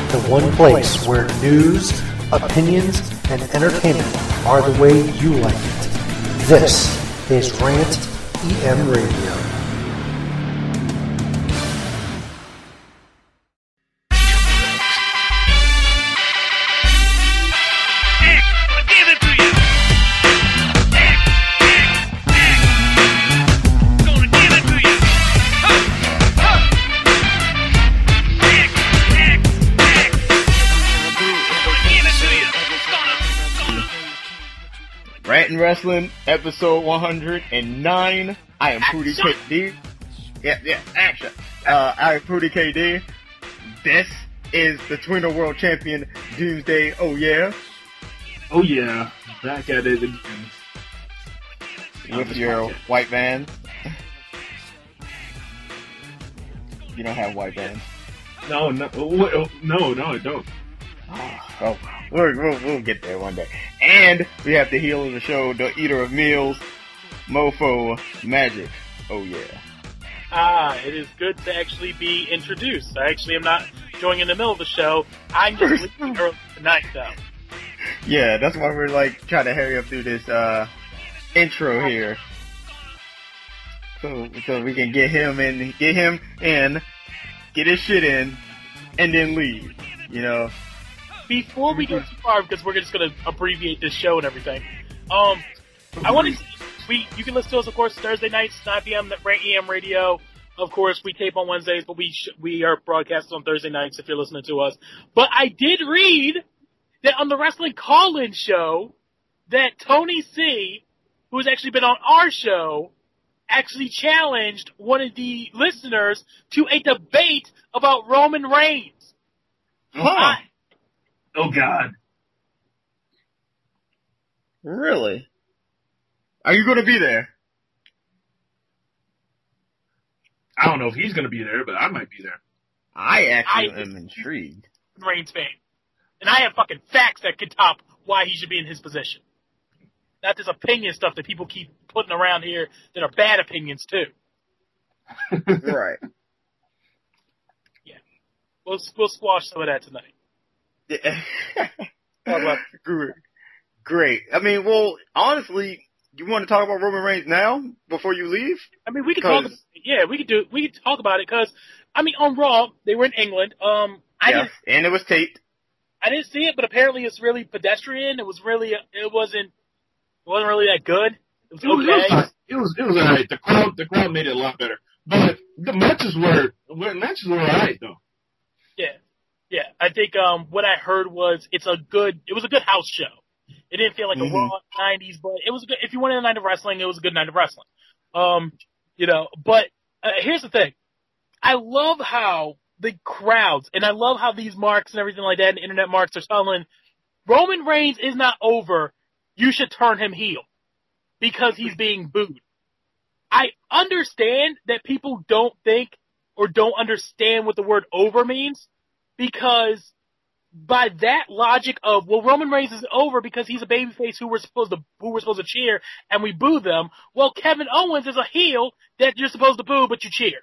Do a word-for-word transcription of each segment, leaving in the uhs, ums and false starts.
the one place where news, opinions, and entertainment are the way you like it. This is Rant E M Radio. Rantin' Wrestling, episode one hundred nine. I am Prudy K D. Yeah, yeah, action. Uh, I am Prudy K D. This is the Tweener World Champion, Doomsday. Oh, yeah. Oh, yeah. Back at it again. With your white vans. You don't have white vans. No, no, no, no, I don't. Oh, oh we'll, we'll, we'll get there one day. And we have the heel of the show, the eater of meals, Mofo Magic. Oh, yeah. Ah, it is good to actually be introduced. I actually am not joining in the middle of the show. I'm just leaving early tonight, though. Yeah, that's why we're, like, trying to hurry up through this, uh, intro here. So, so we can get him in, get him in, get his shit in, and then leave, you know? Before we go too far, because we're just going to abbreviate this show and everything, um, I want to, we, you can listen to us, of course, Thursday nights, nine p.m. at Rant E M Radio. Of course, we tape on Wednesdays, but we sh- we are broadcast on Thursday nights if you're listening to us. But I did read that on the Wrestling Call-In show, that Tony C, who's actually been on our show, actually challenged one of the listeners to a debate about Roman Reigns. Huh. I, Oh, God. Really? Are you going to be there? I don't know if he's going to be there, but I might be there. I actually I- am intrigued. Reigns fan. And I have fucking facts that could top why he should be in his position. Not this opinion stuff that people keep putting around here that are bad opinions, too. Right. Yeah. We'll, we'll squash some of that tonight. Yeah. Talk about Great. Great. I mean, well, honestly, you want to talk about Roman Reigns now before you leave? I mean, we could talk. Yeah, we could do. We could talk about it because, I mean, on Raw they were in England. Um, I Yeah, didn't. and it was taped. I didn't see it, but apparently it's really pedestrian. It was really. It wasn't. It wasn't really that good. It was It was, okay. it was, it was, it was alright. The crowd, the crowd made it a lot better. But the matches were, were matches were alright, though. Yeah, yeah. I think um what I heard was it's a good. It was a good house show. It didn't feel like Mhm. a Raw nineties, but it was a good. If you wanted a night of wrestling, it was a good night of wrestling. Um, you know. But uh, here's the thing. I love how the crowds, and I love how these marks and everything like that, and internet marks are telling Roman Reigns is not over. You should turn him heel because he's being booed. I understand that people don't think or don't understand what the word over means because by that logic of, well, Roman Reigns is over because he's a babyface who we're supposed to, who we're supposed to cheer and we boo them. Well, Kevin Owens is a heel that you're supposed to boo but you cheer.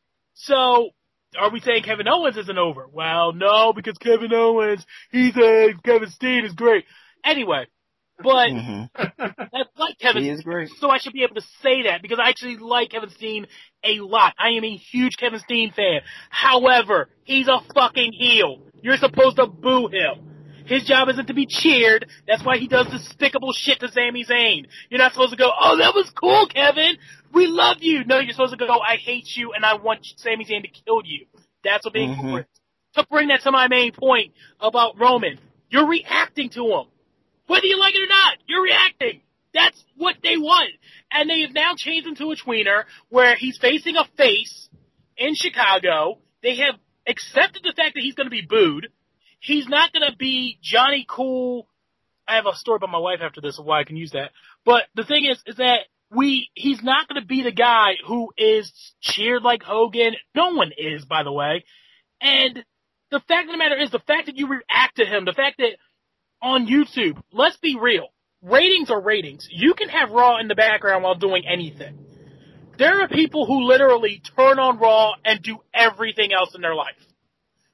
So, are we saying Kevin Owens isn't over? Well, no, because Kevin Owens, he's a, Kevin Steen is great. Anyway, but Mm-hmm. I like Kevin He is great. so I should be able to say that because I actually like Kevin Steen a lot. I am a huge Kevin Steen fan. However, he's a fucking heel. You're supposed to boo him. His job isn't to be cheered. That's why he does despicable shit to Sami Zayn. You're not supposed to go, oh, that was cool, Kevin. We love you. No, you're supposed to go, I hate you and I want Sami Zayn to kill you. That's what being Mhm. cool is. To bring that to my main point about Roman, you're reacting to him. Whether you like it or not, you're reacting. That's what they want. And they have now changed him to a tweener where he's facing a face in Chicago. They have accepted the fact that he's going to be booed. He's not going to be Johnny Cool. I have a story about my wife after this of why I can use that. But the thing is, is that we, he's not going to be the guy who is cheered like Hogan. No one is, by the way. And the fact of the matter is, the fact that you react to him, the fact that on YouTube, let's be real. Ratings are ratings. You can have Raw in the background while doing anything. There are people who literally turn on Raw and do everything else in their life.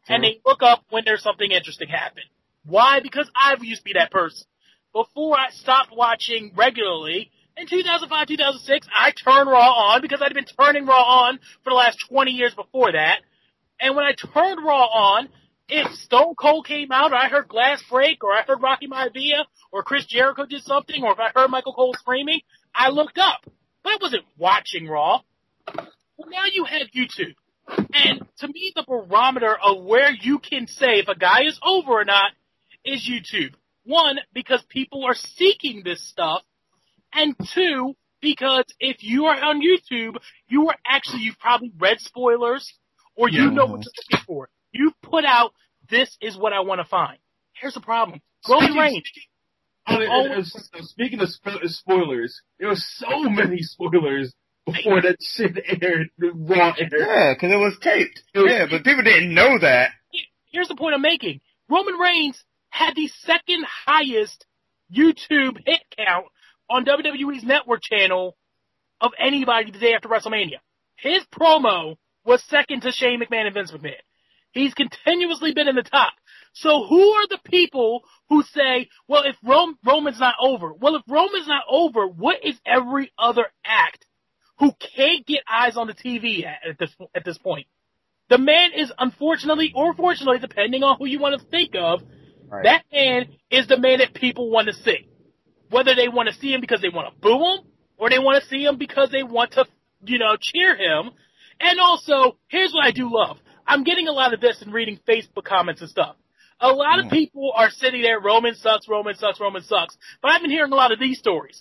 and they look up when there's something interesting happen. Why? Because I used to be that person. Before I stopped watching regularly, in two thousand five, two thousand six, I turned Raw on because I'd been turning Raw on for the last twenty years before that. And when I turned Raw on, if Stone Cold came out, or I heard Glass break, or I heard Rocky Maivia, or Chris Jericho did something, or if I heard Michael Cole screaming, I looked up. But I wasn't watching Raw. Well, now you have YouTube. And to me, the barometer of where you can say if a guy is over or not is YouTube. One, because people are seeking this stuff. And two, because if you are on YouTube, you are actually, you've probably read spoilers, or you Yeah. know what you're looking for. You've put out, this is what I want to find. Here's the problem. Roman Speaking- Reigns. Oh, and- and- and speaking of spo- spoilers, there were so many spoilers before that shit aired, Raw aired. Yeah, because it was taped. Yeah, but people didn't know that. Here's the point I'm making. Roman Reigns had the second highest YouTube hit count on W W E's network channel of anybody the day after WrestleMania. His promo was second to Shane McMahon and Vince McMahon. He's continuously been in the top. So who are the people who say, well, if Rome, Roman's not over? Well, if Roman's not over, what is every other act who can't get eyes on the T V at, at this at this point? The man is, unfortunately or fortunately, depending on who you want to think of, Right. that man is the man that people want to see. Whether they want to see him because they want to boo him, or they want to see him because they want to, you know, cheer him. And also, here's what I do love. I'm getting a lot of this and reading Facebook comments and stuff. A lot of people are sitting there, Roman sucks, Roman sucks, Roman sucks. But I've been hearing a lot of these stories.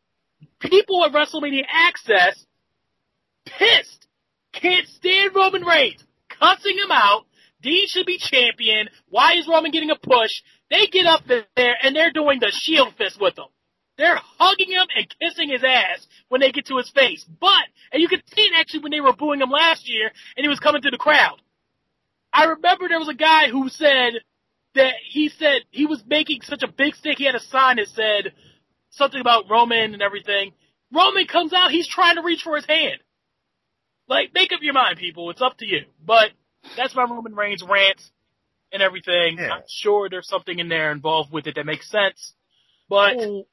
People at WrestleMania Access, pissed, can't stand Roman Reigns, cussing him out. Dean should be champion. Why is Roman getting a push? They get up there and they're doing the shield fist with him. They're hugging him and kissing his ass when they get to his face. But, and you could see it actually when they were booing him last year and he was coming through the crowd. I remember there was a guy who said that he said he was making such a big stick, he had a sign that said something about Roman and everything. Roman comes out, he's trying to reach for his hand. Like, make up your mind, people. It's up to you. But that's my Roman Reigns rant and everything. Yeah. I'm sure there's something in there involved with it that makes sense. But Well,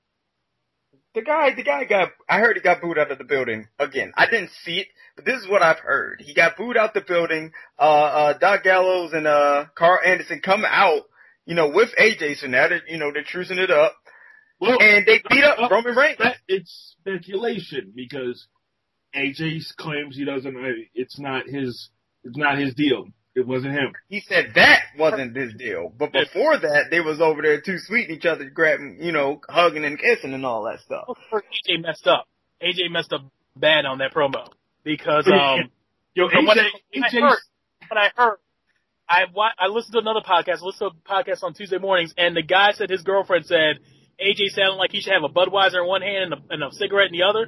the guy, the guy got, I heard he got booed out of the building. Again, I didn't see it, but this is what I've heard. He got booed out the building. Uh, uh, Doc Gallows and, uh, Carl Anderson come out, you know, with A J, so now that, you know, they're trucing it up. Well, And they beat up Roman Reigns. That, it's speculation because A J claims he doesn't. It's not his. It's not his deal. It wasn't him. He said that wasn't his deal. But before that, they was over there too sweet each other, grabbing, you know, hugging and kissing and all that stuff. A J messed up. A J messed up bad on that promo because um, you know, when, I, when, I heard, when I heard, I wa- I listened to another podcast. I listened to a podcast on Tuesday mornings, and the guy said his girlfriend said A J sounded like he should have a Budweiser in one hand and a, and a cigarette in the other.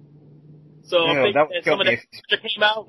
So Yeah, I think that would that kill some of me. that came out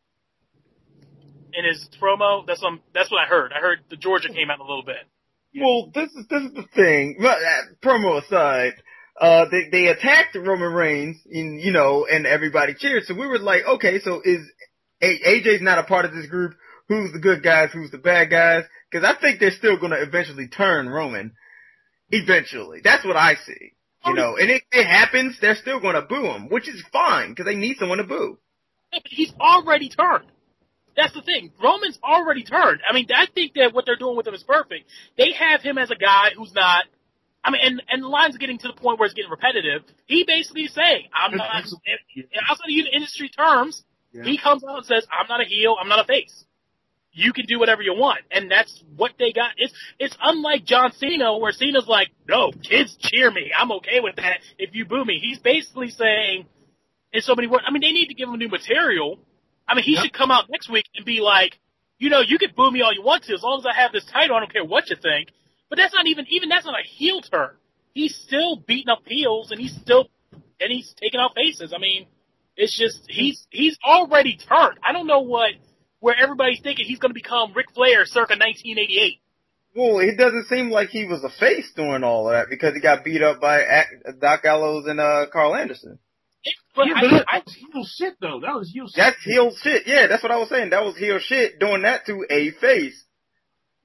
in his promo. That's what, that's what I heard. I heard the Georgia came out a little bit. Well, this is this is the thing. Well, uh, promo aside, uh, they they attacked Roman Reigns, in, you know, and everybody cheered. So we were like, okay, so is A- AJ's not a part of this group? Who's the good guys? Who's the bad guys? Because I think they're still going to eventually turn Roman. Eventually, that's what I see. You know, and if it happens, they're still going to boo him, which is fine because they need someone to boo. Yeah, but he's already turned. That's the thing. Roman's already turned. I mean, I think that what they're doing with him is perfect. They have him as a guy who's not, I mean, and, and the line's getting to the point where it's getting repetitive. He basically is saying, I'm not, outside of using industry terms, Yeah. he comes out and says, I'm not a heel, I'm not a face. You can do whatever you want. And that's what they got. It's, it's unlike John Cena, where Cena's like, no, kids cheer me. I'm okay with that if you boo me. He's basically saying, in so many words, I mean, they need to give him new material. I mean, he Yep. should come out next week and be like, you know, you can boo me all you want to, as long as I have this title, I don't care what you think. But that's not even, even that's not a heel turn. He's still beating up heels, and he's still, and he's taking out faces. I mean, it's just, he's, he's already turned. I don't know what, where everybody's thinking he's going to become Ric Flair circa nineteen eighty-eight. Well, it doesn't seem like he was a face doing all of that because he got beat up by Doc Gallows and uh, Carl Anderson. But yeah, I, but that I, was heel shit though. That was heel shit. That's heel shit. Yeah, that's what I was saying. That was heel shit doing that to a face.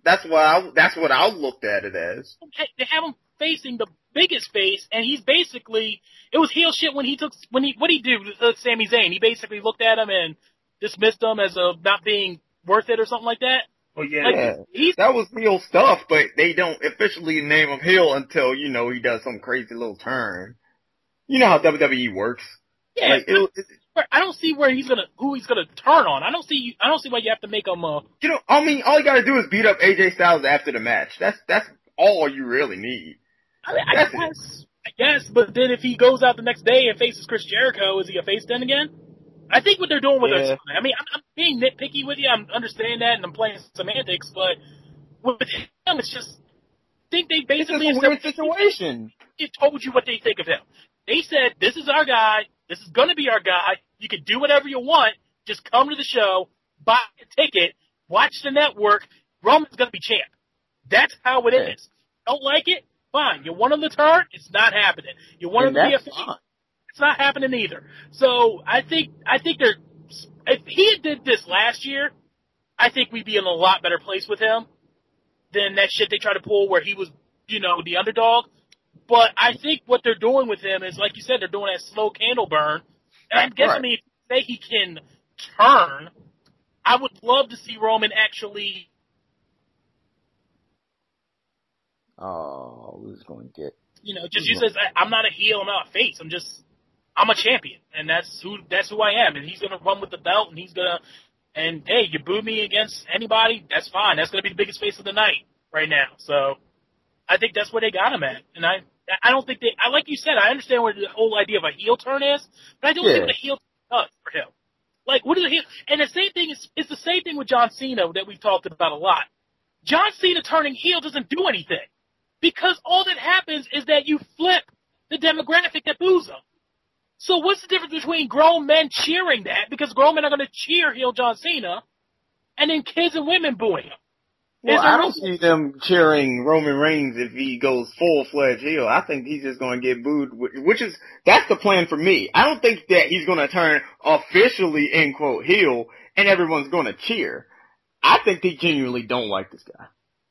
that's why I, that's what I looked at it as. They have him facing the biggest face, and he's basically it was heel shit when he took when he what he do to Sami Zayn. He basically looked at him and dismissed him as a not being worth it or something like that. Well, yeah, like, he's, that was heel stuff, but they don't officially name him heel until you know he does some crazy little turn. You know how W W E works. Yeah, like, it, it, I don't see where he's gonna who he's gonna turn on. I don't see I don't see why you have to make him. Uh, you know, I mean, all you gotta do is beat up A J Styles after the match. That's that's all you really need. I, mean, I guess, I guess, but then if he goes out the next day and faces Chris Jericho, is he a face then again? I think what they're doing with yeah. their, I mean, I'm, I'm being nitpicky with you. I'm understanding that, and I'm playing semantics, but with him, it's just I think they basically it's a weird situation. They told you what they think of him. They said, "This is our guy. This is going to be our guy. You can do whatever you want. Just come to the show, buy a ticket, watch the network. Roman's going to be champ." That's how it yeah. is. Don't like it? Fine. You want him to turn? It's not happening. You want and him to be a face? It's not happening either. So I think I think they're if he did this last year, I think we'd be in a lot better place with him than that shit they tried to pull where he was, you know, the underdog. But I think what they're doing with him is, like you said, they're doing that slow candle burn. And I'm guessing, right. I mean, if they he can turn, I would love to see Roman actually. Oh, who's going to get? You know, just use as I'm not a heel, I'm not a face. I'm just, I'm a champion, and that's who that's who I am. And he's gonna run with the belt, and he's gonna. And hey, you boo me against anybody, that's fine. That's gonna be the biggest face of the night right now. So, I think that's where they got him at. And I, I don't think they. I like you said, I understand what the whole idea of a heel turn is, but I don't yeah. think what a heel turn does for him. Like, what is a heel? And the same thing is, it's the same thing with John Cena that we've talked about a lot. John Cena turning heel doesn't do anything. Because all that happens is that you flip the demographic that boos him. So what's the difference between grown men cheering that, because grown men are going to cheer heel John Cena, and then kids and women booing him? Well, I don't see them cheering Roman Reigns if he goes full-fledged heel. I think he's just going to get booed, which is, that's the plan for me. I don't think that he's going to turn officially, end quote, heel, and everyone's going to cheer. I think they genuinely don't like this guy.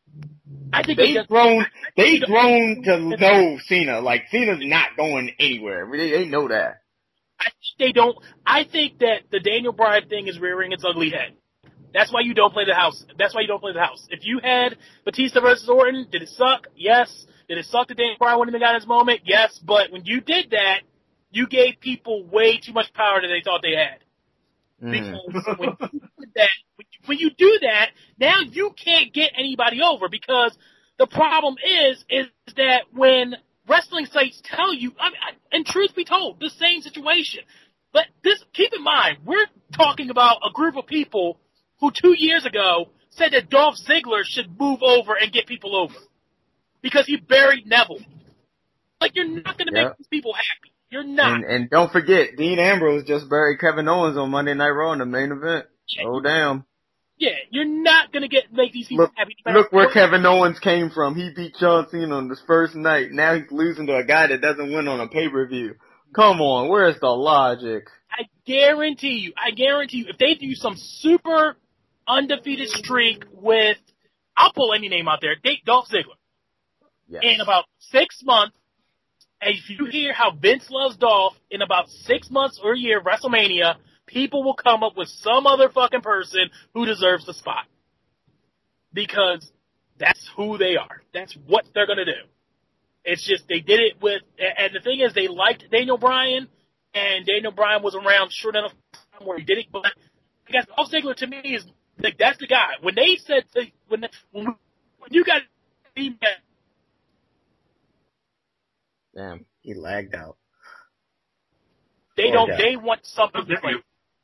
I think they've grown. They've grown to know Cena. Like Cena's not going anywhere. They, they know that. I think they don't. I think that the Daniel Bryan thing is rearing its ugly head. That's why you don't play the house. That's why you don't play the house. If you had Batista versus Orton, did it suck? Yes. Did it suck that Daniel Bryan wouldn't have got his moment? Yes. But when you did that, you gave people way too much power that they thought they had. Mm. Because when you did that, when you do that, now you can't get anybody over, because the problem is, is that when wrestling sites tell you, I mean, and truth be told, the same situation. But this, keep in mind, we're talking about a group of people who two years ago said that Dolph Ziggler should move over and get people over because he buried Neville. Like, you're not going to yep. make these people happy. You're not. And, and don't forget, Dean Ambrose just buried Kevin Owens on Monday Night Raw in the main event. Yeah. Oh, damn. Yeah, you're not going to get make these people look, happy. Look where Kevin Owens came from. He beat John Cena on his first night. Now he's losing to a guy that doesn't win on a pay-per-view. Come on, where's the logic? I guarantee you, I guarantee you, if they do some super undefeated streak with, I'll pull any name out there, Dolph Ziggler. Yes. In about six months, and if you hear how Vince loves Dolph, in about six months or a year, WrestleMania, people will come up with some other fucking person who deserves the spot. Because that's who they are. That's what they're going to do. It's just they did it with, and the thing is, they liked Daniel Bryan, and Daniel Bryan was around short enough time where he did it, but I guess Dolph Ziggler to me is, like, that's the guy. When they said, when, when, when you got, damn, he lagged out. They don't, they want something different.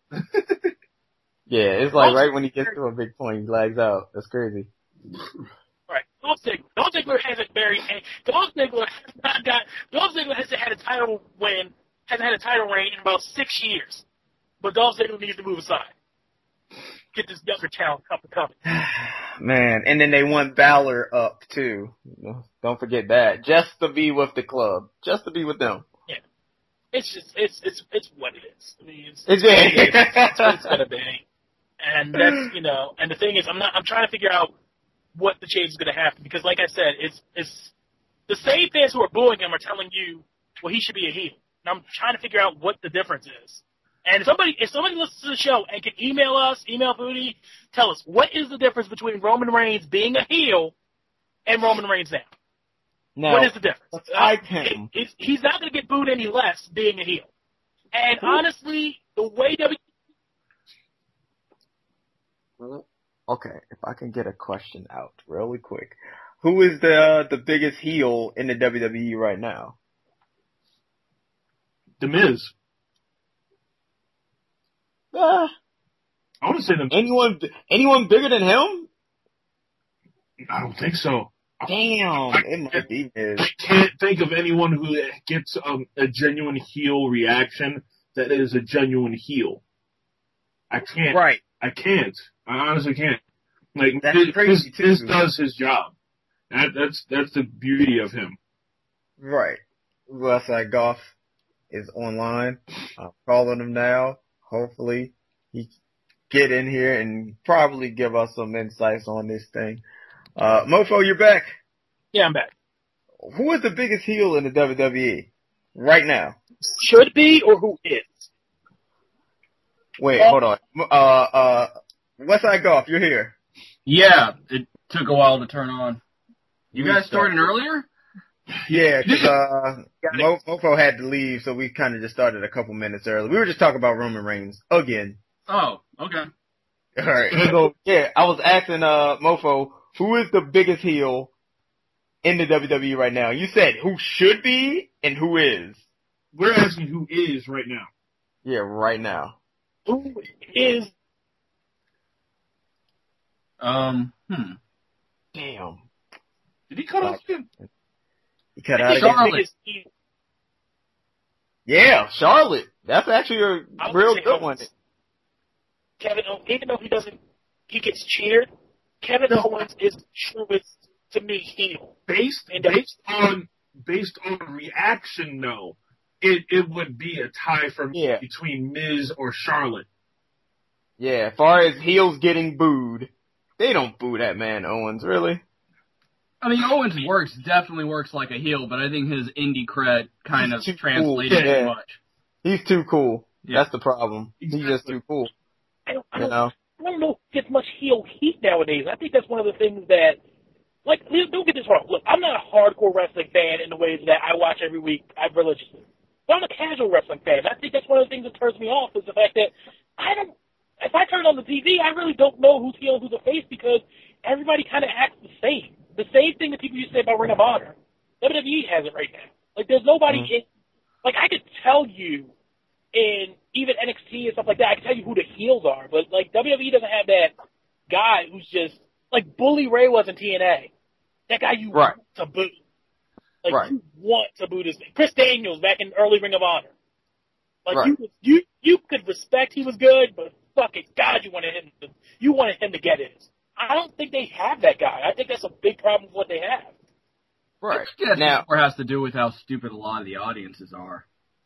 Yeah, it's like right when he gets to a big point, he lags out. That's crazy. Right. Dolph Ziggler, Dolph Ziggler hasn't buried, Dolph Ziggler has not got, Dolph Ziggler hasn't had a title win, hasn't had a title reign in about six years. But Dolph Ziggler needs to move aside. Get this younger talent up and coming. Man, and then they want Balor up too. Don't forget that. Just to be with the club. Just to be with them. Yeah. It's just, it's, it's, it's what it is. I mean, it's, it's, it's, it's what it's gonna be. And that's, you know, and the thing is, I'm not, I'm trying to figure out what the change is going to happen. Because, like I said, it's it's the same fans who are booing him are telling you, well, he should be a heel. And I'm trying to figure out what the difference is. And if somebody, if somebody listens to the show and can email us, email Foodie, tell us what is the difference between Roman Reigns being a heel and Roman Reigns now? Now, what is the difference? I Uh, can. it, it, he's not going to get booed any less being a heel. And honestly, the way W. Okay, if I can get a question out really quick. Who is the uh, the biggest heel in the W W E right now? The Miz. Uh, I want to say the. anyone anyone bigger than him? I don't think so. Damn, it might be Miz. I can't think of anyone who gets um, a genuine heel reaction that is a genuine heel. I can't. Right. I can't. I honestly can't. Like That's this, crazy, this, too. this does his job. That, that's that's the beauty of him. Right. Westside Golf is online. I'm calling him now. Hopefully he get in here and probably give us some insights on this thing. Uh, Mofo, you're back. Yeah, I'm back. Who is the biggest heel in the W W E right now? Should be or who is? Wait, Oh. hold on. Uh, uh, Westside Golf, you're here. Yeah, it took a while to turn on. You We guys started started. earlier? Yeah, 'cause uh, Mo- Mofo had to leave, so we kind of just started a couple minutes early. We were just talking about Roman Reigns again. Oh, okay. All right. So yeah, I was asking uh Mofo, who is the biggest heel in the W W E right now? You said who should be and who is. We're asking who is right now. Yeah, right now. Who is? Um, hmm. Damn. Did he cut off again? He cut I out think again. Charlotte. the biggest heel- Yeah, Charlotte. That's actually I a would real say good one. Owens. Kevin Owens, even though he doesn't, he gets cheered. Kevin Owens is truest to me heel. Based And based on based on reaction, though, it it would be a tie for me Yeah. between Miz or Charlotte. Yeah, as far as heels getting booed, they don't boo that man Owens, really. I mean, Owens works, definitely works like a heel, but I think his indie cred kind of He's too translated cool. Yeah. too much. He's too cool. Yeah. That's the problem. He's just Exactly. too cool. I don't, I You don't, know? I don't know if he gets much heel heat nowadays. I think that's one of the things that, like, don't get this wrong. Look, I'm not a hardcore wrestling fan in the ways that I watch every week. I'm religiously. But I'm a casual wrestling fan. I think that's one of the things that turns me off is the fact that I don't, if I turn on the T V, I really don't know who's heel and who's a face because everybody kind of acts the same. The same thing that people used to say about Ring of Honor. W W E has it right now. Like, there's nobody Mhm. in, like, I could tell you in even N X T and stuff like that, I can tell you who the heels are, but, like, W W E doesn't have that guy who's just, like, Bully Ray was in T N A. That guy you Right. want to boot. Like, Right. you want to boot his Chris Daniels back in early Ring of Honor. Like, Right. you, you, you could respect he was good, but fucking God, you wanted him to, you wanted him to get his. I don't think they have that guy. I think that's a big problem with what they have. Right. Yes, Now, more has to do with how stupid a lot of the audiences are.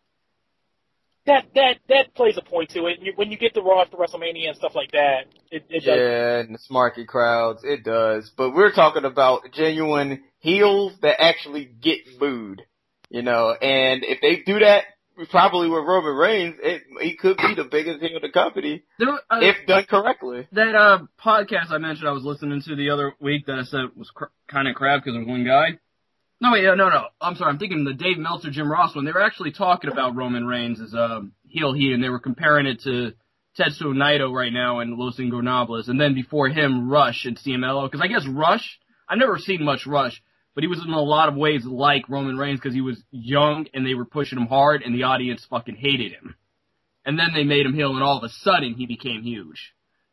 That that that plays a point to it. And you, when you get the Raw after WrestleMania and stuff like that, it, it does. yeah, and the smarky crowds, it does. But we're talking about genuine heels that actually get booed, you know. And if they do that, probably with Roman Reigns, it, he could be the biggest heel of the company There, uh, if done correctly. that uh, podcast I mentioned I was listening to the other week that I said was cr- kind of crap because of one guy. No, wait, no, no, no. I'm sorry. I'm thinking the Dave Meltzer, Jim Ross one. They were actually talking about Roman Reigns as um, heel heat, and they were comparing it to Tetsuo Naito right now and Los Ingobernables, and then before him, Rush and C M L O. Because I guess Rush, I've never seen much Rush, but he was in a lot of ways like Roman Reigns because he was young and they were pushing him hard, and the audience fucking hated him. And then they made him heel, and all of a sudden he became huge.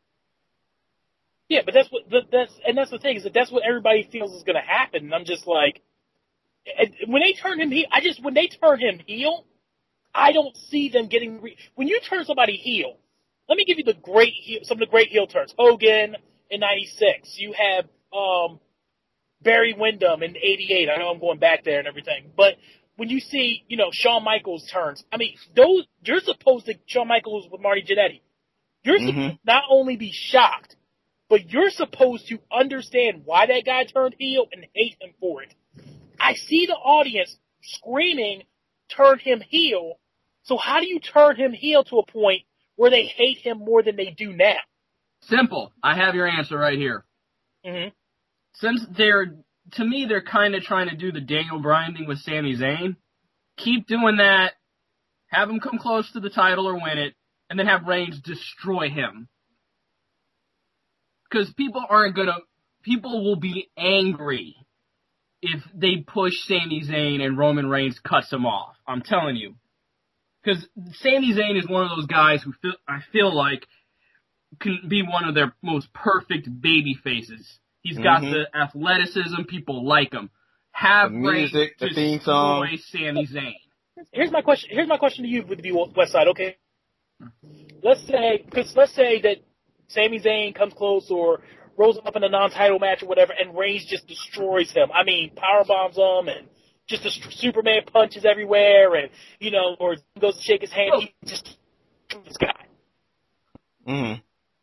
Yeah, but that's what that- that's and that's the thing is that that's what everybody feels is going to happen. And I'm just like, and when they turn him heel, I just when they turn him heel, I don't see them getting. Re- when you turn somebody heel, let me give you the great heel, some of the great heel turns. Hogan in ninety-six. You have um, Barry Windham in eighty-eight. I know I'm going back there and everything, but when you see, you know, Shawn Michaels turns, I mean, those you're supposed to Shawn Michaels with Marty Jannetty. You're supposed Mhm. to not only be shocked, but you're supposed to understand why that guy turned heel and hate him for it. I see the audience screaming, turn him heel. So how do you turn him heel to a point where they hate him more than they do now? Simple. I have your answer right here. Mm-hmm. Since they're, to me, they're kind of trying to do the Daniel Bryan thing with Sami Zayn, keep doing that, have him come close to the title or win it, and then have Reigns destroy him. Because people aren't gonna, people will be angry if they push Sami Zayn and Roman Reigns cuts him off. I'm telling you. Because Sami Zayn is one of those guys who feel, I feel like can be one of their most perfect baby faces. He's got mm-hmm. the athleticism. People like him. Have the music, Reigns the theme song. destroy Sami Zayn. Here's my question. Here's my question to you with the West Side. Okay, let's say because let's say that Sami Zayn comes close or rolls up in a non-title match or whatever, and Reigns just destroys him. I mean, power bombs him and just a Superman punches everywhere, and you know, or goes to shake his hand. Oh. He just this guy. Mm-hmm.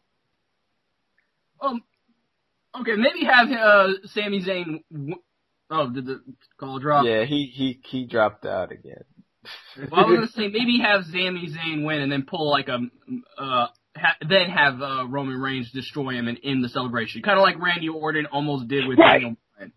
Um. Okay, maybe have uh, Sami Zayn. W- oh, did the call drop? Yeah, he he he dropped out again. Well, I was gonna say maybe have Sami Zayn win and then pull like a, uh, ha- then have uh, Roman Reigns destroy him and in the celebration, kind of like Randy Orton almost did with right. Daniel Bryan.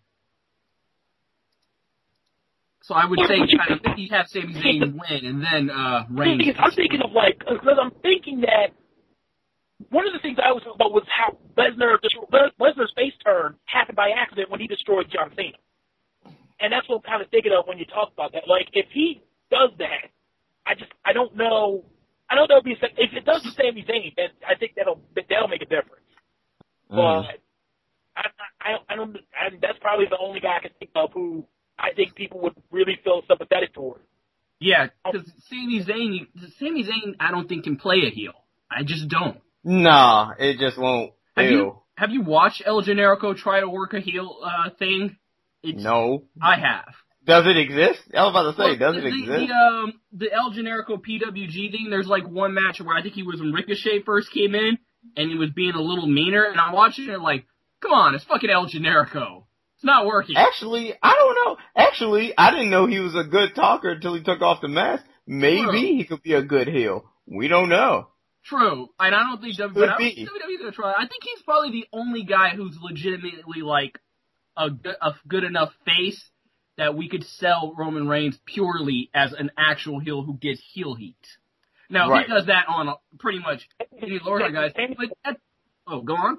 So I would say kind of maybe have Sami Zayn win and then uh, Reigns. I'm thinking of like because I'm thinking that one of the things I was talking about was how Lesnar Lesnar's face turn happened by accident when he destroyed John Cena, and that's what I'm kind of thinking of when you talk about that. Like if he does that, I just I don't know. I know that'll be if it does to Sami Zayn, then I think that'll that'll make a difference. Mm. But I I I don't. And that's probably the only guy I can think of who I think people would really feel sympathetic toward. Yeah, because Sami Zayn, Sami Zayn, I don't think can play a heel. I just don't. Nah, it just won't. Have Ew. you have you watched El Generico try to work a heel uh, thing? It's, no. I have. Does it exist? I was about to say, well, does it the, exist? The, um, the El Generico P W G thing, there's like one match where I think he was when Ricochet first came in, and he was being a little meaner, and I'm watching it like, come on, it's fucking El Generico. It's not working. Actually, I don't know. Actually, I didn't know he was a good talker until he took off the mask. Maybe True. he could be a good heel. We don't know. True. And I don't think W W E is going to try. I think he's probably the only guy who's legitimately like a, a good enough face that we could sell Roman Reigns purely as an actual heel who gets heel heat. Now, right. he does that on a, pretty much any lower guys. But that, oh, go on.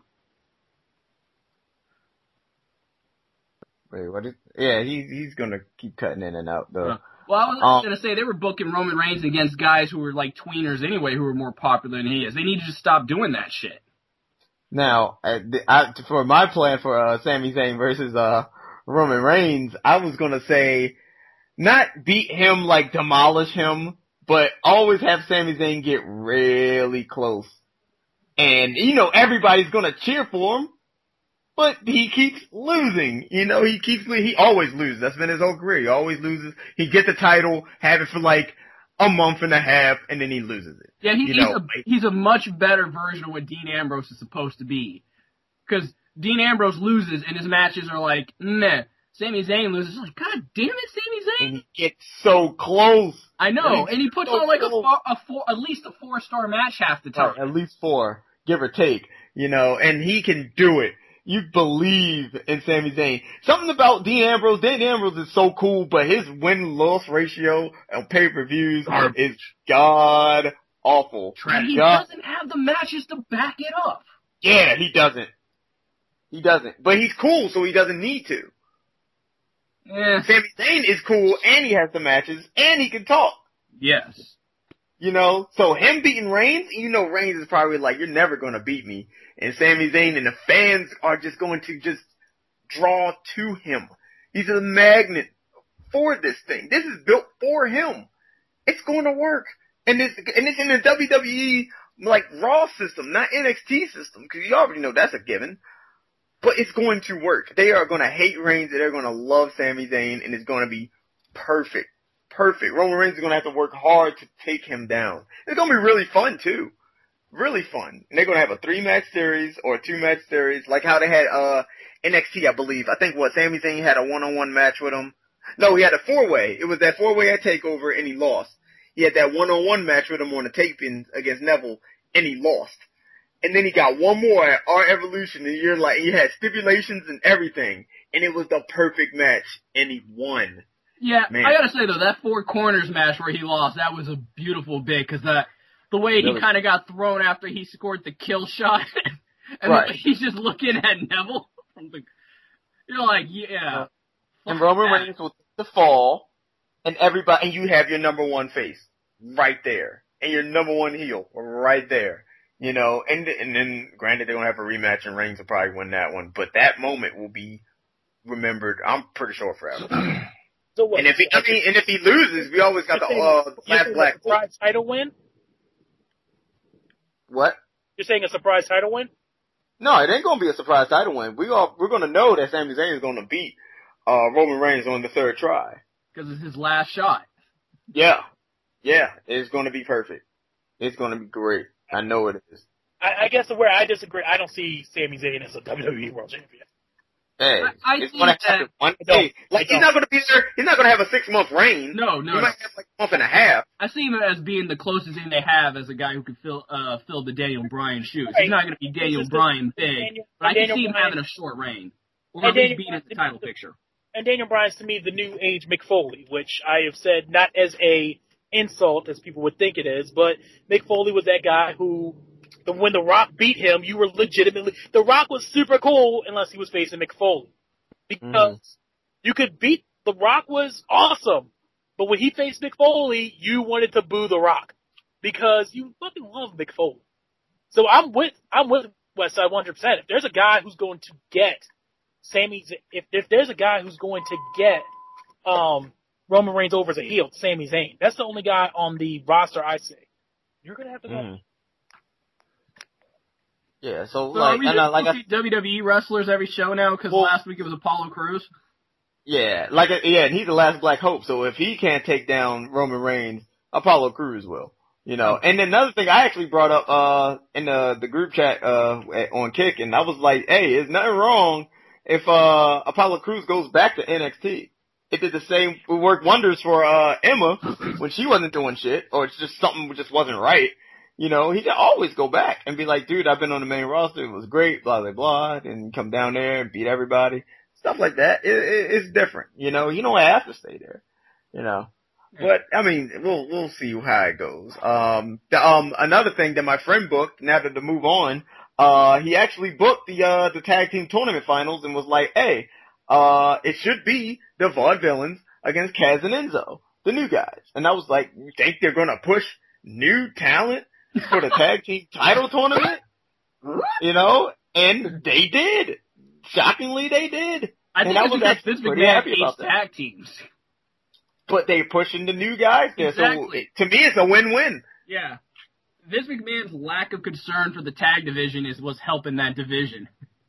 Wait, what is? Yeah, he's he's gonna keep cutting in and out though. Uh, well, I was um, gonna say they were booking Roman Reigns against guys who were like tweeners anyway, who were more popular than he is. They need to just stop doing that shit. Now, uh, I, for my plan for uh, Sami Zayn versus uh. Roman Reigns, I was gonna say, not beat him, like demolish him, but always have Sami Zayn get really close. And, you know, everybody's gonna cheer for him, but he keeps losing. You know, he keeps, he always loses. That's been his whole career. He always loses. He gets the title, have it for like a month and a half, and then he loses it. Yeah, he, you he's, know, a, he's a much better version of what Dean Ambrose is supposed to be. Cause Dean Ambrose loses, and his matches are like, meh. Sami Zayn loses. Like, God damn it, Sami Zayn! And he gets so close. I know, and he puts so on like a, four, a four, at least a four-star match half the time. Right, at least four, give or take. You know, and he can do it. You believe in Sami Zayn. Something about Dean Ambrose. Dean Ambrose is so cool, but his win-loss ratio on pay-per-views is god awful. And he god- doesn't have the matches to back it up. Yeah, he doesn't. He doesn't. But he's cool, so he doesn't need to. Yeah. Sami Zayn is cool, and he has the matches, and he can talk. Yes. You know, so him beating Reigns, you know Reigns is probably like, you're never going to beat me. And Sami Zayn and the fans are just going to just draw to him. He's a magnet for this thing. This is built for him. It's going to work. And it's, and it's in the W W E, like, Raw system, not N X T system, because you already know that's a given. But it's going to work. They are going to hate Reigns, and they're going to love Sami Zayn, and it's going to be perfect. Perfect. Roman Reigns is going to have to work hard to take him down. It's going to be really fun, too. really fun. And they're gonna have a three match series or a two match series, like how they had uh N X T, I believe. I think what Sami Zayn had a one on one match with him. No, he had a four way. It was that four way at Takeover, and he lost. He had that one on one match with him on the taping against Neville, and he lost. And then he got one more at our Evolution, and you're like, he had stipulations and everything, and it was the perfect match, and he won. Yeah, Man. I gotta say though, that Four Corners match where he lost, that was a beautiful bit, because the, the way he kind of got thrown after he scored the kill shot, and right. then he's just looking at Neville. You're like, yeah. And Roman Reigns will take the fall, and everybody, and you have your number one face right there, and your number one heel right there. You know, and and then granted they're gonna have a rematch, and Reigns will probably win that one, but that moment will be remembered, I'm pretty sure, forever. So what? And if he, I mean, and if he loses, we always got the uh, last black. Surprise title win? What? You're saying a surprise title win? No, it ain't gonna be a surprise title win. We all we're gonna know that Sami Zayn is gonna beat uh Roman Reigns on the third try. Because it's his last shot. Yeah, yeah, it's gonna be perfect. It's gonna be great. I know it is. I, I guess where I disagree, I don't see Sami Zayn as a W W E World Champion. Hey, I, I it's think gonna that, happen one day. Like he's not gonna be there. He's not gonna have a six month reign. No, no. He might have like a month and a half. I see him as being the closest thing they have as a guy who could fill uh fill the Daniel Bryan shoes. Right. He's not gonna be Daniel Bryan big, Daniel, but I can Daniel see him Bryan, having a short reign. Or and at least Daniel being in the Bryan, title picture. And Daniel Bryan's to me the new age Mick Foley, which I have said not as a insult as people would think it is, but Mick Foley was that guy who, the, when The Rock beat him, you were legitimately, The Rock was super cool unless he was facing Mick Foley. Because mm. you could beat, The Rock was awesome, but when he faced Mick Foley, you wanted to boo The Rock. Because you fucking love Mick Foley. So I'm with, I'm with Westside one hundred percent. If there's a guy who's going to get Sami, if, if there's a guy who's going to get, um, Roman Reigns over as a heel, Sami Zayn. That's the only guy on the roster I say. You're gonna have to go. Mm. Yeah, so, so like, are we and, just uh, like I, W W E wrestlers every show now? Because well, last week it was Apollo Crews. Yeah, like, yeah, and he's the last Black Hope. So if he can't take down Roman Reigns, Apollo Crews will. You know, and then another thing I actually brought up uh in the the group chat uh on Kick, and I was like, hey, there's nothing wrong if uh Apollo Crews goes back to N X T. It did the same, it worked wonders for, uh, Emma when she wasn't doing shit, or it's just something just wasn't right. You know, he could always go back and be like, dude, I've been on the main roster, it was great, blah, blah, blah, and come down there and beat everybody. Stuff like that. It, it, it's different. You know, you don't have to stay there. You know. But, I mean, we'll, we'll see how it goes. Um, the, um, another thing that my friend booked, now that to move on, uh, he actually booked the, uh, the tag team tournament finals and was like, hey, Uh, it should be the Vaudevillains against Kaz and Enzo, the new guys. And I was like, you think they're gonna push new talent for the tag team title tournament? You know? And they did. Shockingly, they did. I think and I it's was because actually Vince pretty McMahon happy about hates that. tag teams. But they're pushing the new guys there, Exactly. so to me it's a win-win. Yeah. Vince McMahon's lack of concern for the tag division is what's helping that division.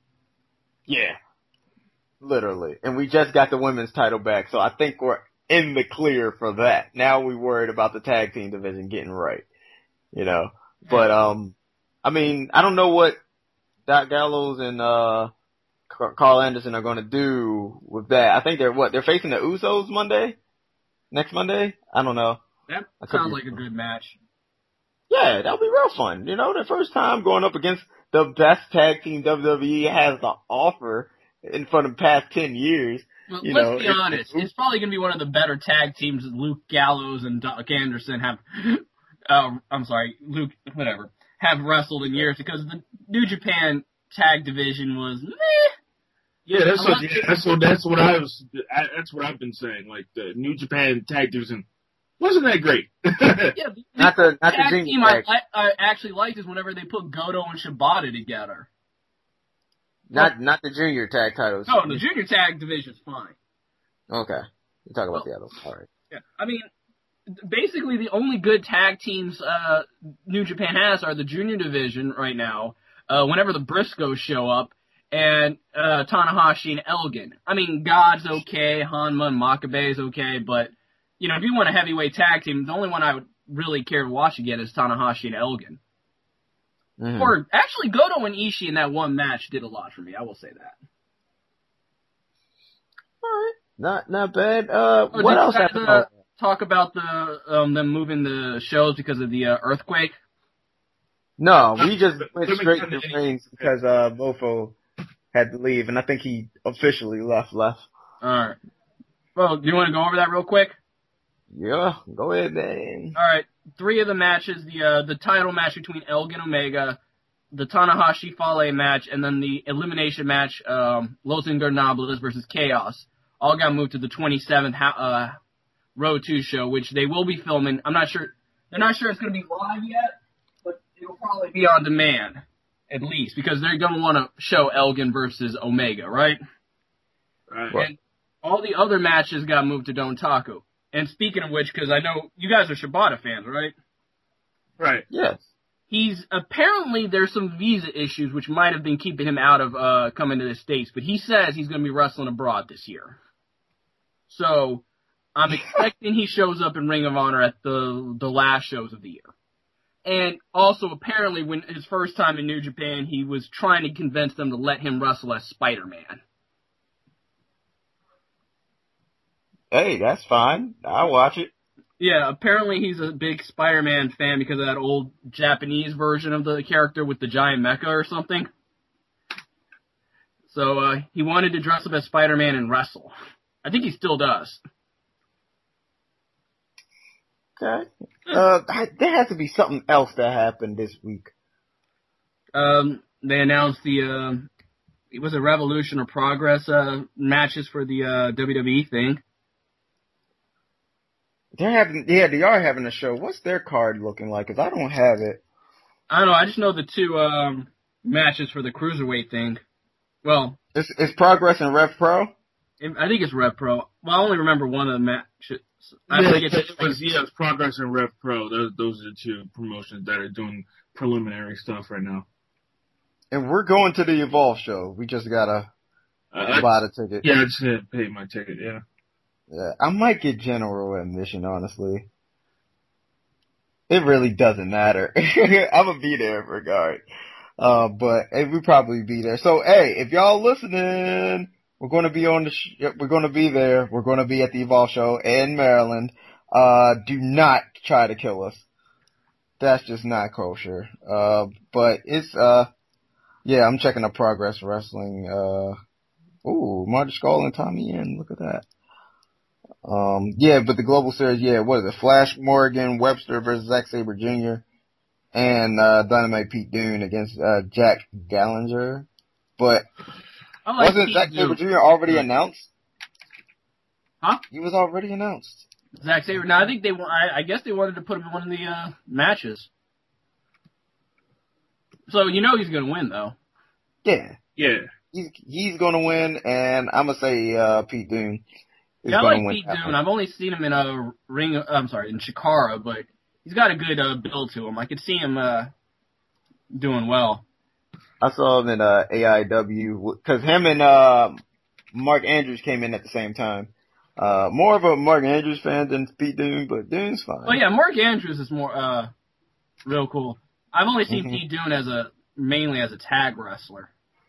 Yeah. Literally. And we just got the women's title back, so I think we're in the clear for that. Now we're worried about the tag team division getting right. You know? But, um, I mean, I don't know what Doc Gallows and, uh, Carl Anderson are gonna do with that. I think they're, what, they're facing the Usos Monday? Next Monday? I don't know. That I could sounds be- like a good match. Yeah, that'll be real fun. You know, the first time going up against the best tag team W W E has to offer in for the past ten years. Well, you let's know, be it's- honest. It's probably going to be one of the better tag teams that Luke Gallows and Doc Anderson have, uh, I'm sorry, Luke, whatever, have wrestled in years because the New Japan tag division was meh. Yeah, that's I what, like- yeah, that's what that's what I was. I, that's what I've been saying. Like the New Japan tag division wasn't that great. Yeah, the, Not the, not the tag junior team I, tag. li- I actually liked is whenever they put Goto and Shibata together. Not, not the junior tag titles. No, the junior tag division's fine. Okay. You're talking about Well, the others. Alright. Yeah, I mean, basically the only good tag teams uh, New Japan has are the junior division right now. Uh, whenever the Briscoes show up, and uh, Tanahashi and Elgin. I mean, God's okay, Hanma and Makabe is okay, but you know, if you want a heavyweight tag team, the only one I would really care to watch again is Tanahashi and Elgin. Mm-hmm. Or actually, Goto and Ishii in that one match did a lot for me. I will say that. All right, not not bad. Uh, oh, what else guys, happened? Uh, talk about the um them moving the shows because of the uh, earthquake. No, we just went straight to Reigns because uh Mofo had to leave, and I think he officially left. Left. All right. Well, do you want to go over that real quick? Yeah, go ahead, man. All right. Three of the matches, the uh, the title match between Elgin Omega, the Tanahashi Fale match, and then the elimination match, um, Los Ingobernables versus Chaos, all got moved to the twenty-seventh uh, Road two show, which they will be filming. I'm not sure. They're not sure it's going to be live yet, but it'll probably be on demand, at least, because they're going to want to show Elgin versus Omega, right? Right. And all the other matches got moved to Dontaku. And speaking of which, because I know you guys are Shibata fans, right? Right. Yes. He's apparently there's some visa issues which might have been keeping him out of uh coming to the States, but he says he's going to be wrestling abroad this year. So I'm expecting he shows up in Ring of Honor at the the last shows of the year. And also apparently when his first time in New Japan, he was trying to convince them to let him wrestle as Spider-Man. Hey, that's fine. I'll watch it. Yeah, apparently he's a big Spider-Man fan because of that old Japanese version of the character with the giant mecha or something. So, uh, he wanted to dress up as Spider-Man and wrestle. I think he still does. Okay. Uh, there has to be something else that happened this week. Um, they announced the, uh, it was a Revolution or Progress, uh, matches for the, uh, W W E thing. They're having, yeah, they are having a show. What's their card looking like? Because I don't have it. I don't know. I just know the two um, matches for the Cruiserweight thing. Well, it's, it's Progress and Rev Pro? I think it's Rev Pro. Well, I only remember one of the matches. I yeah, think it's, it was, yeah, it's Progress and Rev Pro. Those, those are the two promotions that are doing preliminary stuff right now. And we're going to the Evolve show. We just gotta uh, buy the ticket. Yeah, I just had to pay my ticket, yeah. Yeah, I might get general admission, honestly. It really doesn't matter. I'm gonna be there regard. Uh, but hey, we probably be there. So hey, if y'all listening, we're gonna be on the, sh- we're gonna be there. We're gonna be at the Evolve show in Maryland. Uh, do not try to kill us. That's just not kosher. Uh, but it's, uh, yeah, I'm checking the Progress Wrestling. Uh, ooh, Marty Scurll and Tommy Yen. Look at that. Um, yeah, but the Global Series, yeah, what is it? Flash Morgan Webster versus Zack Sabre Junior and, uh, Dynamite Pete Dunne against, uh, Jack Gallagher. But like wasn't Pete Zack Dunne. Sabre Junior already announced? Huh? He was already announced. Zack Sabre. No, I think they, I, I guess they wanted to put him in one of the, uh, matches. So, you know he's gonna win, though. Yeah. Yeah. He's, he's gonna win, and I'm gonna say, uh, Pete Dunne. Yeah, I like Pete Dunne. I've only seen him in a ring. I'm sorry, in Chikara, but he's got a good uh, build to him. I could see him uh, doing well. I saw him in uh, A I W because him and uh, Mark Andrews came in at the same time. Uh, more of a Mark Andrews fan than Pete Dunne, but Dunne's fine. Oh yeah, Mark Andrews is more uh, real cool. I've only seen mm-hmm. Pete Dunne as a mainly as a tag wrestler.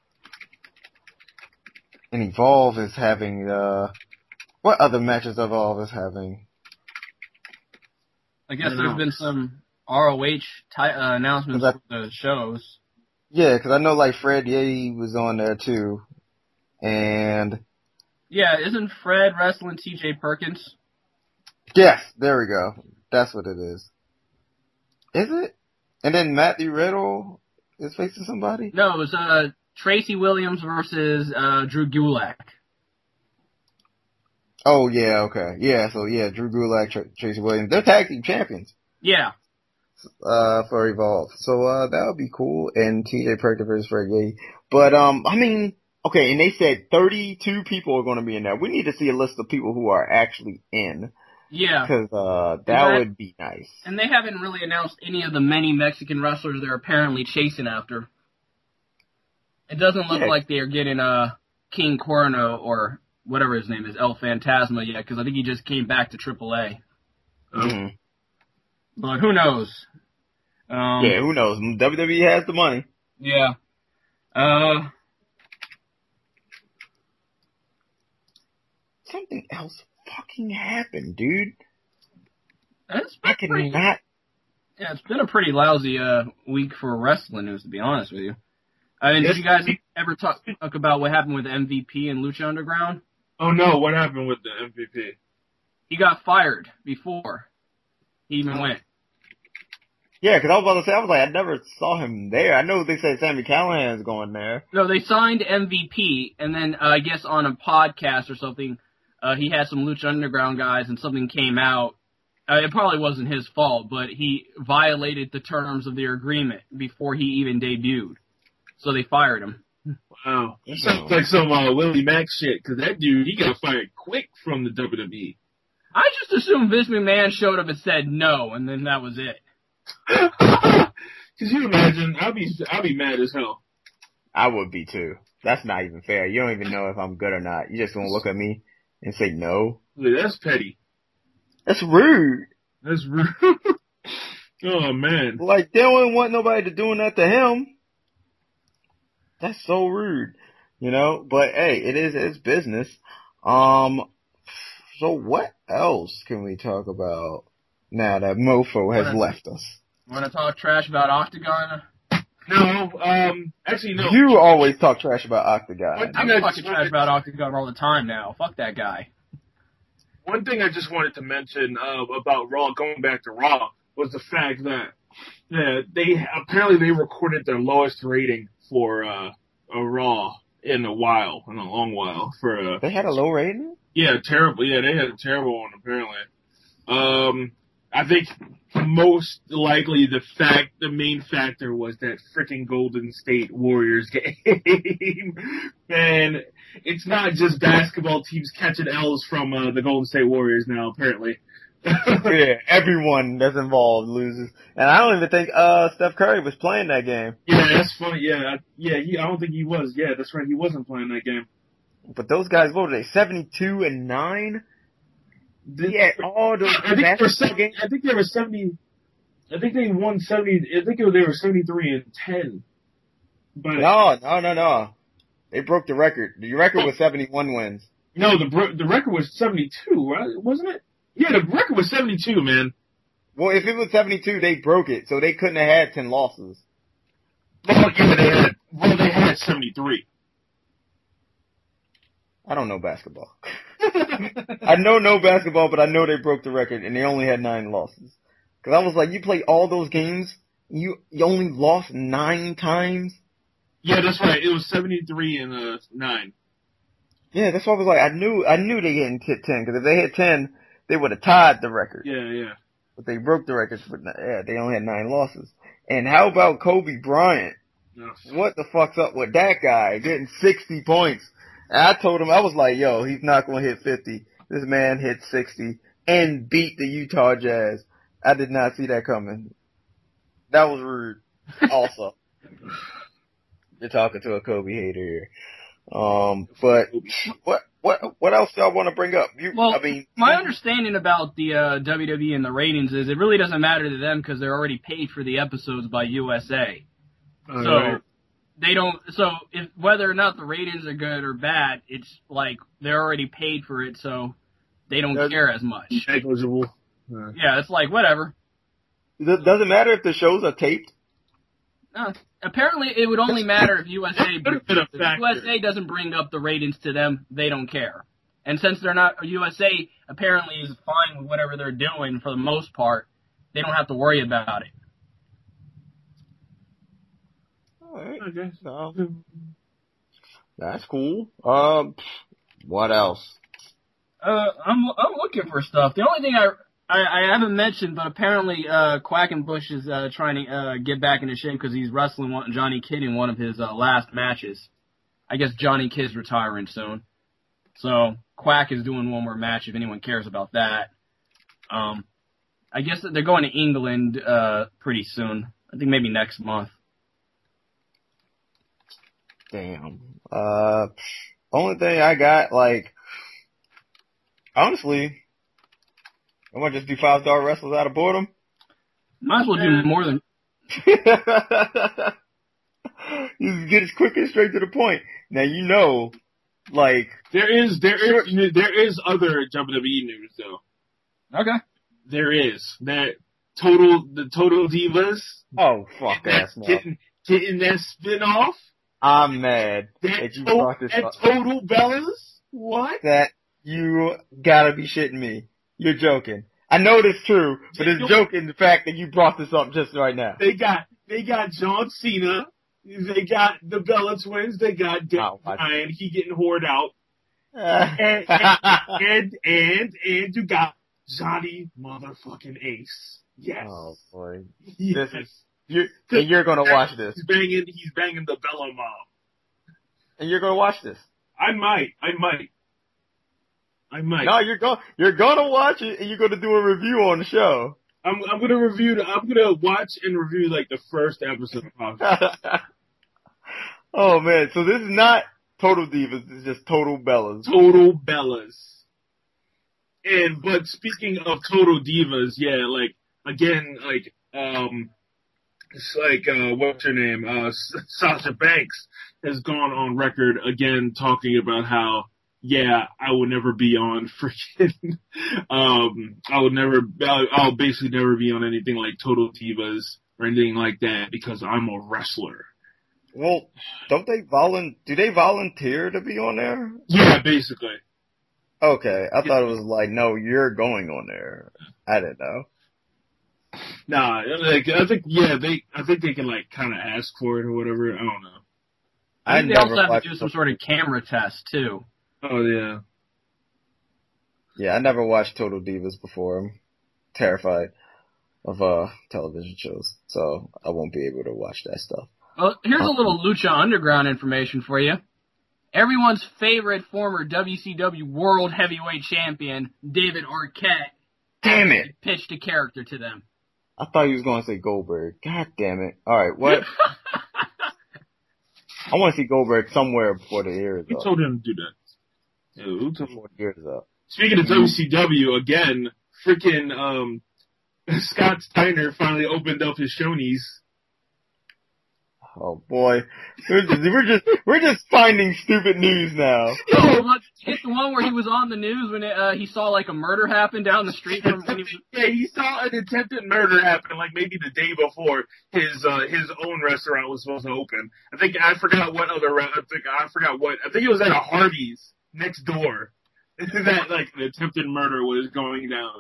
And Evolve is having. Uh, What other matches Evolve is having? I guess I there's know. been some R O H t- uh, announcements I, for the shows. Yeah, because I know like Fred Ye was on there too, and yeah, isn't Fred wrestling T J Perkins? Yes, there we go. That's what it is. Is it? And then Matthew Riddle is facing somebody? No, it was uh, Tracy Williams versus uh, Drew Gulak. Oh, yeah, okay. Yeah, so yeah, Drew Gulak, Tr- Tracy Williams. They're tag team champions. Yeah. Uh, for Evolve. So, uh, that would be cool. And T J Perkins versus Fred Ye. But, um, I mean, okay, and they said thirty-two people are going to be in there. We need to see a list of people who are actually in. Yeah. Because, uh, that, that would be nice. And they haven't really announced any of the many Mexican wrestlers they're apparently chasing after. It doesn't look yeah. like they're getting, uh, King Cuerno or whatever his name is, El Fantasma yet, because I think he just came back to triple A. Mm-hmm. But who knows? Um, Yeah, who knows? W W E has the money. Yeah. Uh, Something else fucking happened, dude. it's I been pretty, cannot. yeah, it's been a pretty lousy uh week for wrestling news, to be honest with you. I mean, did Yes. you guys ever talk, talk about what happened with M V P and Lucha Underground? Oh no, what happened with the M V P? He got fired before he even went. Yeah, because I was about to say, I was like, I never saw him there. I know they said Sami Callihan's going there. No, they signed M V P, and then uh, I guess on a podcast or something, uh, he had some Lucha Underground guys, and something came out. Uh, it probably wasn't his fault, but he violated the terms of their agreement before he even debuted. So they fired him. Wow. That sounds like some uh, Willie Mack shit, because that dude, he got fired quick from the W W E. I just assumed Vince McMahon showed up and said no, and then that was it. Could you imagine? I'll be, I'll be mad as hell. I would be too. That's not even fair. You don't even know if I'm good or not. You just gonna look at me and say no. Dude, that's petty. That's rude. That's rude. Oh man. Like, they don't want nobody to doing that to him. That's so rude. You know? But hey, it is, it's business. Um, so what else can we talk about now that Mofo has Wanna- left us? Want to talk trash about Octagon? No, um, actually no. You always talk trash about Octagon. What- I'm I talking just trash wanted- about Octagon all the time now. Fuck that guy. One thing I just wanted to mention uh, about Raw, going back to Raw, was the fact that yeah, they apparently they recorded their lowest rating for uh, a Raw in a while, in a long while. For uh, They had a low rating? yeah, terrible. Yeah, they had a terrible one apparently. Um, I think most likely the fact, the main factor was that freaking Golden State Warriors game. And it's not just basketball teams catching L's from uh, the Golden State Warriors now, apparently. Yeah, everyone that's involved loses. And I don't even think uh Steph Curry was playing that game. Yeah, that's funny. Yeah, yeah. He, I don't think he was. Yeah, that's right. He wasn't playing that game. But those guys, what were they, seventy-two and nine? Yeah, all those I think, they were basketball seventy, games. I think they were seventy. I think they won seventy. I think they were seventy-three and ten. But No, no, no, no. They broke the record. The record was seventy-one wins. no, the bro- the record was seventy-two, right? Wasn't it? Yeah, the record was seventy-two, man. Well, if it was seventy-two, they broke it, so they couldn't have had ten losses. Well, yeah, they had. Well, they had seventy-three. I don't know basketball. I know no basketball, but I know they broke the record, and they only had nine losses. Because I was like, you play all those games, you you only lost nine times? Yeah, that's right. It was seventy-three and uh, nine. Yeah, that's why I was like, I knew I knew they didn't hit ten, because if they hit ten, they would have tied the record. Yeah, yeah. But they broke the record, but yeah, they only had nine losses. And how about Kobe Bryant? No. What the fuck's up with that guy getting sixty points? And I told him, I was like, yo, he's not going to hit fifty. This man hit sixty and beat the Utah Jazz. I did not see that coming. That was rude. Also, you're talking to a Kobe hater here. Um, but what what what else y'all want to bring up? You, Well, I mean, my understanding about the uh, W W E and the ratings is it really doesn't matter to them because they're already paid for the episodes by U S A. All So right. they don't. So if whether or not the ratings are good or bad, it's like they're already paid for it, so they don't That's- care as much. Negligible. Yeah, it's like whatever. does it matter if the shows are taped? Uh, apparently, it would only matter if U S A. Could have been a If factor. U S A doesn't bring up the ratings to them, they don't care. And since they're not, U S A apparently is fine with whatever they're doing for the most part. They don't have to worry about it. Alright, Okay. so, that's cool. Um, what else? Uh, I'm I'm looking for stuff. The only thing I I, I haven't mentioned, but apparently uh, Quackenbush is uh, trying to uh, get back into shape because he's wrestling one, Johnny Kidd in one of his uh, last matches. I guess Johnny Kidd's retiring soon, so Quack is doing one more match if anyone cares about that. Um, I guess that they're going to England uh, pretty soon. I think maybe next month. Damn. Uh, only thing I got, like, honestly, I'm gonna just do five star wrestlers out of boredom. Might as well do Yeah. more than You get as quick and straight to the point. Now you know, like there is there is there is other W W E news though. Okay. There is that total the Total Divas. Oh fuck ass now. Getting getting that spin off. I'm mad That, that you to- brought this that up. Total Bellas. What? That you gotta be shitting me. You're joking. I know this true, but it's joking the fact that you brought this up just right now. They got they got John Cena. They got the Bella Twins. They got Oh, my- Brian. He getting whored out. Uh, And and, and and and you got Johnny motherfucking Ace. Yes. oh boy, yes. this is you're and you're gonna watch this, He's banging. He's banging the Bella mom. and you're gonna watch this. I might. I might. I might. No, you're going you're gonna watch it, and you're gonna do a review on the show. I'm I'm gonna review. The, I'm gonna watch and review like the first episode. Of Oh man, so this is not Total Divas. This is just Total Bellas. Total Bellas. And but speaking of Total Divas, yeah, like again, like um, it's like uh, what's her name? Uh, S- Sasha Banks has gone on record again talking about how yeah, I will never be on freaking um, I would never, I'll, I'll basically never be on anything like Total Divas or anything like that because I'm a wrestler. Well, don't they volun? Do they volunteer to be on there? Yeah, basically. Okay, I thought it was like, no, you're going on there. I didn't know. Nah, like I think yeah, they I think they can like kind of ask for it or whatever. I don't know. I I think they never also have watched to do some sort of camera test too. Oh yeah. Yeah, I never watched Total Divas before. I'm terrified of uh television shows, so I won't be able to watch that stuff. Well, here's a little Lucha Underground information for you. Everyone's favorite former W C W World Heavyweight Champion, David Arquette, Damn it! pitched a character to them. I thought he was going to say Goldberg. God damn it! All right, what? I want to see Goldberg somewhere before the year is Who up. told him to do that? Yeah, who told him? Before the year is up. Speaking of W C W again, freaking um, Scott Steiner finally opened up his Shoney's. Oh boy, we're just, we're just we're just finding stupid news now. Oh, look, it's the one where he was on the news when it, uh, he saw like a murder happen down the street from when he was. Yeah, he saw an attempted murder happen like maybe the day before his uh, his own restaurant was supposed to open. I think I forgot what other re- I think I forgot what I think it was at a Hardee's next door. That like an attempted murder was going down.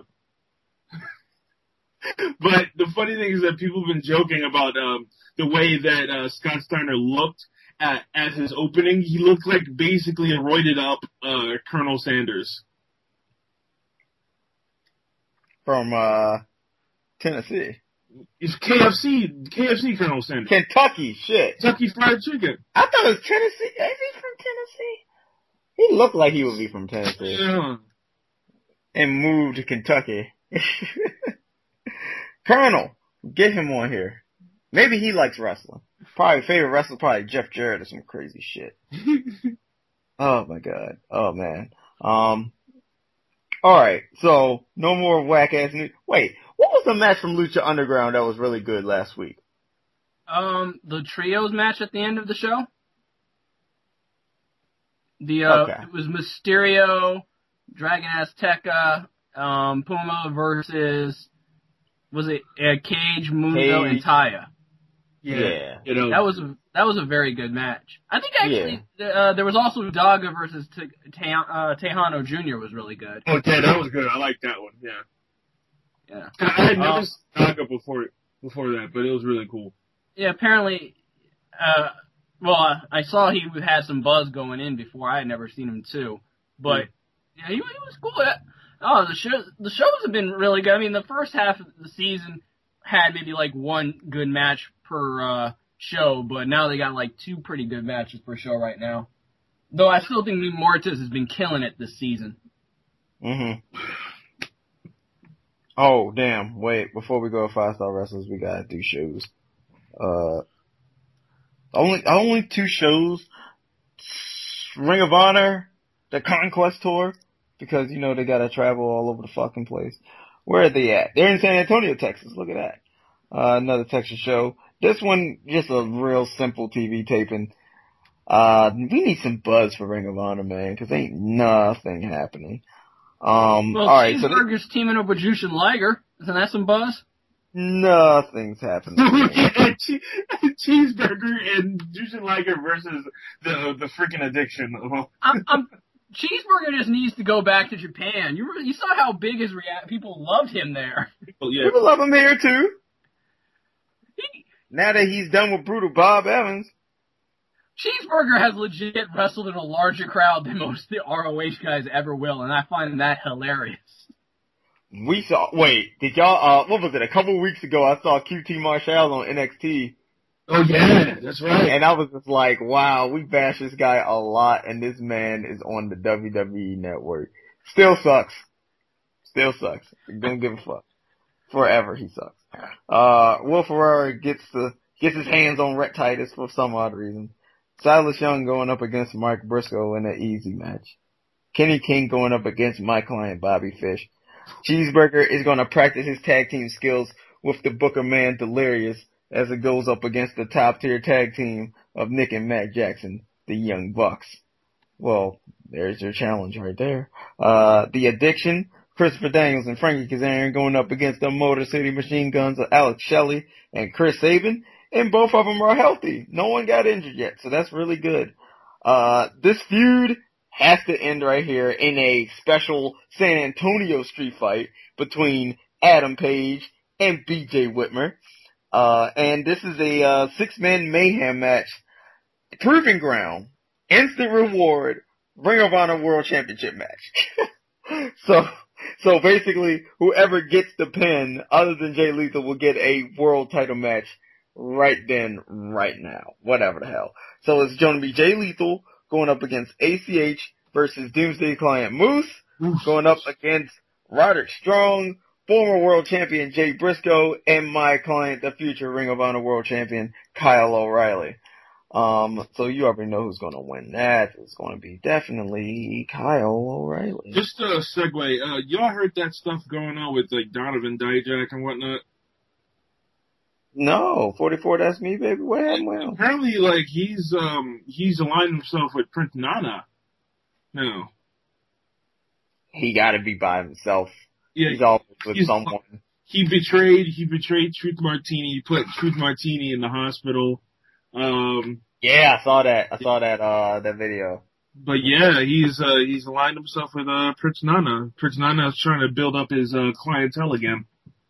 But the funny thing is that people have been joking about um, the way that uh, Scott Steiner looked at, at his opening. He looked like basically a roided up uh, Colonel Sanders. From uh Tennessee, It's K F C, K F C Colonel Sanders. Kentucky. Shit, Kentucky Fried Chicken. I thought it was Tennessee. Is he from Tennessee? He looked like he would be from Tennessee Yeah. and moved to Kentucky. Colonel, get him on here. Maybe he likes wrestling. Probably favorite wrestler, probably Jeff Jarrett or some crazy shit. Oh my god. Oh man. Um. All right. So no more whack ass news. Wait, what was the match from Lucha Underground that was really good last week? Um, the trios match at the end of the show. The uh, Okay. it was Mysterio, Dragon Azteca, um, Puma versus was it uh, Cage, Mundo, Cage. and Taya. Yeah. You know, That was a that was a very good match. I think actually uh, there was also Daga versus Te- Te- uh, Tejano Junior was really good. okay, that was good. I like that one. Yeah. Yeah. I had never Um, seen Daga before before that, but it was really cool. Yeah, apparently, uh, well, uh, I saw he had some buzz going in before. I had never seen him too, but yeah, he, he was cool. Uh, Oh, the show, the shows have been really good. I mean, the first half of the season had maybe like one good match per uh, show, but now they got like two pretty good matches per show right now. Though I still think Lee Mortis has been killing it this season. Mhm. Oh damn! Wait, before we go to five star wrestlers, we gotta do shows. Uh, only only two shows. Ring of Honor, the Conquest Tour, because you know they gotta travel all over the fucking place. Where are they at? They're in San Antonio, Texas. Look at that. uh, another Texas show. This one, just a real simple T V taping. Uh, we need some buzz for Ring of Honor, man, because ain't nothing happening. Um, Well, all right, so Cheeseburger's this, teaming up with Jushin Liger. Isn't that some buzz? nothing's happening. Che- Cheeseburger and Jushin Liger versus the the freaking addiction. I'm, I'm, Cheeseburger just needs to go back to Japan. You you saw how big his rea- people loved him there. Well, yeah. People love him here too. He, Now that he's done with Brutal Bob Evans. Cheeseburger has legit wrestled in a larger crowd than most of the R O H guys ever will, and I find that hilarious. We saw, wait, did y'all, uh, what was it, a couple weeks ago I saw Q T Marshall on N X T. Oh yeah, that's right. And I was just like, wow, we bash this guy a lot and this man is on the W W E network. Still sucks. Still sucks. Don't give a fuck. Forever he sucks. Uh, Will Ferrara gets the, gets his hands on Rhett Titus for some odd reason. Silas Young going up against Mark Briscoe in an easy match. Kenny King going up against my client Bobby Fish. Cheeseburger is going to practice his tag team skills with the Booker Man Delirious as it goes up against the top tier tag team of Nick and Matt Jackson, the Young Bucks. Well, there's your challenge right there. Uh, the Addiction, Christopher Daniels and Frankie Kazarian going up against the Motor City Machine Guns of Alex Shelley and Chris Sabin. And both of them are healthy. No one got injured yet, so that's really good. Uh, this feud has to end right here in a special San Antonio street fight between Adam Page and B J Whitmer. Uh, and this is a, uh, six-man mayhem match. Proving ground. Instant reward. Ring of Honor World Championship match. so, so basically, whoever gets the pin, other than Jay Lethal, will get a world title match right then, right now. Whatever the hell. So it's going to be Jay Lethal going up against A C H versus Doomsday Client Moose, going up against Roderick Strong, former world champion Jay Briscoe, and my client, the future Ring of Honor world champion Kyle O'Reilly. Um, so you already know who's going to win that. It's going to be definitely Kyle O'Reilly. Just a segue. Uh, y'all heard that stuff going on with like Donovan Dijak and whatnot? No, forty-four, that's me, baby. What happened? Well, apparently, like he's um he's aligned himself with Prince Nana. No, he got to be by himself. Yeah, he's always with he's, someone. He betrayed. He betrayed Truth Martini. He put Truth Martini in the hospital. Um. Yeah, I saw that. I saw that. Uh, that video. But yeah, he's uh he's aligned himself with uh Prince Nana. Prince Nana is trying to build up his uh clientele again.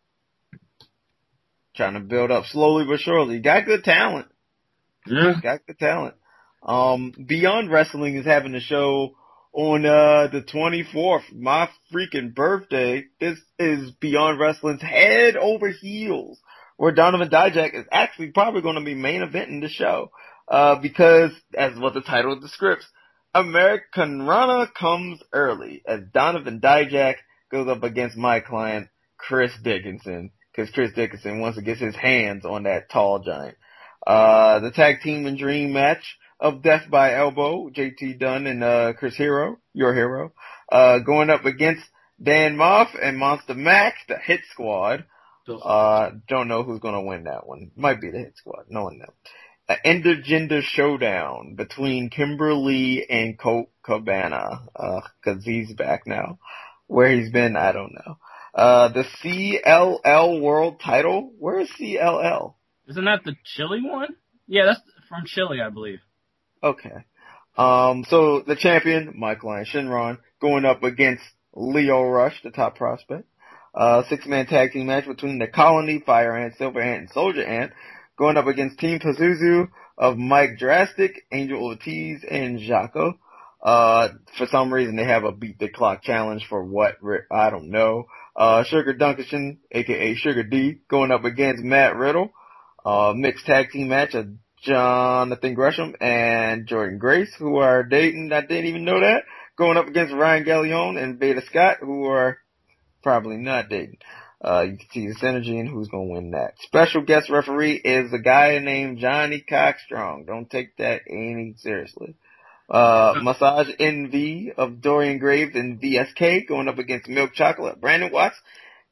Trying to build up slowly but surely. Got good talent. Yeah. Got good talent. Um, Beyond Wrestling is having a show on, uh, the twenty-fourth, my freaking birthday. This is Beyond Wrestling's Head Over Heels, where Donovan Dijak is actually probably going to be main eventing the show. Uh, because, as what the title of the scripts, American Rana comes early as Donovan Dijak goes up against my client, Chris Dickinson. Because Chris Dickinson wants to get his hands on that tall giant. Uh, the tag team and dream match of Death by Elbow, J T Dunn and, uh, Chris Hero, your hero, uh, going up against Dan Moff and Monster Mac, the Hit Squad. Uh, don't know who's gonna win that one. Might be the Hit Squad. No one knows. An intergender showdown between Kimberly and Colt Cabana, uh, cause he's back now. Where he's been, I don't know. Uh, the C L L World Title. Where is C L L? Isn't that the Chile one? Yeah, that's from Chile, I believe. Okay. Um, so the champion, Michael and Shinron, going up against Leo Rush, the top prospect. Uh, six-man tag team match between the Colony, Fire Ant, Silver Ant, and Soldier Ant, going up against Team Pazuzu of Mike Drastic, Angel Ortiz, and Jaco. Uh, for some reason they have a beat the clock challenge for what, I don't know. Uh, Sugar Dunkerson, aka Sugar D, going up against Matt Riddle. Uh, mixed tag team match of Jonathan Gresham and Jordan Grace, who are dating, I didn't even know that, going up against Ryan Gallione and Beta Scott, who are probably not dating. Uh, you can see the synergy and who's gonna win that. Special guest referee is a guy named Johnny Cockstrong. Don't take that any seriously. Uh, Massage N V of Dorian Graves and V S K going up against Milk Chocolate, Brandon Watts,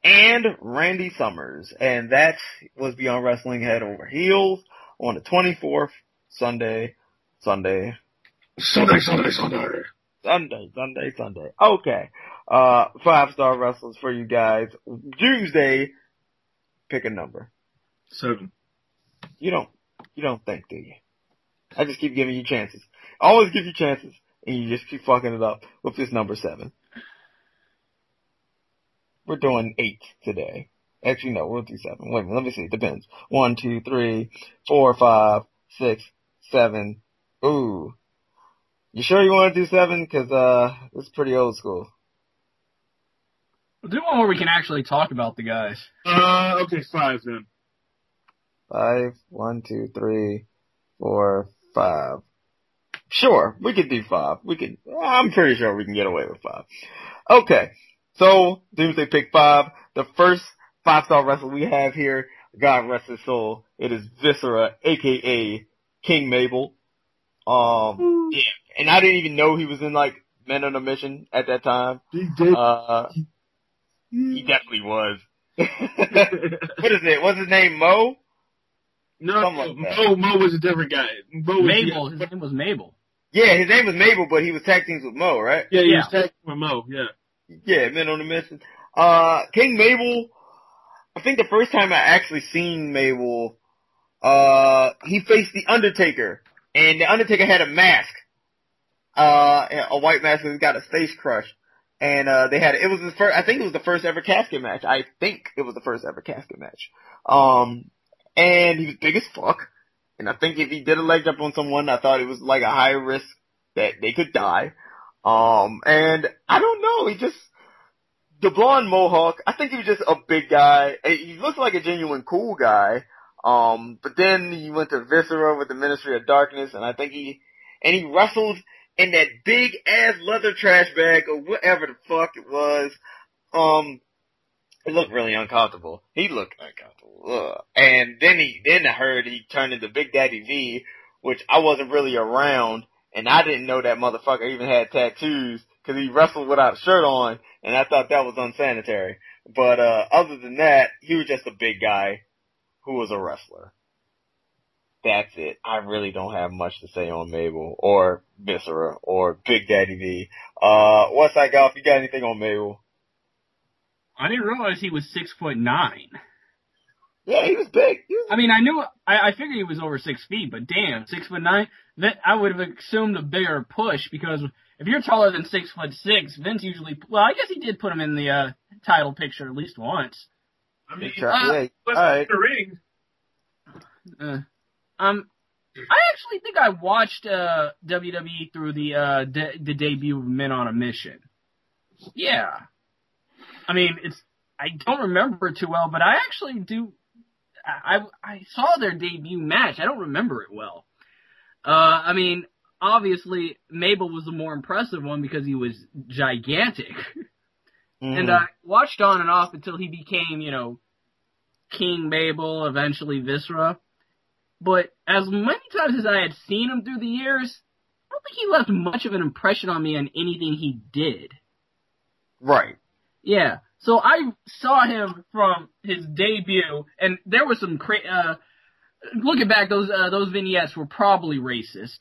and Randy Summers. And that was Beyond Wrestling Head Over Heels on the twenty-fourth, Sunday, Sunday. Sunday, Sunday, Sunday. Sunday, Sunday, Sunday. Okay. Uh, five-star wrestlers for you guys. Tuesday, pick a number. Seven. You don't, you don't think, do you? I just keep giving you chances. I always give you chances, and you just keep fucking it up with this number seven. We're doing eight today. Actually, no, we'll do seven. Wait a minute, let me see. It depends. One, two, three, four, five, six, seven. Ooh. You sure you want to do seven? Cause, uh, it's pretty old school. We'll do one where we can actually talk about the guys. Uh, okay, five then. Five, one, two, three, four, five. Sure, we could do five. We could, I'm pretty sure we can get away with five. Okay. So, Doomsday pick five. The first five-star wrestler we have here, God rest his soul, it is Viscera, aka King Mabel. Um, yeah, and I didn't even know he was in, like, Men on a Mission at that time. He did. Uh, he definitely was. What is it? What's his name, Mo? No, Something like that. Mo, Mo was a different guy. Mo was Mabel, the- his name was Mabel. Yeah, his name was Mabel, but he was tag teams with Mo, right? Yeah, he Yeah. was tagged with Mo, yeah. Yeah, Men on a Mission. Uh, King Mabel, I think the first time I actually seen Mabel, uh, he faced The Undertaker, and The Undertaker had a mask, uh, a white mask that's got a face crush, and, uh, they had, it was the first, I think it was the first ever casket match. I think it was the first ever casket match. Um, and he was big as fuck, and I think if he did a leg jump on someone, I thought it was like a high risk that they could die. Um, and I don't know, he just, the blonde mohawk, I think he was just a big guy. He looked like a genuine cool guy. Um, but then he went to Viscera with the Ministry of Darkness, and I think he, and he wrestled in that big ass leather trash bag or whatever the fuck it was. Um, it looked really uncomfortable. He looked uncomfortable. Ugh. And then he, then I heard he turned into Big Daddy V, which I wasn't really around, and I didn't know that motherfucker even had tattoos, cause he wrestled without a shirt on, and I thought that was unsanitary. But, uh, other than that, he was just a big guy who was a wrestler. That's it. I really don't have much to say on Mabel, or Viscera, or Big Daddy V. Uh, Westside Golf, you got anything on Mabel? I didn't realize he was six foot nine. Yeah, he was big. He was I mean, I knew, I, I figured he was over six feet, but damn, six foot nine, that, I would have assumed a bigger push, because if you're taller than six foot six, Vince usually, well, I guess he did put him in the, uh, title picture at least once. I mean, Sure, uh, yeah, let's alright. the ring. Uh, um, I actually think I watched, uh, W W E through the, uh, de- the debut of Men on a Mission. Yeah. I mean, it's, I don't remember it too well, but I actually do, I, I saw their debut match. I don't remember it well. Uh, I mean, obviously, Mabel was the more impressive one because he was gigantic. Mm. And I watched on and off until he became, you know, King Mabel, eventually Viscera. But as many times as I had seen him through the years, I don't think he left much of an impression on me on anything he did. Right. Yeah. So I saw him from his debut, and there was some cra- uh looking back, those uh, those vignettes were probably racist.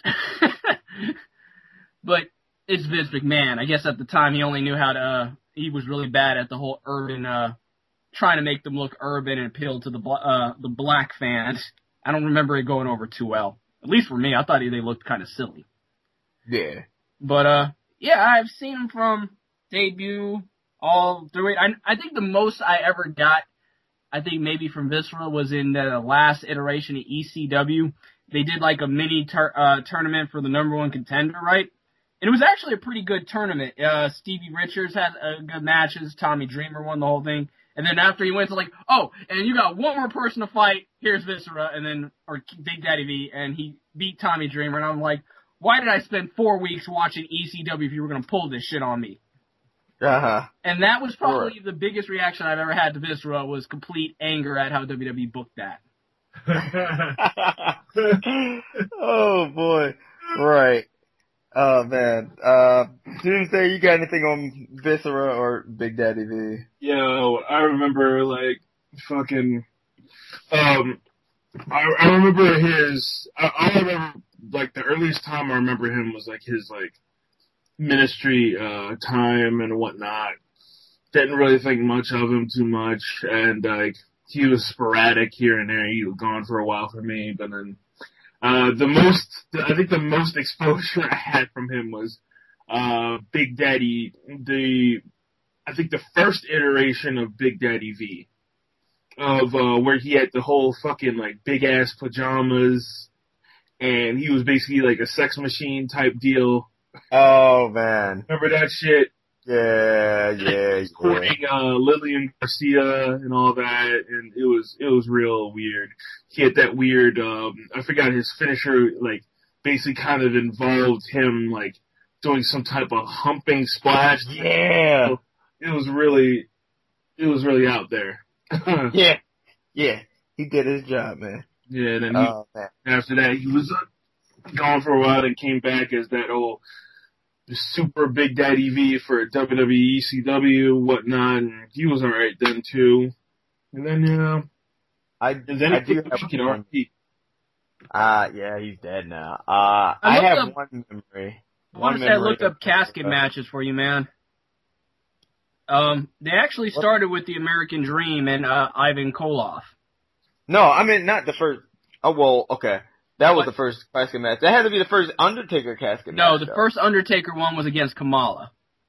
But it's Vince McMahon. I guess at the time he only knew how to, uh, he was really bad at the whole urban, uh, trying to make them look urban and appeal to the bl- uh, the black fans. I don't remember it going over too well. At least for me, I thought they looked kind of silly. Yeah. But, uh, yeah, I've seen him from debut all through it. I, I think the most I ever got, I think maybe from Viscera, was in the last iteration of E C W. They did like a mini tur- uh, tournament for the number one contender, right? And it was actually a pretty good tournament. Uh, Stevie Richards had uh, good matches. Tommy Dreamer won the whole thing. And then after he went to like, oh, and you got one more person to fight. Here's Viscera, and then, or Big Daddy V, and he beat Tommy Dreamer. And I'm like, why did I spend four weeks watching E C W if you were going to pull this shit on me? Uh-huh. And that was probably Right. the biggest reaction I've ever had to Viscera, was complete anger at how W W E booked that. Oh boy. Right. Oh man. Uh, Doomsday, you got anything on Viscera or Big Daddy V? Yo, I remember like fucking. Um, I, I remember his. I, I remember like the earliest time I remember him was like his like ministry uh time and whatnot. Didn't really think much of him too much, and like he was sporadic here and there. He was gone for a while for me, but then. Uh, the most, I think the most exposure I had from him was, uh, Big Daddy, the, I think the first iteration of Big Daddy V. Of, uh, where he had the whole fucking, like, big ass pajamas, and he was basically like a sex machine type deal. Oh man. Remember that shit? Yeah, yeah, yeah. Courting, uh, Lillian Garcia and all that, and it was, it was real weird. He had that weird, um, I forgot his finisher, like, basically kind of involved him, like, doing some type of humping splash. Yeah. So it was really, it was really out there. Yeah. Yeah. He did his job, man. Yeah, and then he, Oh man. after that, he was uh, gone for a while and came back as that old super Big Daddy V for W W E, C W, whatnot, and he was alright then too. And then, you know, I, and then I it do took have fucking one. R P. Uh, yeah, he's dead now. Uh, I, I looked have up- one memory. I One want to say I memory looked up of- casket matches for you, man. Um, they actually What? started with the American Dream and uh, Ivan Koloff. No, I mean, not the first. Oh, well, okay. That was What? the first casket match. That had to be the first Undertaker casket No, match. the though. first Undertaker one was against Kamala.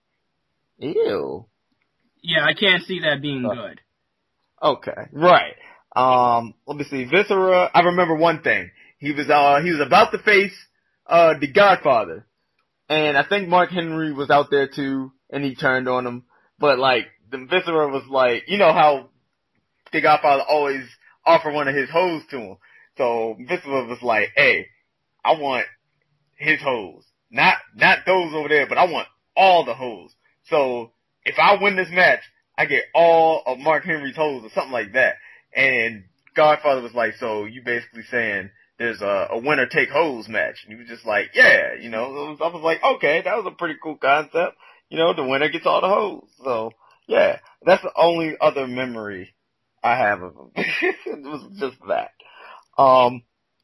Ew. Yeah, I can't see that being Uh, good. Okay. Right. Um, let me see. Viscera, I remember one thing. He was, uh, he was about to face, uh, the Godfather. And I think Mark Henry was out there too, and he turned on him. But like, the Viscera was like, you know how the Godfather always offer one of his hoes to him. So Viscera was like, hey, I want his hoes. Not, not those over there, but I want all the hoes. So if I win this match, I get all of Mark Henry's hoes or something like that. And Godfather was like, so you basically saying there's a, a winner take hoes match. And he was just like, yeah, you know, I was like, okay, that was a pretty cool concept. You know, the winner gets all the hoes. So yeah, that's the only other memory I have of him. It was just that. Um,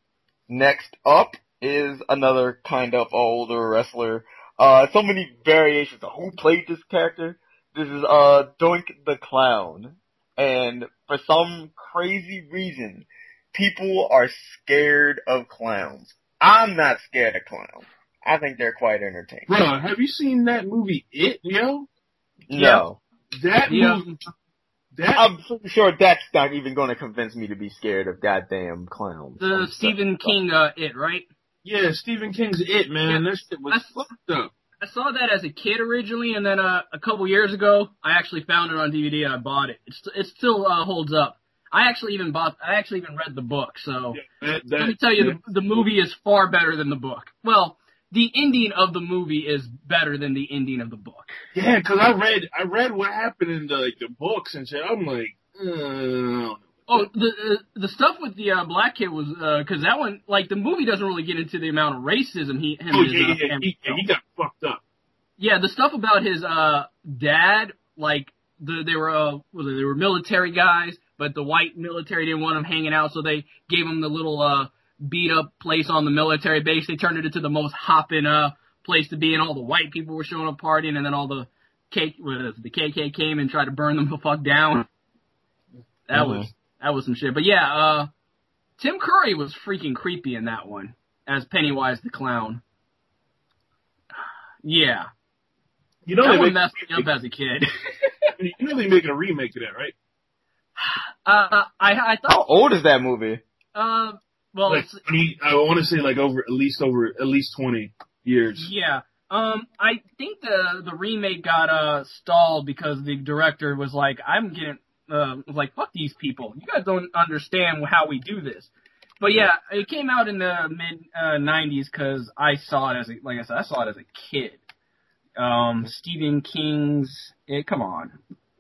next up is another kind of older wrestler. Uh, so many variations of who played this character. This is, uh, Doink the Clown. And for some crazy reason, people are scared of clowns. I'm not scared of clowns. I think they're quite entertaining. Bro, have you seen that movie, It, yo? No. That Yeah. movie, that, I'm pretty sure that's not even going to convince me to be scared of goddamn clowns. The I'm Stephen sorry. King, uh, It, right? yeah, Stephen King's It, man. Yeah. That shit was That's- fucked up. I saw that as a kid originally, and then uh, a couple years ago, I actually found it on D V D and I bought it. It's, it still uh, holds up. I actually even bought, I actually even read the book, so Yeah, that, that, let me tell you, yeah. the, the movie is far better than the book. Well, the ending of the movie is better than the ending of the book. Yeah, because I read I read what happened in the like the books and shit. I'm like, uh, I don't know. Oh, the uh, the stuff with the uh, black kid was because that one, like the movie doesn't really get into the amount of racism he him Oh and his, yeah, uh, yeah, family he, yeah, he felt. got fucked up. Yeah, the stuff about his uh dad, like the they were uh was it, they were military guys, but the white military didn't want him hanging out, so they gave him the little uh beat up place on the military base. They turned it into the most hopping uh place to be, and all the white people were showing up partying, and then all the K what is it, the K K came and tried to burn them the fuck down. That Mhm. was that was some shit. But yeah, uh Tim Curry was freaking creepy in that one as Pennywise the Clown. Yeah. You know That they one make, messed me up as a kid. you know they making a remake of that, right? uh, I I How thought, old is that movie? uh, well, Like it's, twenty, I want to say like over at least over at least twenty years. yeah. Um, I think the the remake got uh stalled because the director was like, I'm getting uh was like, fuck these people. You guys don't understand how we do this. But yeah, it came out in the mid uh, nineties because I saw it as a, like I said, I saw it as a kid. Um, Stephen King's, it, come on.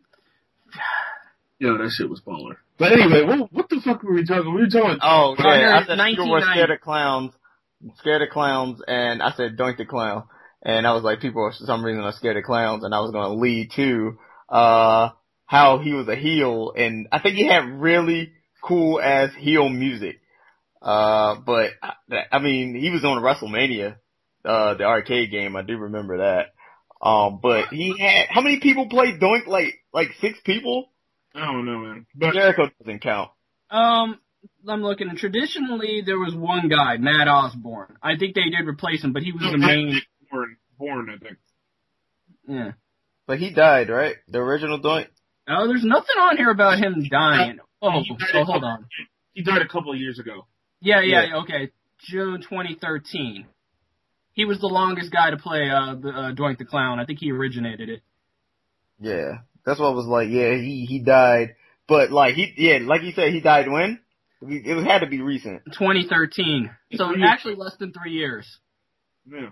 Yo, that shit was baller. But anyway, what, what the fuck were we talking? We were talking. Oh, Uh, yeah. I no, said people were nineteen ninety. scared of clowns. scared of clowns, and I said Doink the Clown. And I was like, people for some reason are scared of clowns, and I was going to lead to, uh, how he was a heel, and I think he had really cool ass heel music. Uh, but, I mean, he was on WrestleMania, uh, the arcade game, I do remember that. Um, but he had, how many people played Doink? Like, like six people? I don't know, man. But Jericho doesn't count. Um, I'm looking, and traditionally there was one guy, Matt Osborne. I think they did replace him, but he was the main. Born, born, I think. Yeah. But he died, right? The original Doink? Oh, there's nothing on here about him dying. Oh, He died oh a hold couple- on. He died a couple of years ago. Yeah, yeah, Yeah. okay. June twenty thirteen. He was the longest guy to play uh, the, uh, Doink the Clown. I think he originated it. Yeah. That's what I was like, yeah, he, he died. But like, he, yeah, like you said, he died when? It had to be recent. twenty thirteen. So actually less than three years. Yeah.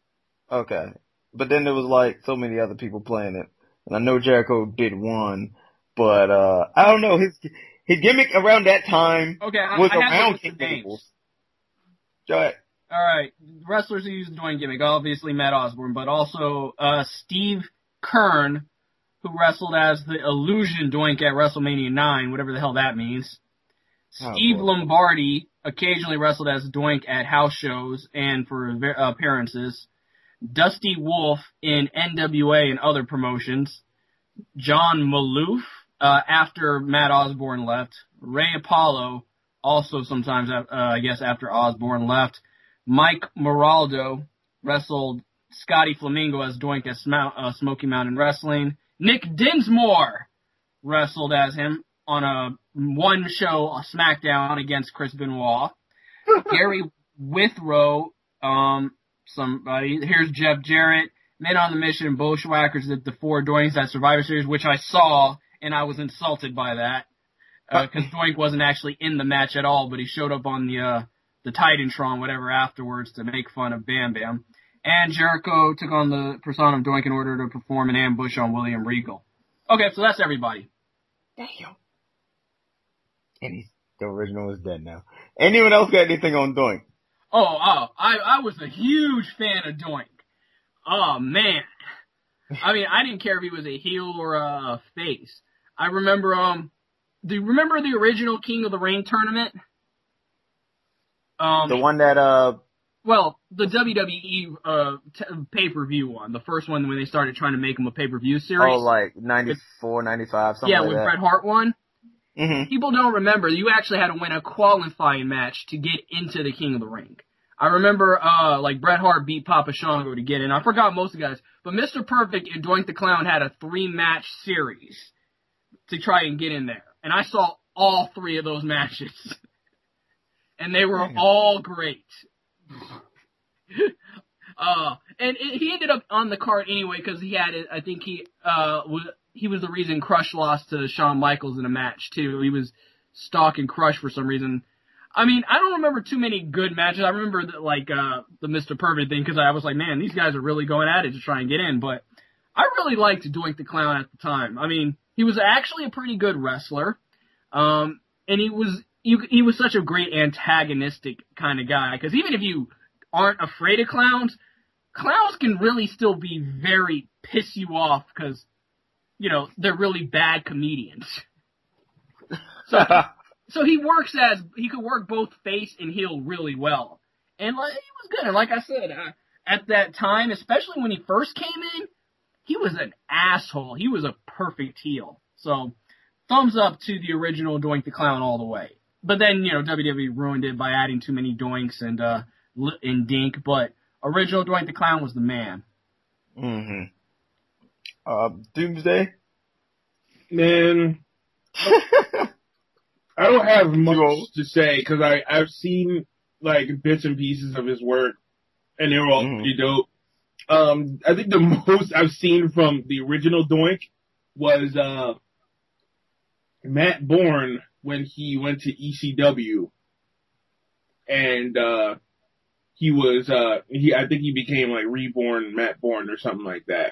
Okay. But then there was like so many other people playing it. And I know Jericho did one, but, uh, I don't know, his, his gimmick around that time Okay, I, was I have around to King list the names. Tables. Go ahead. All right, wrestlers who use the Doink gimmick, obviously Matt Osborne, but also uh, Steve Kern, who wrestled as the Illusion Doink at WrestleMania nine, whatever the hell that means. Oh, Steve boy. Lombardi occasionally wrestled as Doink at house shows and for uh, appearances. Dusty Wolf in N W A and other promotions. John Maloof uh, after Matt Osborne left. Ray Apollo, also sometimes, uh, I guess, after Osborne left. Mike Moraldo wrestled Scotty Flamingo as Doink at Sm- uh, Smoky Mountain Wrestling. Nick Dinsmore wrestled as him on a one show a SmackDown against Chris Benoit. Gary Withrow, um, somebody. Here's Jeff Jarrett. Men on the Mission, Bushwhackers at the Four Doinks at Survivor Series, which I saw, and I was insulted by that. Because uh, Doink wasn't actually in the match at all, but he showed up on the, uh, the Titantron, whatever, afterwards to make fun of Bam Bam. And Jericho took on the persona of Doink in order to perform an ambush on William Regal. Okay, so that's everybody. Damn. And he's, the original is dead now. Anyone else got anything on Doink? Oh, oh, I, I was a huge fan of Doink. Oh, man. I mean, I didn't care if he was a heel or a face. I remember, um, do you remember the original King of the Ring tournament? Um, The one that, uh, well, the W W E uh, t- pay-per-view one, the first one when they started trying to make him a pay-per-view series. oh, like ninety-four, ninety-five, something yeah, like when that. Bret Hart won. Mm-hmm. People don't remember you actually had to win a qualifying match to get into the King of the Ring. I remember, uh, like Bret Hart beat Papa Shango to get in. I forgot most of the guys, but Mister Perfect and Doink the Clown had a three-match series to try and get in there, and I saw all three of those matches, and they were Damn. all great. uh, and it, he ended up on the card anyway because he had it. I think he uh was he was the reason Crush lost to Shawn Michaels in a match too. He was stalking Crush for some reason. I mean, I don't remember too many good matches. I remember the, like uh the Mister Perfect thing because I was like, man, these guys are really going at it to try and get in. But I really liked Doink the Clown at the time. I mean, he was actually a pretty good wrestler, um, and he was you, he was such a great antagonistic kind of guy. Because even if you aren't afraid of clowns, clowns can really still be very piss you off because, you know, they're really bad comedians. So, so he works as, he could work both face and heel really well. And like, he was good. And like I said, uh, at that time, especially when he first came in, he was an asshole. He was a perfect heel. So, thumbs up to the original Doink the Clown all the way. But then, you know, W W E ruined it by adding too many Doinks and, uh, and Dink, but original Doink the Clown was the man. Mm-hmm. Uh, Doomsday? Man, I don't have much to say because I I've seen like bits and pieces of his work, and they were all Mhm. pretty dope. Um, I think the most I've seen from the original Doink was uh Matt Bourne when he went to E C W, and uh he was uh he I think he became like Reborn Matt Bourne or something like that.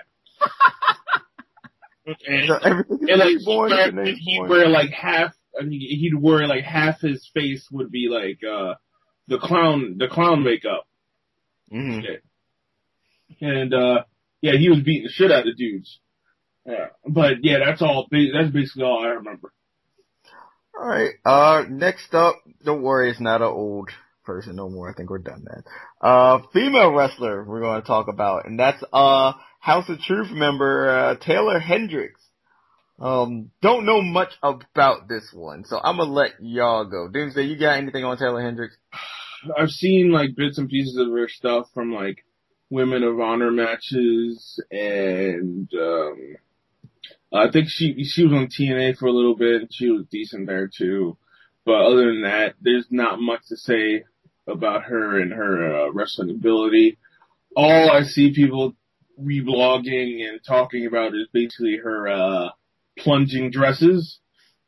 And, So everything is and like reborn, he'd wear, everything is he'd born. wear like half. I mean, he'd wear like half his face would be like uh the clown, the clown makeup. Mm-hmm. Shit. And, uh, yeah, he was beating the shit out of dudes. Yeah. But, yeah, that's all, that's basically all I remember. Alright, uh, next up, don't worry, it's not an old person no more. I think we're done then. Uh, female wrestler we're going to talk about, and that's, uh, House of Truth member, uh, Taylor Hendricks. Um, don't know much about this one, so I'm gonna let y'all go. Doomsday, you got anything on Taylor Hendricks? I've seen, like, bits and pieces of her stuff from, like, Women of Honor matches, and, um, I think she, she was on T N A for a little bit, and she was decent there too. But other than that, there's not much to say about her and her, uh, wrestling ability. All I see people reblogging and talking about is basically her, uh, plunging dresses,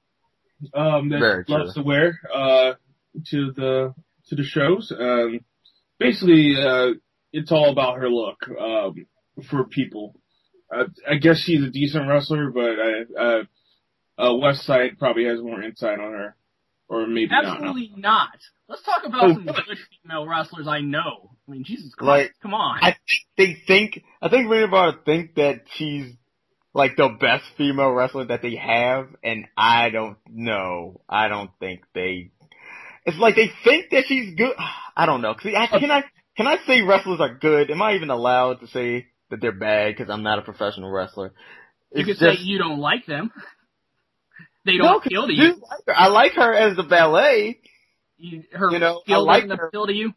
um, that Very she loves true. to wear, uh, to the, to the shows. Um, basically, uh, it's all about her look, um, for people. Uh, I guess she's a decent wrestler, but, uh, uh, uh, Westside probably has more insight on her. Or maybe Absolutely not. not. Let's talk about Oh, some good female wrestlers I know. I mean, Jesus Christ, Like, come on. I think they think, I think many of them think that she's like the best female wrestler that they have, and I don't know. I don't think they, it's like they think that she's good. I don't know. Can I, can I, can I say wrestlers are good? Am I even allowed to say that they're bad because I'm not a professional wrestler? You It's could say just- you don't like them. They No, don't 'cause appeal to I you. do like her. I like her as the ballet. you her you know, skill I like doesn't her. appeal to you.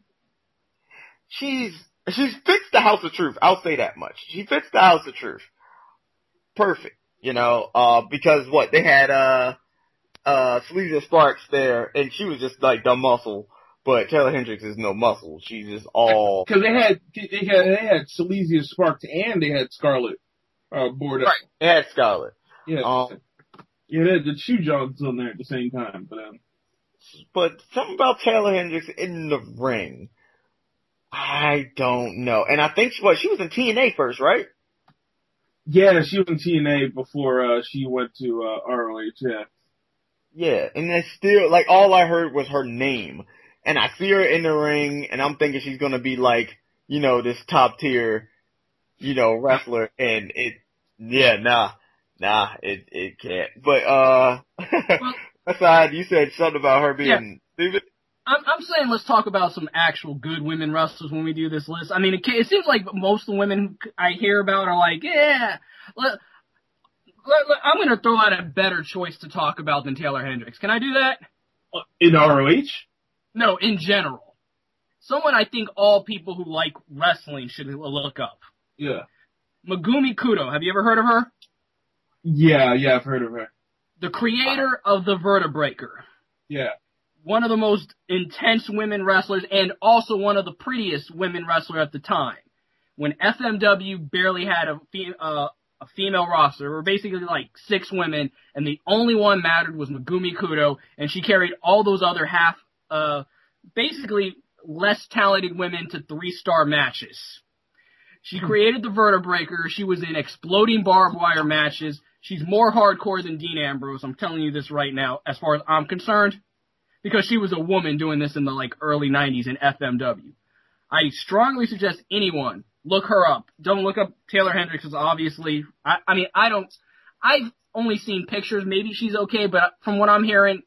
She's, she fits the House of Truth. I'll say that much. She fits the House of Truth. Perfect. You know, uh, because what, they had, uh, uh, Sleazy Sparks there, and she was just like the muscle, but Taylor Hendricks is no muscle. She's just all, Cause they had, they had, they had Silesia Sparks and they had Scarlett, uh, board up. right, they had Scarlett. Yeah. Um, Yeah, they had the shoe jogs on there at the same time, but, um, but something about Taylor Hendricks in the ring, I don't know. And I think, she, what, she was in T N A first, right? yeah, she was in T N A before, uh, she went to, uh, R O H, yeah. Yeah, and it's still, like, all I heard was her name. And I see her in the ring, and I'm thinking she's gonna be like, you know, this top tier, you know, wrestler, and it, yeah, nah, nah, it, it can't. But, uh, Well, aside, you said something about her being stupid. I'm, I'm saying let's talk about some actual good women wrestlers when we do this list. I mean, it, it seems like most of the women I hear about are like, yeah, let, let, let, I'm going to throw out a better choice to talk about than Taylor Hendricks. Can I do that? In R O H? No, in general. Someone I think all people who like wrestling should look up. Yeah. Megumi Kudo. Have you ever heard of her? Yeah, yeah, I've heard of her. The creator of the Vertebreaker. Yeah. One of the most intense women wrestlers and also one of the prettiest women wrestlers at the time. When F M W barely had a, fe- uh, a female roster, there were basically like six women, and the only one mattered was Megumi Kudo, and she carried all those other half, uh, basically less talented women to three-star matches. She created the Vertebreaker. She was in exploding barbed wire matches. She's more hardcore than Dean Ambrose. I'm telling you this right now, as far as I'm concerned. Because she was a woman doing this in the like early nineties in F M W. I strongly suggest anyone look her up. Don't look up Taylor Hendricks, because obviously, I, I mean, I don't, I've only seen pictures. Maybe she's okay, but from what I'm hearing,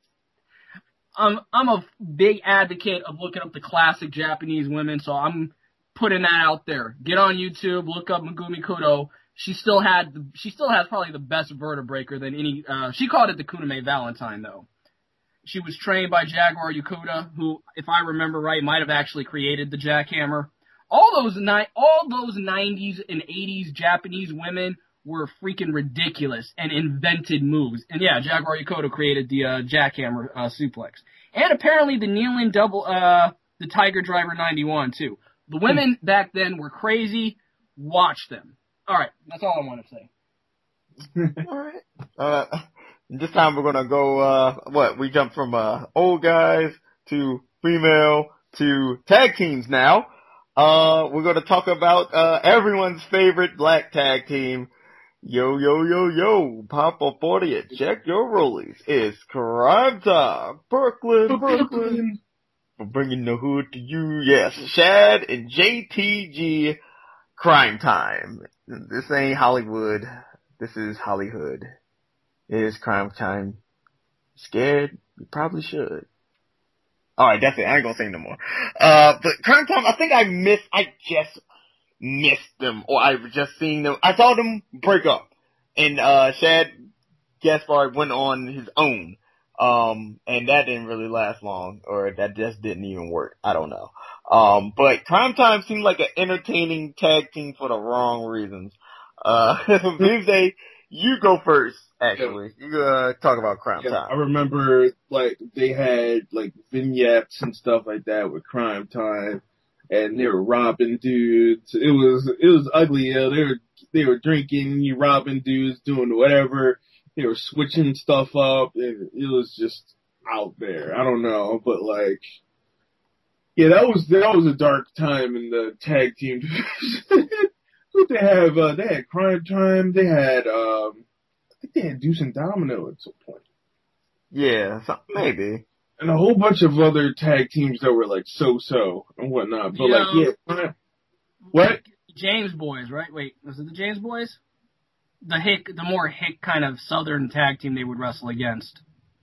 I'm, I'm a big advocate of looking up the classic Japanese women, so I'm putting that out there. Get on YouTube, look up Megumi Kudo. She still had, the, she still has probably the best Vertebreaker than any, uh, she called it the Kuname Valentine though. She was trained by Jaguar Yokota, who, if I remember right, might have actually created the jackhammer. All those ni- all those nineties and eighties Japanese women were freaking ridiculous and invented moves. And yeah, Jaguar Yokota created the uh, jackhammer uh, suplex. And apparently the kneeling double, uh, the Tiger Driver ninety-one too. The women back then were crazy. Watch them. All right, that's all I want to say. All right. Uh, this time we're gonna go. Uh, what we jump from uh old guys to female to tag teams now. Uh, we're gonna talk about uh everyone's favorite black tag team. Yo yo yo yo, Papa forty, check your rollies. It's crime time, Brooklyn, Brooklyn. for bringing the hood to you. Yes, Shad and J T G Crime Time. This ain't Hollywood. This is Hollywood. It is Crime Time. Scared? You probably should. Alright, that's it. I ain't gonna say no more. Uh, but Crime Time, I think I missed, I just missed them, or I've just seen them. I saw them break up. And, uh, Shad Gaspard went on his own. Um, and that didn't really last long, or that just didn't even work. I don't know. Um, but Crime Time seemed like an entertaining tag team for the wrong reasons. Uh, Tuesday, you go first, actually. Yeah. You, uh, talk about Crime yeah, Time. I remember, like, they had, like, vignettes and stuff like that with Crime Time, and they were robbing dudes. It was, it was ugly, you know, they were, they were drinking, you robbing dudes, doing whatever. They were switching stuff up, and it was just out there. I don't know, but like, yeah, that was that was a dark time in the tag team division. What they have? Uh, they had Crime Time. They had, um, I think they had Deuce and Domino at some point. Yeah, so, maybe. And a whole bunch of other tag teams that were like so-so and whatnot. But yeah. like, yeah, Crime, what? James Boys, right? Wait, was it the James Boys? The hick, the more hick kind of southern tag team they would wrestle against.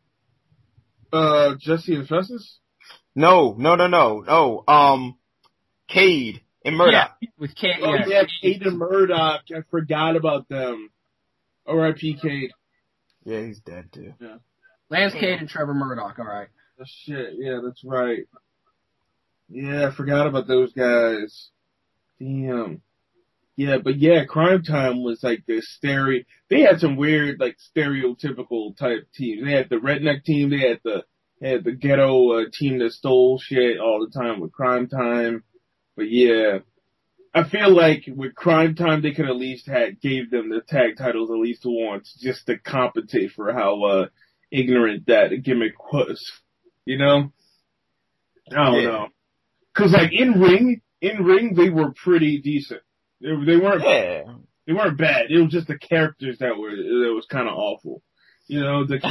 Uh, Jesse and Festus? No, no, no, no, no. Um, Cade and Murdoch. Yeah, with Cade. Oh yeah, yeah, Cade and Murdoch. I forgot about them. R I P Cade. Yeah, he's dead too. Yeah. Lance Cade and Trevor Murdoch. All right. Oh, shit. Yeah, that's right. Yeah, I forgot about those guys. Damn. Yeah, but yeah, Crime Time was like the stereo. They had some weird, like stereotypical type teams. They had the redneck team. They had the they had the ghetto uh, team that stole shit all the time with Crime Time. But yeah, I feel like with Crime Time they could at least had gave them the tag titles at least once just to compensate for how uh ignorant that gimmick was. You know? I don't yeah. know. Cause like in ring, in ring they were pretty decent. They, they weren't. Yeah. They weren't bad. It was just the characters that were that was kind of awful. You know, the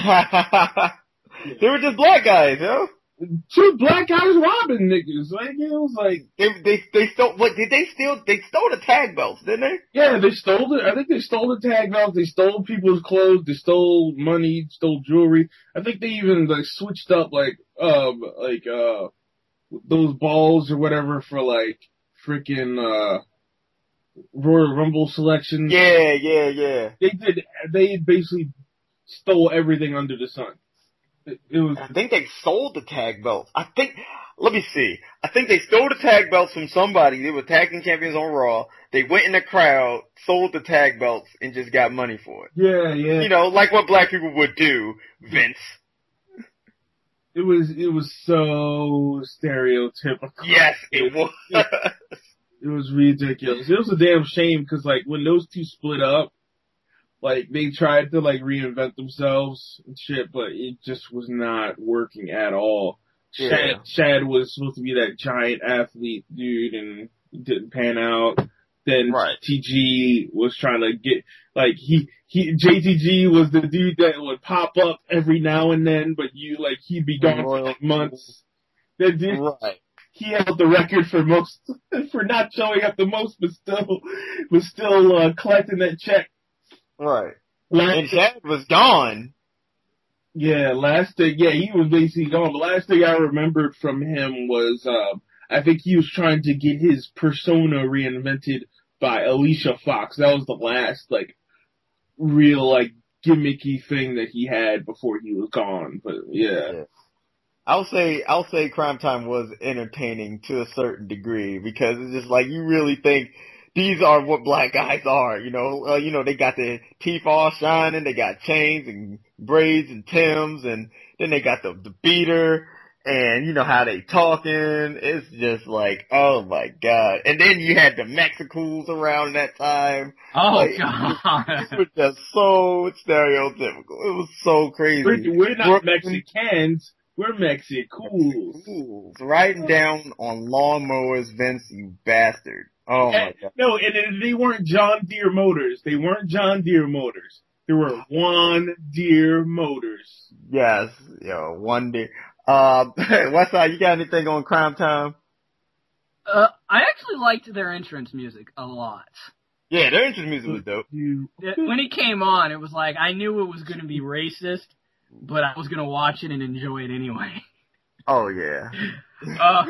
they were just black guys, yo. Two black guys robbing niggas. Like it was like they they they stole. What did they steal? They stole the tag belts, didn't they? Yeah, they stole it. I think they stole the tag belts. They stole people's clothes. They stole money. Stole jewelry. I think they even like switched up like um like uh those balls or whatever for like freaking uh. Royal Rumble selections. Yeah, yeah, yeah. They did. They basically stole everything under the sun. It, it was. I think they sold the tag belts. I think. Let me see. I think they stole the tag belts from somebody. They were tag team champions on Raw. They went in the crowd, sold the tag belts, and just got money for it. Yeah, yeah. You know, like what black people would do, Vince. It was. It was so stereotypical. Yes, it was. It was ridiculous. It was a damn shame because, like, when those two split up, like, they tried to, like, reinvent themselves and shit, but it just was not working at all. Yeah. Shad, Shad was supposed to be that giant athlete dude and it didn't pan out. Then right. T G was trying to get, like, he, he, J T G was the dude that would pop up every now and then, but you, like, he'd be gone for, like, months. That dude, right. He held the record for most, for not showing up the most, but still, was still, uh, collecting that check. Right. Last and Shad was gone. Yeah, last thing, yeah, he was basically gone. The last thing I remembered from him was, um, I think he was trying to get his persona reinvented by Alicia Fox. That was the last, like, real, like, gimmicky thing that he had before he was gone. But, yeah. yeah. I'll say, I'll say Crime Time was entertaining to a certain degree because it's just like you really think these are what black guys are, you know, uh, you know, they got their teeth all shining, they got chains and braids and Timbs and then they got the, the beater and you know how they talking. It's just like, oh my God. And then you had the Mexicals around that time. Oh like, God. It was just so stereotypical. It was so crazy. We're, we're not Mexicans. We're Mexicools. Riding down on lawnmowers, Vince, you bastard. Oh my God. No, and, and they weren't John Deere motors. They weren't John Deere motors. They were Juan Deere motors. Yes, yo, one Deere. Uh, Westside, you got anything on Crime Time? Uh, I actually liked their entrance music a lot. Yeah, their entrance music was dope. When it came on, it was like, I knew it was going to be racist, but I was going to watch it and enjoy it anyway. Oh, yeah. Uh,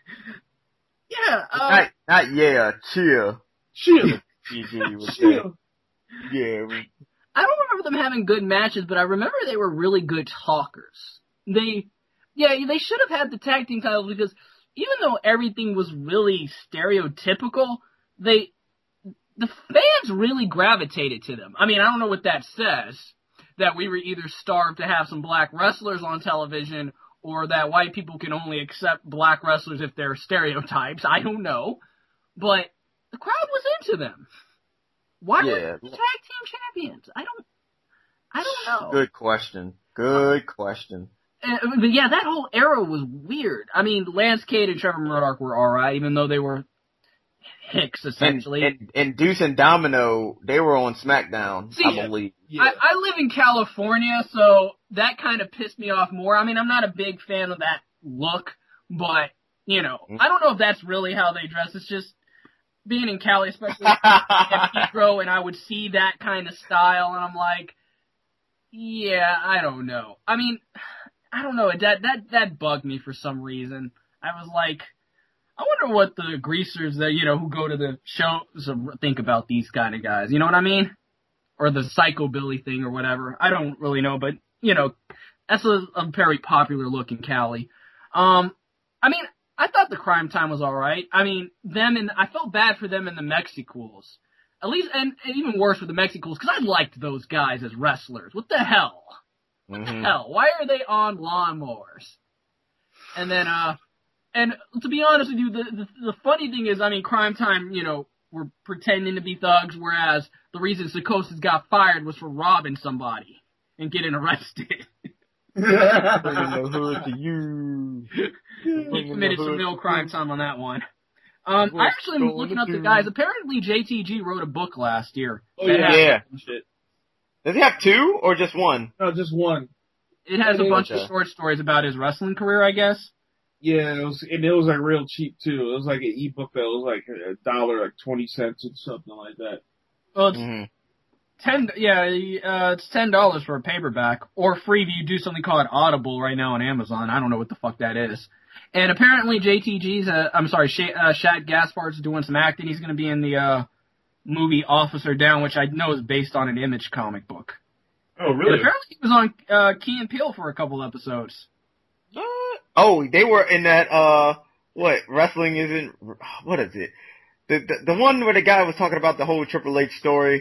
yeah. Uh, not, not yeah, chill. Chill. Chill. Yeah. We, I don't remember them having good matches, but I remember they were really good talkers. They, yeah, they should have had the tag team titles because even though everything was really stereotypical, they, the fans really gravitated to them. I mean, I don't know what that says, that we were either starved to have some black wrestlers on television or that white people can only accept black wrestlers if they're stereotypes. I don't know. But the crowd was into them. Why yeah. were they tag team champions? I don't, I don't know. Good question. Good question. Uh, but yeah, that whole era was weird. I mean, Lance Cade and Trevor Murdoch were alright, even though they were hicks, essentially. And, and, and Deuce and Domino, they were on SmackDown, See, I believe. Yeah. I, I live in California, so that kind of pissed me off more. I mean, I'm not a big fan of that look, but, you know, mm-hmm. I don't know if that's really how they dress. It's just being in Cali, especially at Pedro, and I would see that kind of style, and I'm like, yeah, I don't know. I mean, I don't know. That that that bugged me for some reason. I was like, I wonder what the greasers that, you know, who go to the shows think about these kind of guys. You know what I mean? Or the psychobilly thing or whatever. I don't really know, but, you know, that's a, a very popular look in Cali. Um, I mean, I thought the Crime Time was alright. I mean, them and I felt bad for them and the Mexicools. At least, and, and even worse for the Mexicools, because I liked those guys as wrestlers. What the hell? What mm-hmm. the hell? Why are they on lawnmowers? And then, uh, and to be honest with you, the, the the funny thing is, I mean, Crime Time, you know, were pretending to be thugs, whereas the reason Psychosis got fired was for robbing somebody and getting arrested. Bringing the hood to you. He committed some real Crime Time on that one. Um, I actually am looking up the guys. Apparently, J T G wrote a book last year. Oh yeah. yeah. Shit. Does he have two or just one? No, just one. It has a bunch of short stories about his wrestling career, I guess. Yeah, it was, and it was like real cheap too. It was like an ebook that was like a dollar, like twenty cents or something like that. Well, it's mm-hmm. ten. Yeah, uh, it's ten dollars for a paperback, or free if you do something called Audible right now on Amazon. I don't know what the fuck that is. And apparently, J T G's. Uh, I'm sorry, Sh- uh, Shad Gaspard's doing some acting. He's going to be in the uh, movie Officer Down, which I know is based on an Image comic book. Oh, really? And apparently, he was on uh, Key and Peele for a couple episodes. Uh, oh, they were in that, uh, what, wrestling isn't, what is it? The, the, the one where the guy was talking about the whole Triple H story.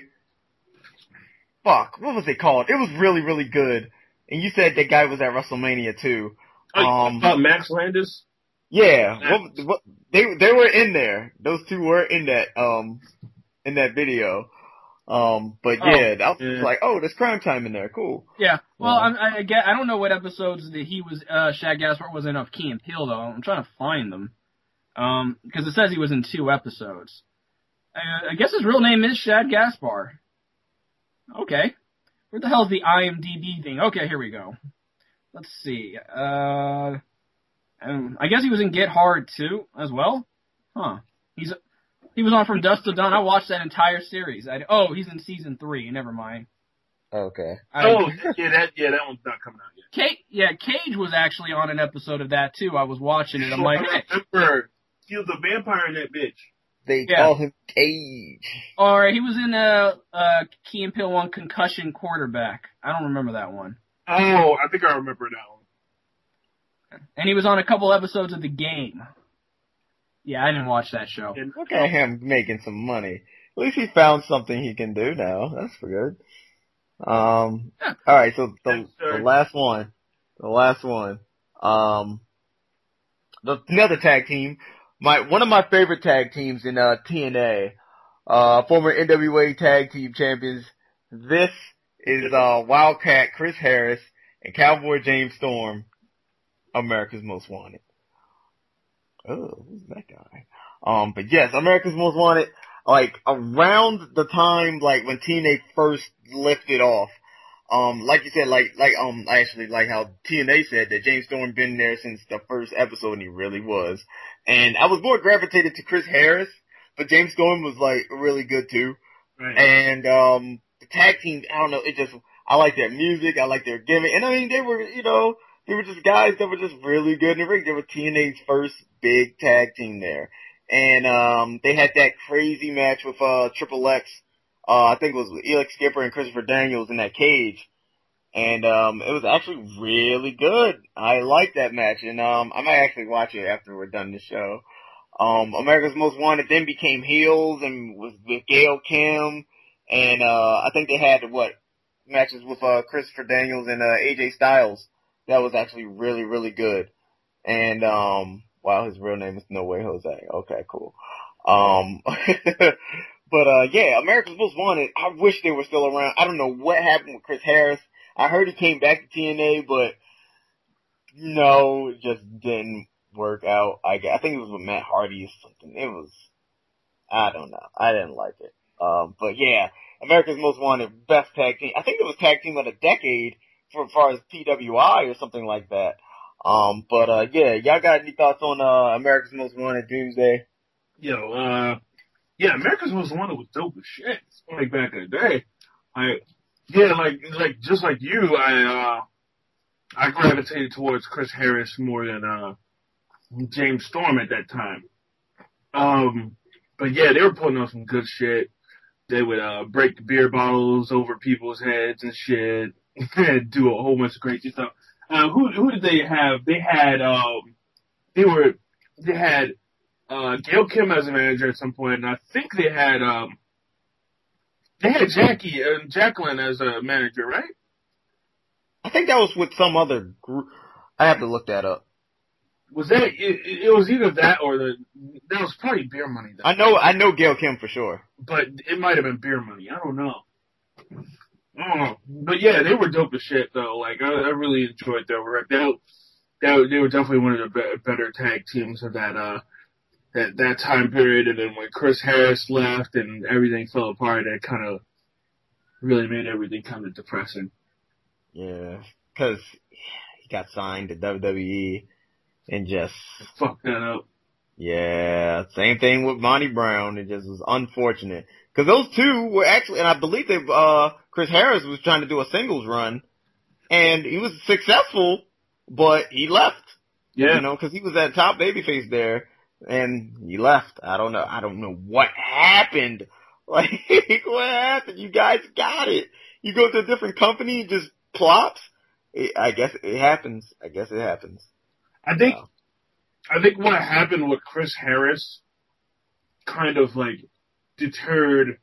Fuck, what was it called? It was really, really good. And you said that guy was at WrestleMania too. Oh, um, uh, Max Landis? Yeah, what, what, they, they were in there. Those two were in that, um, in that video. Um, but yeah, oh, I was yeah. like, oh, there's Crime Time in there. Cool. Yeah. Well, yeah. I, I get. I don't know what episodes that he was. Uh, Shad Gaspard was in of Key and Peele though. I'm trying to find them. Um, because it says he was in two episodes. Uh, I guess his real name is Shad Gaspard. Okay. Where the hell is the I M D B thing? Okay, here we go. Let's see. Uh, um, I guess he was in Get Hard too, as well. Huh. He's. He was on From Dusk to Dawn. I watched that entire series. I, oh, he's in season three. Never mind. Okay. I, oh, yeah, that yeah, that one's not coming out yet. Cage, yeah, Cage was actually on an episode of that too. I was watching it. I'm like, hey. Remember, he was a vampire in that bitch. They yeah. call him Cage. All right, he was in uh, uh, Key and Peele one, Concussion Quarterback. I don't remember that one. Oh, I think I remember that one. And he was on a couple episodes of The Game. Yeah, I didn't watch that show. Look at him making some money. At least he found something he can do now. That's for good. Um, yeah. alright, so the, Yes, the last one, the last one, um, the, another tag team, my, one of my favorite tag teams in, uh, T N A, uh, former N W A tag team champions. This is, uh, Wildcat Chris Harris and Cowboy James Storm, America's Most Wanted. Oh, who's that guy? Um, but yes, America's Most Wanted, like, around the time, like, when T N A first lifted off, Um, like you said, like, like, um, I actually like how T N A said that James Storm been there since the first episode, and he really was. And I was more gravitated to Chris Harris, but James Storm was, like, really good, too. Right. And, um, the tag team, I don't know, it just, I like their music, I like their gimmick, and I mean, they were, you know, they were just guys that were just really good in the ring. They were T N A's first big tag team there. And, um, they had that crazy match with, uh, Triple X. Uh, I think it was Elix Skipper and Christopher Daniels in that cage. And, um, it was actually really good. I liked that match. And, um, I might actually watch it after we're done the show. Um, America's Most Wanted then became heels and was with Gail Kim. And, uh, I think they had, what, matches with, uh, Christopher Daniels and, uh, A J Styles. That was actually really, really good. And, um, wow, his real name is No Way Jose. Okay, cool. Um, But, uh, yeah, America's Most Wanted, I wish they were still around. I don't know what happened with Chris Harris. I heard he came back to T N A, but no, it just didn't work out. I, I think it was with Matt Hardy or something. It was, I don't know. I didn't like it. Um, but yeah, America's Most Wanted, best tag team. I think it was tag team of the decade for as far as P W I or something like that. Um, but, uh, yeah, y'all got any thoughts on, uh, America's Most Wanted Doomsday? Yo, uh, yeah, America's Most Wanted was dope as shit. Like back in the day. I, yeah, like, like, just like you, I, uh, I gravitated towards Chris Harris more than, uh, James Storm at that time. Um, but yeah, they were putting on some good shit. They would, uh, break the beer bottles over people's heads and shit. And do a whole bunch of crazy stuff. Uh, who, who did they have? They had, um, they were, they had, Uh, Gail Kim as a manager at some point, and I think they had, um, they had Jackie and Jacqueline as a manager, right? I think that was with some other group. I have to look that up. Was that, it, it was either that or the, that was probably Beer Money though. I know, I know Gail Kim for sure. But it might have been Beer Money, I don't know. I don't know. But yeah, they were dope as shit though, like, I, I really enjoyed their work. They, they, they were definitely one of the be- better tag teams of that, uh, That, that time period, and then when Chris Harris left and everything fell apart, that kind of really made everything kind of depressing. Yeah, because he got signed to W W E and just fucked that up. Yeah, same thing with Monty Brown. It just was unfortunate because those two were actually, and I believe they, uh, Chris Harris was trying to do a singles run, and he was successful, but he left. Yeah, you know, because he was that top babyface there. And he left. I don't know. I don't know what happened. Like, what happened? You guys got it. You go to a different company, it just plops. It, I guess it happens. I guess it happens. I think, wow. I think what happened with Chris Harris kind of like deterred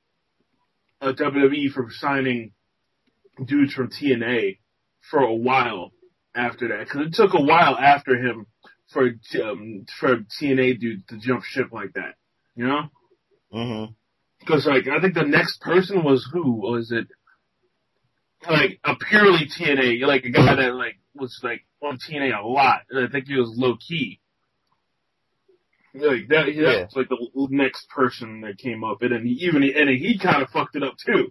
uh, W W E from signing dudes from T N A for a while after that. Cause it took a while after him for um, for T N A dude to jump ship like that, you know? Mm-hmm. Because like I think the next person was who was it? Like a purely T N A, like a guy that like was like on T N A a lot. And I think he was low key. Like that, yeah, yeah. It's like the next person that came up, and then he, even and he kind of fucked it up too.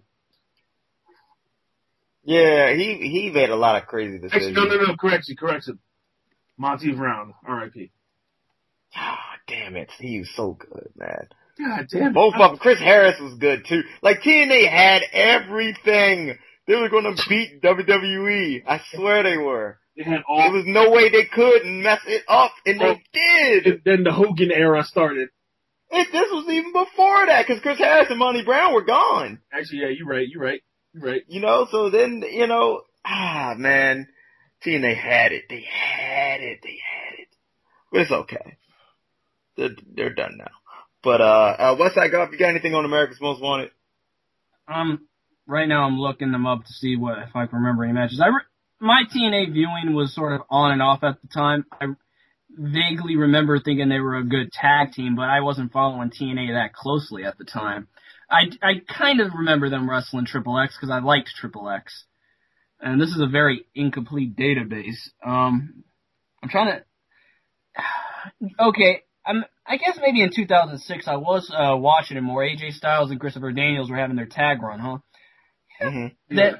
Yeah, he he made a lot of crazy decisions. Actually, no, no, no, correction, correction. Monty Brown, R I P Ah, damn it. He was so good, man. God damn it. Both of them. Chris Harris was good, too. Like, T N A had everything. They were going to beat W W E. I swear they were. They had all. There was no way they couldn't mess it up, and well, they did. And then the Hogan era started. It, this was even before that, because Chris Harris and Monty Brown were gone. Actually, yeah, you're right, you're right, you're right. You know, so then, you know, ah, man. T N A had it. They had it. They had it. But it's okay. They're, they're done now. But, uh, uh, Westside Golf, you got anything on America's Most Wanted? Um, right now I'm looking them up to see what, if I can remember any matches. I re- my T N A viewing was sort of on and off at the time. I vaguely remember thinking they were a good tag team, but I wasn't following T N A that closely at the time. I, I kind of remember them wrestling Triple X because I liked Triple X. And this is a very incomplete database. Um, I'm trying to... Okay, I'm, I guess maybe in two thousand six I was uh, watching it more. A J Styles and Christopher Daniels were having their tag run, huh? Mm-hmm. That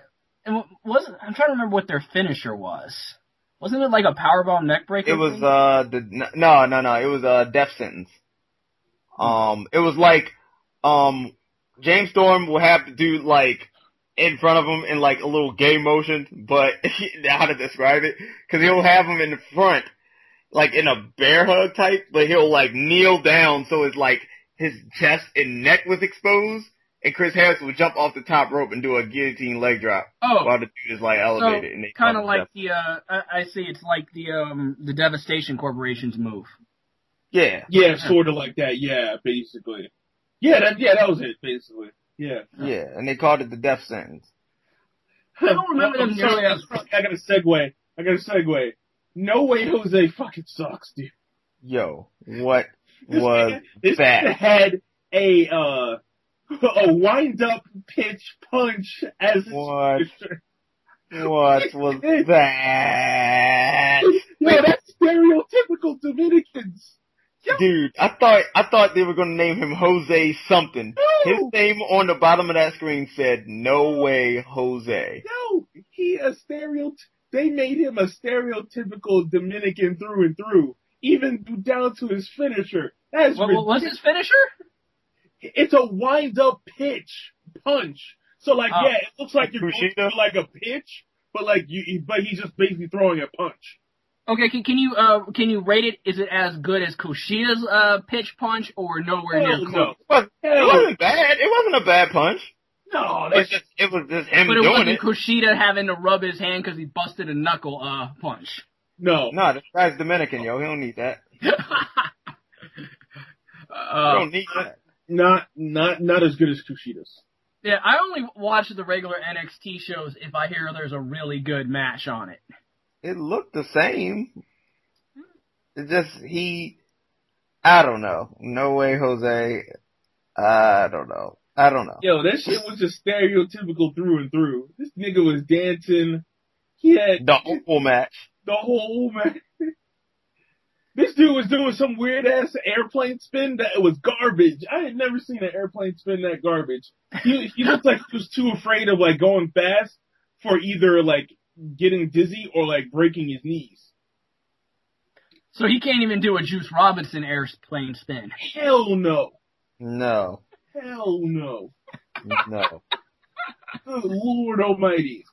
and wasn't I'm trying to remember what their finisher was. Wasn't it like a powerbomb neckbreaker? It was thing? uh the no no no it was a death sentence. Um, it was like um James Storm will have to do like in front of him in like a little gay motion, but how to describe it? Because he'll have him in the front, like in a bear hug type, but he'll like kneel down so it's like his chest and neck was exposed, and Chris Harris would jump off the top rope and do a guillotine leg drop oh, while the dude is like elevated. so and they kind of like the uh, I, I see it's like the um the Devastation Corporation's move. yeah Yeah, sort of like that. Yeah, basically. Yeah, that yeah that was it basically. Yeah. yeah, and they called it the death sentence. I don't remember them I'm sorry, nearly as. I got a segue. I got a segue. No Way Jose fucking sucks, dude. Yo, what This was nigga- this that? nigga had a uh a wind up pitch punch as his What? finisher. What was that? Yeah, that's stereotypical Dominicans. Yo, Dude, I thought I thought they were gonna name him Jose something. His no, name on the bottom of that screen said "No Way Jose." no, he a stereo. They made him a stereotypical Dominican through and through, even down to his finisher. That's What, what was his finisher? It's a wind up pitch punch. So like, Oh. yeah, it looks like you're going Kushida? for like a pitch, but like you, but he's just basically throwing a punch. Okay, can, can you uh can you rate it? Is it as good as Kushida's uh pitch punch or nowhere near Hell close? no. Well, it Hell wasn't bad. It wasn't a bad punch. No, It's that's just it was just him But it doing wasn't it. Kushida having to rub his hand because he busted a knuckle uh punch. no. No, this guy's Dominican, yo. He don't need that. He uh, don't need that. Not, not, not as good as Kushida's. yeah, I only watch the regular N X T shows if I hear there's a really good match on it. It looked the same. It just he. I don't know. No Way Jose. I don't know. I don't know. Yo, that shit was just stereotypical through and through. This nigga was dancing. He had The whole match. the whole man. This dude was doing some weird ass airplane spin that was garbage. I had never seen an airplane spin that garbage. He he looked like he was too afraid of like going fast for either like getting dizzy or like breaking his knees. So he can't even do a Juice Robinson airplane spin. Hell no. No. Hell no. No. Good Lord Almighty.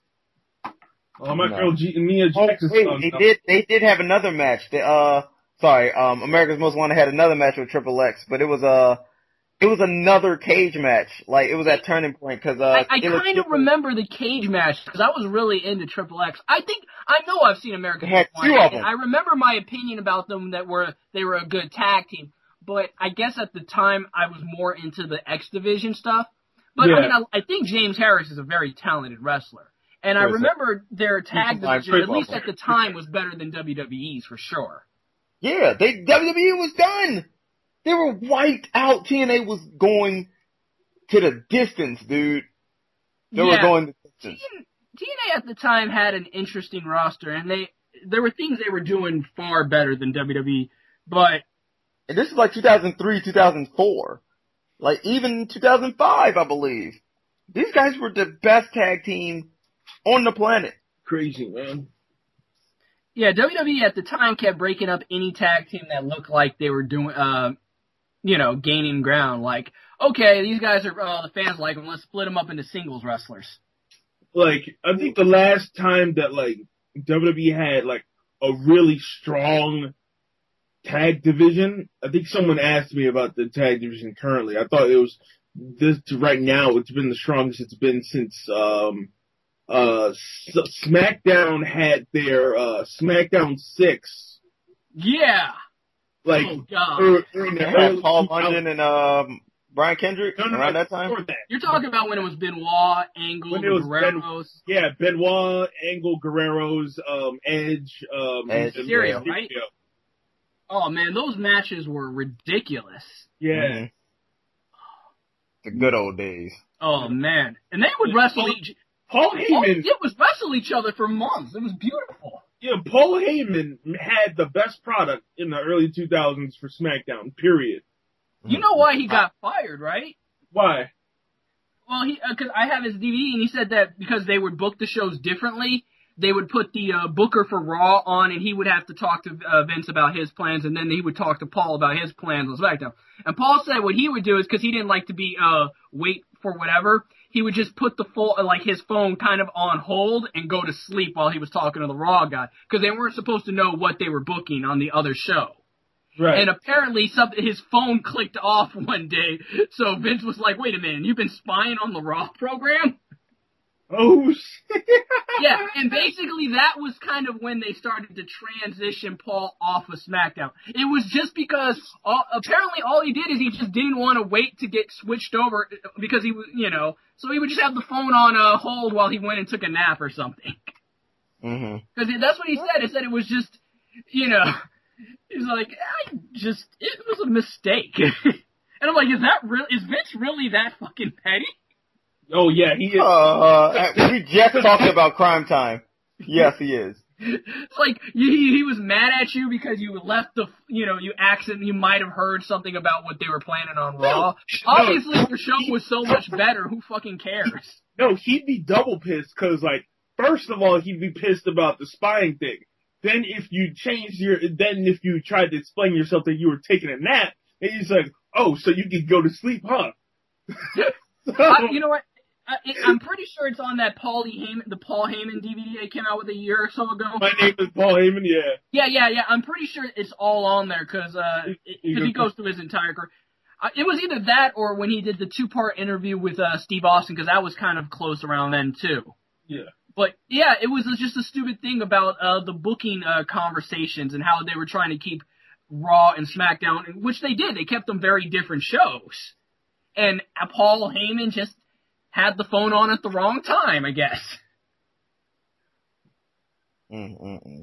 Oh, my No. girl G- Mia Oh, Jackson. wait, they did. They did have another match. They, uh, sorry. Um, America's Most Wanted had another match with Triple X, but it was uh, it was another cage match. Like it was at Turning Point because uh, I, I it was kind of different. remember the cage match because I was really into Triple X. I think I know I've seen American. They had Most two Wanted, of them. and I remember my opinion about them that were they were a good tag team. But I guess at the time I was more into the X Division stuff. But Yeah. I mean, I, I think James Harris is a very talented wrestler, and I Who is remember their tag He's a fine division, at football least at player. the time, was better than W W E's for sure. Yeah, they W W E was done. They were wiped out. T N A was going to the distance, dude. They were Yeah. going the distance. T N A at the time had an interesting roster, and they there were things they were doing far better than W W E. But And this is like two thousand three, two thousand four. Like even two thousand five, I believe. These guys were the best tag team on the planet. Crazy, man. yeah, W W E at the time kept breaking up any tag team that looked like they were doing, uh, you know, gaining ground. Like, okay, these guys are uh, the fans like them. Let's split them up into singles wrestlers. Like, I think the last time that, like, W W E had, like, a really strong tag division, I think someone asked me about the tag division currently. I thought it was, this, right now, it's been the strongest it's been since, um, uh, S- SmackDown had their, uh, SmackDown six. Yeah. Like, Oh God. er- during the They had early Paul two thousands. London and um, Brian Kendrick No, no, no, around that time. before that. You're talking about when it was Benoit, Angle, When it was Guerreros. Yeah, Benoit, Angle, Guerrero's, um, Edge, um, Edge, and- Mysterio, yeah. right? Oh man, those matches were ridiculous. Yeah. Mhm. The good old days. Oh man, and they would wrestle each. Paul Oh, Heyman, it was wrestle each other for months. It was beautiful. yeah, Paul Heyman had the best product in the early two thousands for SmackDown, period. You know why he got fired, right? Why? well, he because uh, I have his D V D, and he said that because they would book the shows differently, they would put the uh, booker for Raw on, and he would have to talk to uh, Vince about his plans, and then he would talk to Paul about his plans on SmackDown. And Paul said what he would do is, because he didn't like to be uh wait for whatever, he would just put the full like his phone kind of on hold and go to sleep while he was talking to the Raw guy, because they weren't supposed to know what they were booking on the other show. Right. And apparently something, his phone clicked off one day, so Vince was like, wait a minute, you've been spying on the Raw program? Oh, shit. Yeah, and basically that was kind of when they started to transition Paul off of SmackDown. It was just because, all, apparently all he did is he just didn't want to wait to get switched over, because he was, you know, so he would just have the phone on uh, hold while he went and took a nap or something. Mm-hmm. Because that's what he said, he said it was just, you know... He's like, I just, it was a mistake. And I'm like, is that real? Is Vince really that fucking petty? Oh, yeah, he is. Uh, we just talked about Crime Time. Yes, he is. It's like, he, he was mad at you because you left the, you know, you accident, you might have heard something about what they were planning on Raw. No, Obviously, no, your show was so much better, who fucking cares? No, he'd be double pissed, because, like, first of all, he'd be pissed about the spying thing. Then if you changed your, then if you tried to explain yourself that you were taking a nap, and he's like, oh, so you can go to sleep, huh? so, I, you know what? I, I'm pretty sure it's on that Paul E. Heyman, the Paul Heyman D V D they came out with a year or so ago. My name is Paul Heyman, yeah. Yeah, yeah, yeah. I'm pretty sure it's all on there, because uh, he goes through his entire career. Uh, it was either that or when he did the two-part interview with uh, Steve Austin, because that was kind of close around then, too. Yeah. But, yeah, it was just a stupid thing about uh, the booking uh, conversations and how they were trying to keep Raw and SmackDown, which they did. They kept them very different shows. And uh, Paul Heyman just had the phone on at the wrong time, I guess. Mm-mm-mm.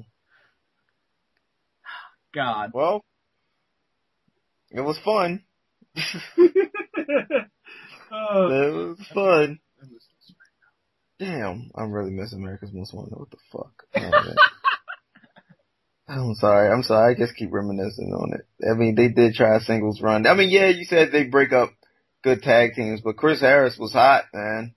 God. Well, it was fun. uh, It was fun. Damn, I'm really missing America's Most Wanted. What the fuck? Oh, I'm sorry. I'm sorry. I just keep reminiscing on it. I mean, they did try a singles run. I mean, yeah, you said they break up good tag teams, but Chris Harris was hot, man.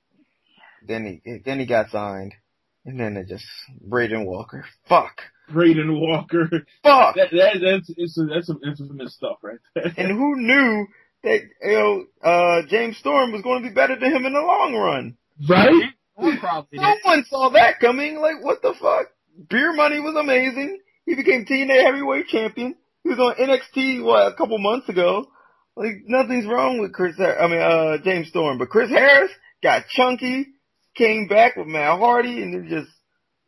Then he then he got signed, and then it just Braden Walker. Fuck. Braden Walker. Fuck. That, that that's it's a, that's some infamous stuff right there. And who knew that you know uh James Storm was going to be better than him in the long run? Right? Probably No one saw that coming. Like, what the fuck? Beer Money was amazing. He became T N A Heavyweight Champion. He was on N X T, what, a couple months ago. Like, nothing's wrong with Chris, Har- I mean, uh, James Storm. But Chris Harris got chunky, came back with Matt Hardy, and it just,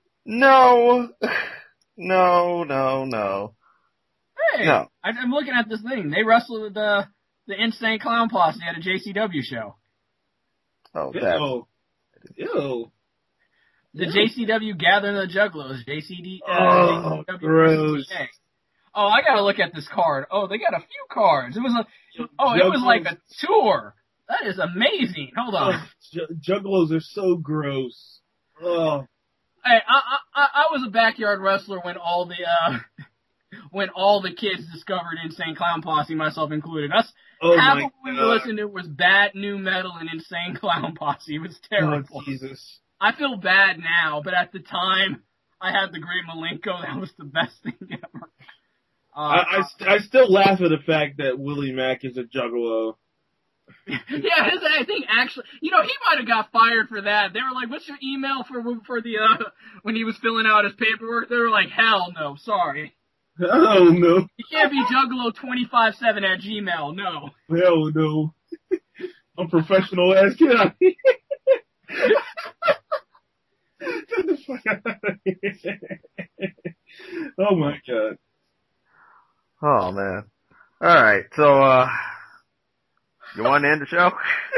no, no, no, no. Hey, No. I, I'm looking at this thing. They wrestled with the, the Insane Clown Posse at a J C W show. Oh, that. Ew. Ew. The J C W Gathering of the Juggalos, J C D. Uh, Oh, J C W gross. Oh, I gotta look at this card. Oh, they got a few cards. It was a, oh, it was like a tour. That is amazing. Hold on. Oh, J- Juggalos are so gross. Oh. Hey, I, I, I was a backyard wrestler when all the, uh, when all the kids discovered Insane Clown Posse, myself included. Us, Oh half my of what we God. listened to was bad new metal and Insane Clown Posse. It was terrible. Oh, Jesus. I feel bad now, but at the time, I had the Great Malenko. That was the best thing ever. Uh, I, I, st- I still laugh at the fact that Willie Mack is a juggalo. yeah, his I think actually, you know, he might have got fired for that. They were like, "What's your email for for the uh when he was filling out his paperwork?" They were like, "Hell no, sorry, Oh, no. you can't be Juggalo twenty-five seven at Gmail. No." Hell no. I'm professional ass. Get out of here. Get the fuck out of here. Oh, my God. Oh, man. All right. So, uh, you want to end the show?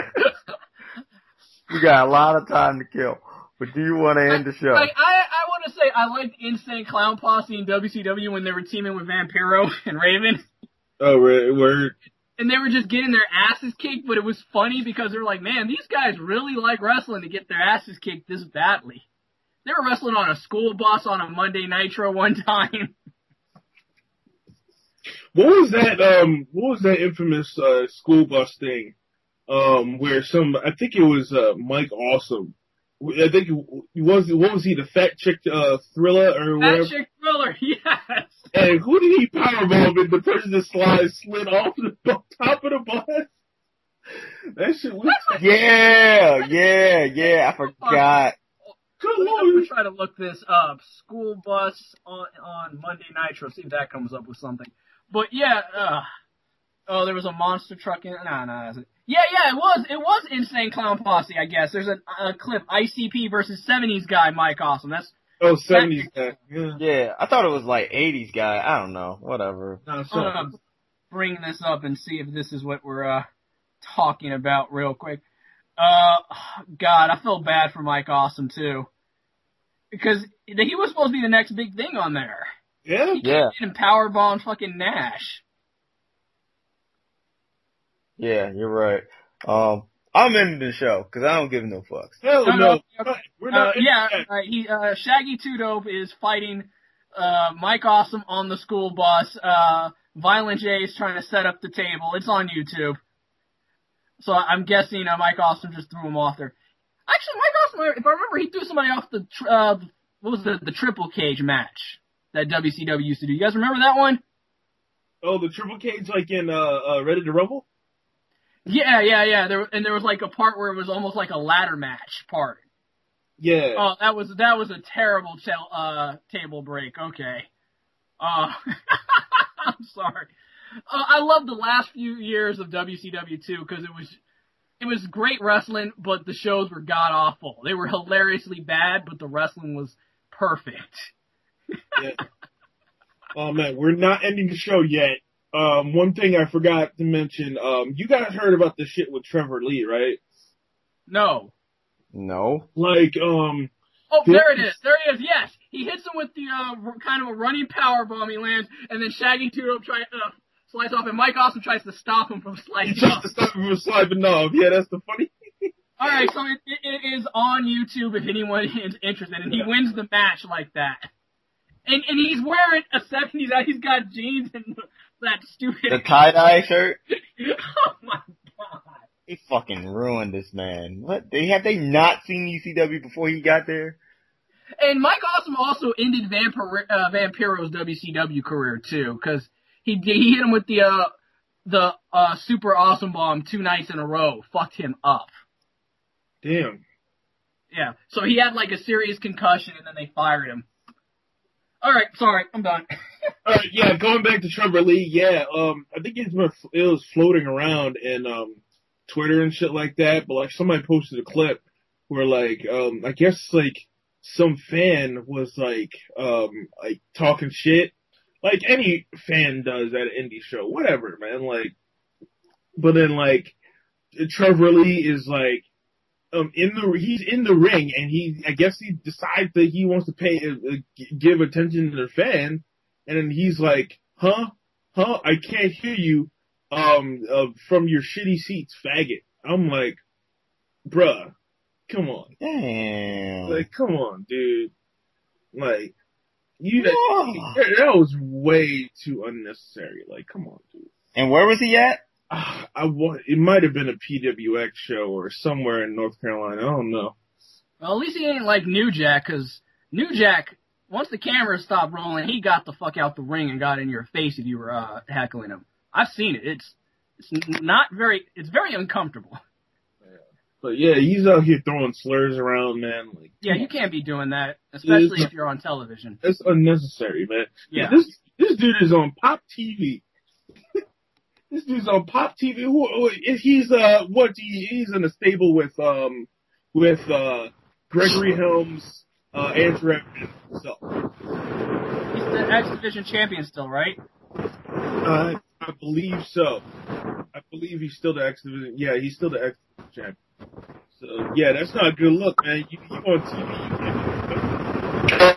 We got a lot of time to kill. But do you want to end the show? Like, I, I want to say I liked Insane Clown Posse in W C W when they were teaming with Vampiro and Raven. Oh, right, word. And they were just getting their asses kicked, but it was funny because they were like, man, these guys really like wrestling to get their asses kicked this badly. They were wrestling on a school bus on a Monday Nitro one time. What was that, um, what was that infamous, uh, school bus thing? um, where some, I think it was uh, Mike Awesome. I think it was, what was he, the Fat Chick uh, Thriller or whatever? Fat Chick Thriller, yes. And who did he powerbomb and the person that slide slid off the top of the bus? That shit was... Yeah, yeah, yeah, I forgot. Good Lord. We're trying to look this up. School bus on, on Monday Nitro, see if that comes up with something. But yeah, uh, oh, there was a monster truck in, no, no, yeah, yeah, it was, it was Insane Clown Posse, I guess. There's a, a clip, I C P versus seventies guy, Mike Awesome. That's, oh, seventies guy, yeah. Yeah, I thought it was like eighties guy, I don't know, whatever. No, I'm gonna bring this up and see if this is what we're, uh, talking about real quick. Uh, God, I feel bad for Mike Awesome too. Because he was supposed to be the next big thing on there. Yeah? He Yeah. came in and powerbombed fucking Nash. Yeah, you're right. Um, I'm into the show, cause I don't give no fucks. Hell No, no. no. We're Uh, not. yeah, uh, he, uh, Shaggy Two Dope is fighting, uh, Mike Awesome on the school bus. Uh, Violent J is trying to set up the table. It's on YouTube. So I'm guessing, uh, Mike Awesome just threw him off there. Actually, Mike Awesome, if I remember, he threw somebody off the, tr- uh, what was the, the triple cage match that W C W used to do. You guys remember that one? Oh, the triple cage like in, uh, uh, Ready to Rumble? Yeah, yeah, yeah. There, and there was like a part where it was almost like a ladder match part. Yeah. Oh, that was, that was a terrible tel- uh, table break. Okay. Uh, I'm sorry. Uh, I love the last few years of W C W too, because it was, it was great wrestling, but the shows were god awful. They were hilariously bad, but the wrestling was perfect. Yeah. Oh man, we're not ending the show yet. Um, one thing I forgot to mention, um, you guys heard about the shit with Trevor Lee, right? No. No. Like, um, Oh, there it is. There he is. Yes, he hits him with the uh, kind of a running power bomb. He lands, and then Shaggy Two Dope tries uh, slice off, and Mike Awesome tries to stop him from he slicing tries off. to stop him from sliding off. Yeah, that's the funny. All right, so it, it, it is on YouTube if anyone is interested, and he wins the match like that. And and he's wearing a seventies. He's got jeans and that stupid. The tie-dye shirt? Oh my god. He fucking ruined this man. What? They have they not seen E C W before he got there? And Mike Awesome also ended Vampir- uh, Vampiro's W C W career too, because he he hit him with the uh the uh super awesome bomb two nights in a row, fucked him up. Damn. Yeah, so he had like a serious concussion, and then they fired him. All right, sorry, I'm done. All right, yeah, going back to Trevor Lee, yeah, um, I think it's been, it was floating around in um Twitter and shit like that, but like somebody posted a clip where like um I guess like some fan was like um like talking shit, like any fan does at an indie show, whatever, man, like, but then like Trevor Lee is like um in the he's in the ring and he I guess he decides that he wants to pay uh, give attention to the fan, and then he's like, huh huh I can't hear you um uh, from your shitty seats, faggot. I'm like, bruh, come on. Damn. Like, come on, dude. Like, you Yeah. that, that was way too unnecessary. Like, come on, dude. And where was he at? Uh, I want. It might have been a P W X show or somewhere in North Carolina. I don't know. Well, at least he ain't like New Jack, because New Jack, once the camera stopped rolling, he got the fuck out the ring and got in your face if you were uh, heckling him. I've seen it. It's it's not very. It's very uncomfortable. But yeah, he's out here throwing slurs around, man. Like, Yeah, you can't be doing that, especially It's- if you're on television. it's unnecessary, man. Yeah. This this dude is on Pop T V. This dude's on Pop T V. Who, who he's uh what he, he's in a stable with um with uh Gregory Helms, uh Andrew Evans himself. He's the X Division champion still, right? Uh, I believe so. I believe he's still the X Division. Yeah, he's still the X Division champion. So yeah, that's not a good look, man. You, you on T V, you can't.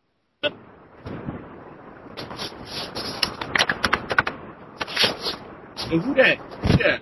Hey, who that? Who that?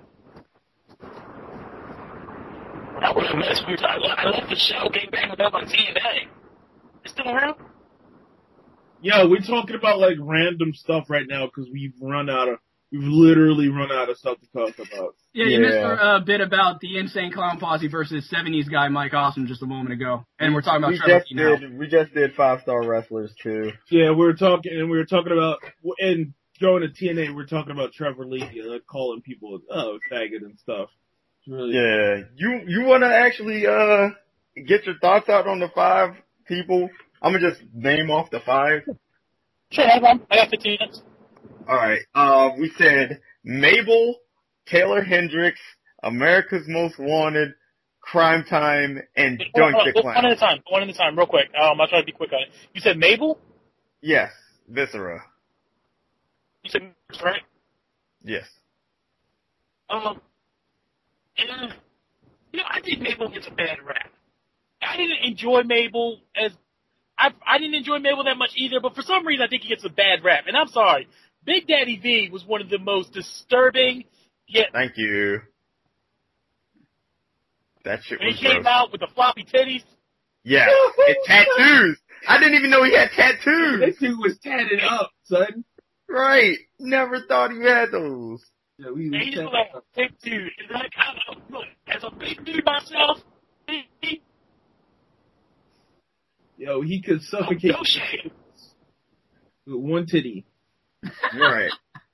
That was a mess. I left the show, came back with up on T N A. It's still around? Yeah, we're talking about like random stuff right now because we've run out of, we've literally run out of stuff to talk about. Yeah, you Yeah. missed our uh, bit about the Insane Clown Posse versus seventies guy Mike Awesome just a moment ago. And we're talking about we Trevor just Lee now. did, we just did five star wrestlers too. Yeah, we were talking, and we were talking about, and going to T N A, we we're talking about Trevor Lee, uh, calling people, oh, faggot and stuff. It's really, Yeah, you you want to actually uh get your thoughts out on the five people? I'm gonna just name off the five. Sure, hold on. I got fifteen minutes. All right. Uh, we said Mabel, Taylor Hendricks, America's Most Wanted, Crime Time, and Hold Doink on, the hold on. One at a Clown. time. One at a time, real quick. Um, I'll try to be quick on it. You said Mabel? Yes, Viscera. You said Max, right? Yes. Um, and, you know, I think Mabel gets a bad rap. I didn't enjoy Mabel as I I didn't enjoy Mabel that much either, but for some reason I think he gets a bad rap. And I'm sorry, Big Daddy V was one of the most disturbing. Yet Thank you. That shit when was he came gross. out with the floppy titties, Yeah, and tattoos. I didn't even know he had tattoos. That dude was tatted up, son. Right. Never thought he had those. Yeah, we and was he's tatted like up. a big dude. And like, I don't know, look, as a big dude myself, he, he, Yo, he could suffocate no shit. with one titty. Right.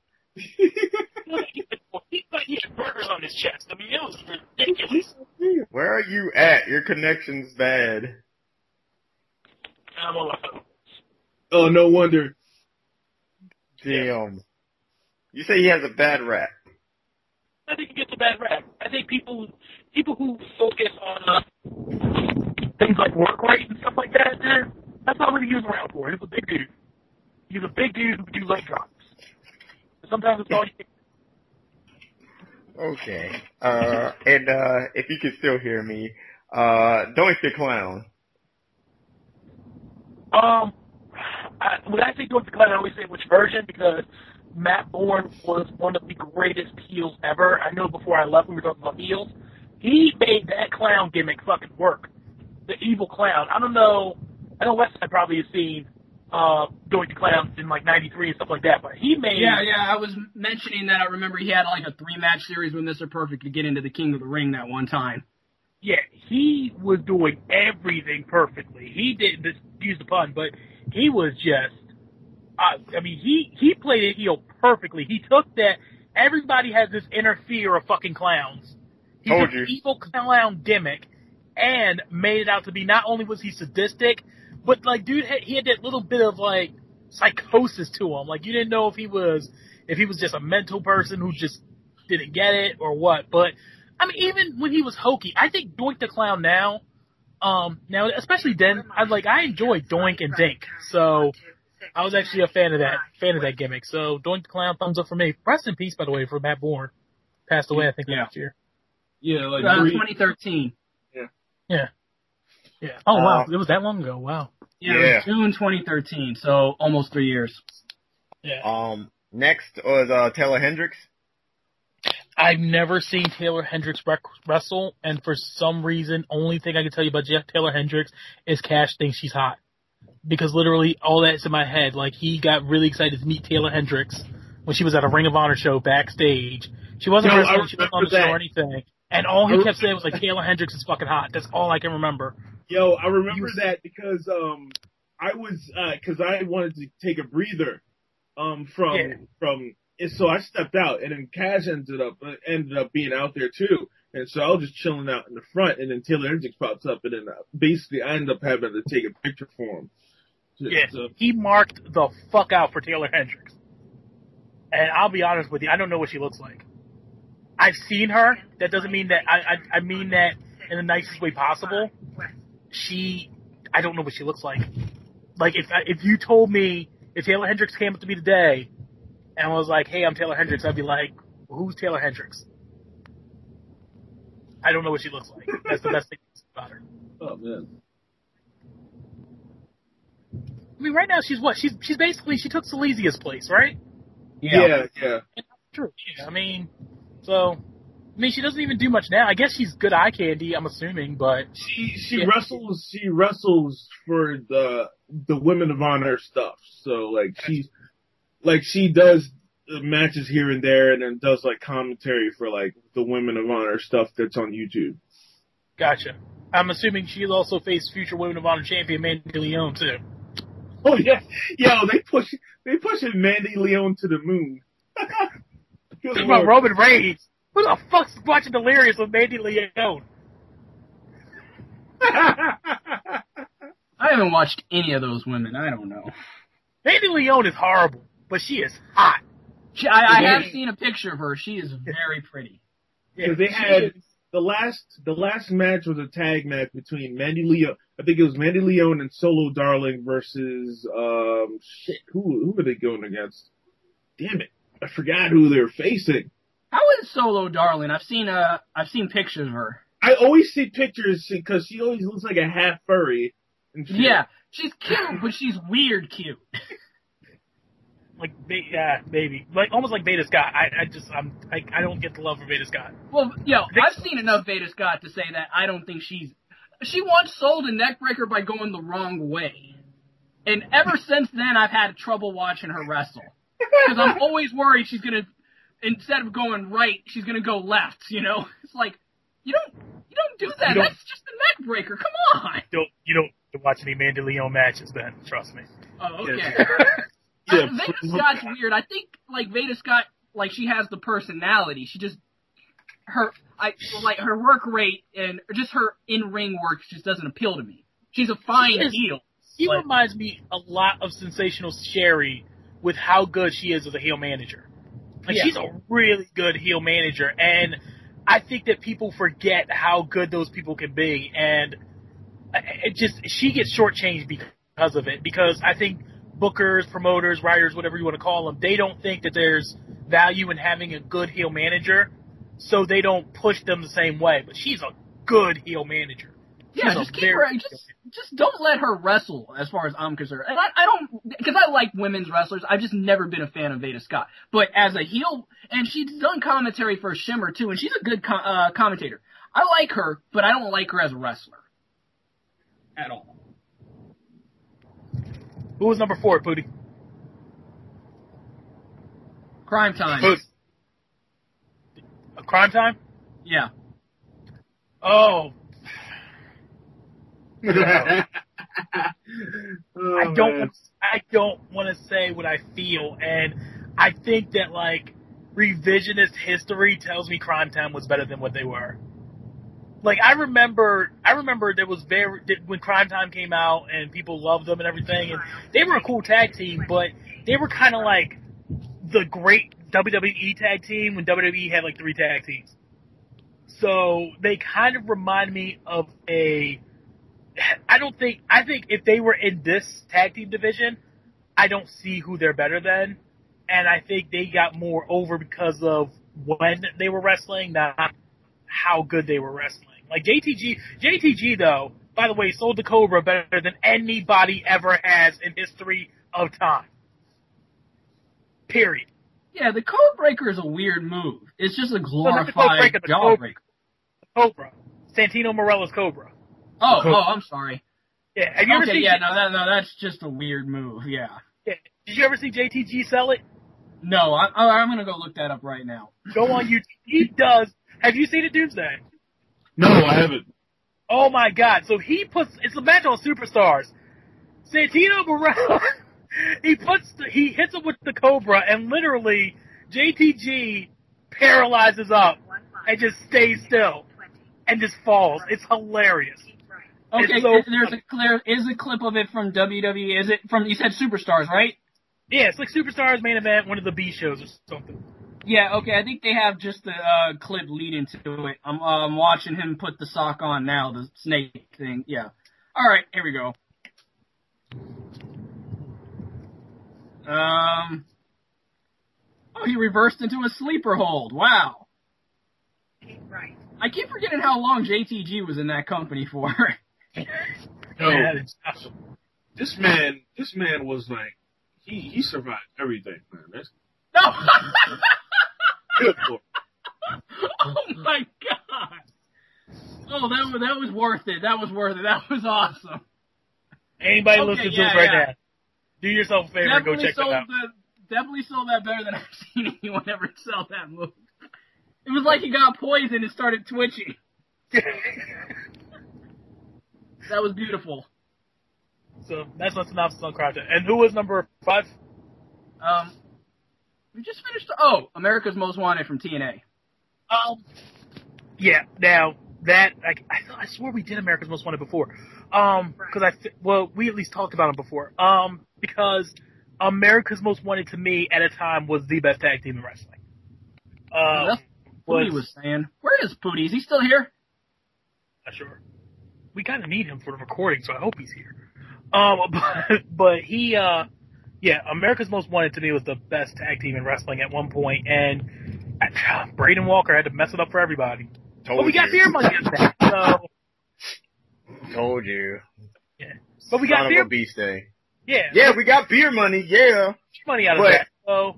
He thought he had burgers on his chest. I mean, it was ridiculous. Where are you at? Your connection's bad. I'm all like, Oh, no wonder. Damn. You say he has a bad rap. I think he gets a bad rap. I think people people who focus on uh, things like work rate and stuff like that, eh, that's not what he was around for. He's a big dude. He's a big dude who can do leg drops. Sometimes it's all you can. Okay. Uh, and, uh, if you can still hear me, uh, Doink the Clown. Um, I, when I say Doink the Clown, I always say which version because Matt Bourne was one of the greatest heels ever. I know before I left we were talking about heels. He made that clown gimmick fucking work. The evil clown. I don't know. I know Westside probably has seen uh, Doink the Clown in like ninety-three and stuff like that, but he made. Yeah, yeah, I was mentioning that. I remember he had like a three-match series with Mister Perfect to get into the King of the Ring that one time. Yeah, he was doing everything perfectly. He did, this, use the pun, but he was just, uh, I mean, he, he played it heel perfectly. He took that, everybody has this inner fear of fucking clowns. He Told took you. the evil clown gimmick and made it out to be, not only was he sadistic, but like, dude, he had that little bit of like, psychosis to him. Like, you didn't know if he was, if he was just a mental person who just didn't get it or what, but, I mean, even when he was hokey, I think Doink the Clown now, um, now especially then, I like I enjoy Doink and Dink, so I was actually a fan of that, fan of that gimmick. So Doink the Clown, thumbs up for me. Rest in peace, by the way, for Matt Bourne, passed away I think Yeah. last year. Yeah, like Uh, three- twenty thirteen. Yeah, yeah. Oh wow, Uh, it was that long ago. Wow. Yeah, Yeah. It was June twenty thirteen, so almost three years. Yeah. Um, next was, uh, Taylor Hendricks. I've never seen Taylor Hendricks rec- wrestle, and for some reason, only thing I can tell you about Jeff Taylor Hendricks is Cash thinks she's hot. Because literally all that's in my head. Like, he got really excited to meet Taylor Hendricks when she was at a Ring of Honor show backstage. She wasn't No, wrestling, I she wasn't on the remember show or that. anything. And all he kept saying was like, Taylor Hendricks is fucking hot. That's all I can remember. Yo, I remember that because um I was uh 'cause I wanted to take a breather um from Yeah. from and so I stepped out and then Cash ended up uh, ended up being out there too. And so I was just chilling out in the front and then Taylor Hendricks pops up and then uh, basically I ended up having to take a picture for him. So- Yeah, so- he marked the fuck out for Taylor Hendricks. And I'll be honest with you, I don't know what she looks like. I've seen her. That doesn't mean that, I, I, I mean that in the nicest way possible. She, I don't know what she looks like. Like, if I, if you told me, if Taylor Hendricks came up to me today, and was like, hey, I'm Taylor Hendricks, I'd be like, well, who's Taylor Hendricks? I don't know what she looks like. That's the best thing about her. oh man. I mean, right now she's what? She's she's basically, she took Silesia's place, right? Yeah, yeah. True. Yeah, I mean, so, I mean, she doesn't even do much now. I guess she's good eye candy, I'm assuming, but She she Yeah. wrestles she wrestles for the the Women of Honor stuff. So like she's like she does matches here and there, and then does like commentary for like the Women of Honor stuff that's on YouTube. Gotcha. I'm assuming she'll also face future Women of Honor champion Mandy Leon too. Oh yeah, yo, they push they pushing Mandy Leon to the moon. Talk about Roman Reigns. Who the fuck's watching Delirious with Mandy Leon? I haven't watched any of those women. I don't know. Mandy Leon is horrible, but she is hot. She, I, I have seen a picture of her. She is very pretty. Yeah, they had the last the last match was a tag match between Mandy Leon. I think it was Mandy Leon and Solo Darling versus um shit. Who who were they going against? Damn it, I forgot who they were facing. How is Solo Darling? I've seen uh I've seen pictures of her. I always see pictures because she always looks like a half furry. And shit. Yeah, she's cute, but she's weird cute. Like, yeah, maybe. Like, almost like Veda Scott. I, I just, I'm, I, I don't get the love for Veda Scott. Well, yo, I've seen enough Veda Scott to say that I don't think she's, she once sold a neckbreaker by going the wrong way. And ever since then, I've had trouble watching her wrestle. Because I'm always worried she's gonna, instead of going right, she's gonna go left, you know? It's like, you don't, you don't do that. Don't, That's just a neckbreaker. Come on. Don't, you don't watch any Mandy Leon matches, Ben. Trust me. Oh, okay. Yeah. Uh, Yeah, Veda Scott's weird. I think, like, Veda Scott, like, she has the personality. She just, her, I, like, her work rate and just her in-ring work just doesn't appeal to me. She's a fine She is- heel. She but- reminds me a lot of Sensational Sherry with how good she is as a heel manager. Like, Yeah. she's a really good heel manager, and I think that people forget how good those people can be, and it just, she gets shortchanged because of it, because I think bookers, promoters, writers, whatever you want to call them, they don't think that there's value in having a good heel manager, so they don't push them the same way. But she's a good heel manager. Yeah, She's a just keep very her, good just, just don't let her wrestle, as far as I'm concerned. And I, I don't, because I like women's wrestlers, I've just never been a fan of Veda Scott. But as a heel, and she's done commentary for Shimmer too, and she's a good com- uh, commentator. I like her, but I don't like her as a wrestler. At all. Who was number four, Pootie? Crime Time. Who's? A Crime Time? Yeah. Oh, Oh, I don't. man. I don't want to say what I feel, and I think that like revisionist history tells me Crime Time was better than what they were. Like I remember, I remember there was very when Crime Time came out and people loved them and everything, and they were a cool tag team, but they were kind of like the great W W E tag team when W W E had like three tag teams. So they kind of remind me of a. I don't think, I think if they were in this tag team division, I don't see who they're better than. And I think they got more over because of when they were wrestling, not how good they were wrestling. Like J T G, J T G though, by the way, sold the Cobra better than anybody ever has in history of time. Period. Yeah, the Code Breaker is a weird move. It's just a glorified Breaker, the jawbreaker. Cobra. Santino Morella's Cobra. Oh, oh, I'm sorry. Yeah, have you ever Okay, seen yeah, no, that, no, that's just a weird move, yeah. yeah. Did you ever see J T G sell it? No, I, I'm gonna go look that up right now. Go on YouTube. He does. Have you seen it, Doomsday? No, I haven't. Oh my God! So he puts it's a match on Superstars. Santino Marella, he puts the, he hits him with the Cobra, and literally J T G paralyzes up and just stays still and just falls. It's hilarious. Okay, It's so is, there's a clear is a clip of it from W W E. Is it from? You said Superstars, right? Yeah, it's like Superstars main event, one of the B shows or something. Yeah, okay. I think they have just the uh, clip leading to it. I'm um, watching him put the sock on now, the snake thing. Yeah. All right, here we go. Um. Oh, he reversed into a sleeper hold. Wow. Right. I keep forgetting how long J T G was in that company for. No, Yeah, it's- this man, this man was like, he he survived everything, man. That's No. good for him. Oh my god. Oh, that was that was worth it. That was worth it. That was awesome. Anybody Okay, listening to yeah, us right yeah. now, do yourself a favor and go Definitely check them sold out. the definitely sold that better than I've seen anyone ever sell that move. It was like he got poisoned and started twitching. That was beautiful. So that's my synopsis on Crowd. And who was number five? Um, we just finished. Oh, America's Most Wanted from T N A. Um, yeah. Now that I, I, thought, I swore we did America's Most Wanted before. Um, because I well we at least talked about him before. Um, because America's Most Wanted to me at a time was the best tag team in wrestling. Um, That's what Pootie was saying. Where is Pootie? Is he still here? Not sure. We kind of need him for the recording, so I hope he's here. Um, but, but he, uh, yeah, America's Most Wanted to me was the best tag team in wrestling at one point, and uh, Braden Walker had to mess it up for everybody. Told but we got you. beer money out of that, so. Told you. Yeah. But we got Son beer. of a beast day. Yeah. Yeah, we got beer money. Yeah. Money out of but, that. So.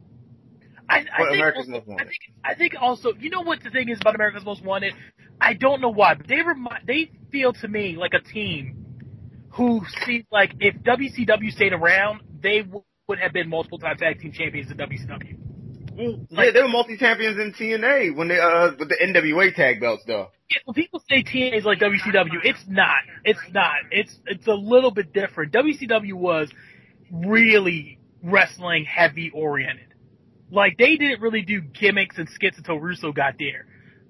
I, I, but think America's also, Most Wanted. I think, I think also, you know what the thing is about America's Most Wanted? I don't know why, but they remind, they feel to me like a team who seems like if W C W stayed around, they w- would have been multiple time tag team champions in W C W. Well, Like, yeah, they were multi-champions in T N A when they, uh, with the N W A tag belts, though. Yeah, when people say T N A is like W C W, it's not. It's not. It's it's a little bit different. W C W was really wrestling heavy oriented. Like, they didn't really do gimmicks and skits until Russo got there.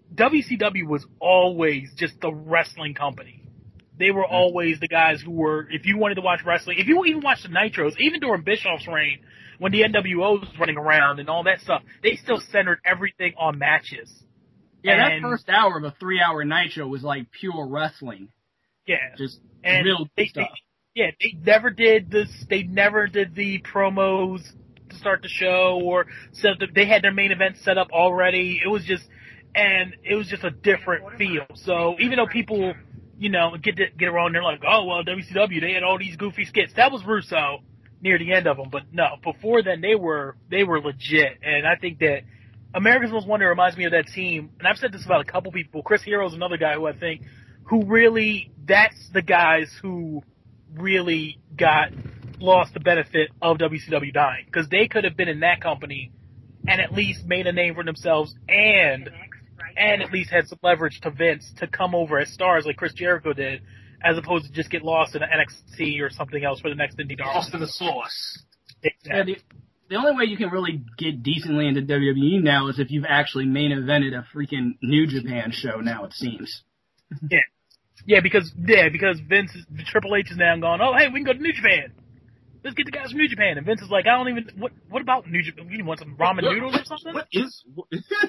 W C W was always just the wrestling company. They were always the guys who were, if you wanted to watch wrestling, if you even watched the Nitros, even during Bischoff's reign, when the N W O was running around and all that stuff, they still centered everything on matches. Yeah, and, that first hour of a three-hour Nitro was like pure wrestling. Yeah. Just and real they, stuff. They, yeah, they never did this, they never did the promos to start the show or set the, they had their main event set up already. It was just, and it was just a different feel. So even though people, you know, get to, get around, they're like, oh, well, W C W, they had all these goofy skits. That was Russo near the end of them. But no, before then, they were, they were legit. And I think that America's Most Wanted reminds me of that team. And I've said this about a couple people. Chris Hero's another guy who I think, who really, that's the guys who really got, lost the benefit of W C W dying. Because they could have been in that company and at least made a name for themselves and and at least had some leverage to Vince to come over as stars like Chris Jericho did, as opposed to just get lost in an N X T or something else for the next indie darling. Lost in the sauce. Exactly. Yeah, the, the only way you can really get decently into W W E now is if you've actually main evented a freaking New Japan show now, it seems. Yeah. Yeah, because yeah, because Vince is, Triple H is now gone, oh, hey, we can go to New Japan. Let's get the guys from New Japan. And Vince is like, I don't even, what What about New Japan? You want some ramen noodles or something? What is... What,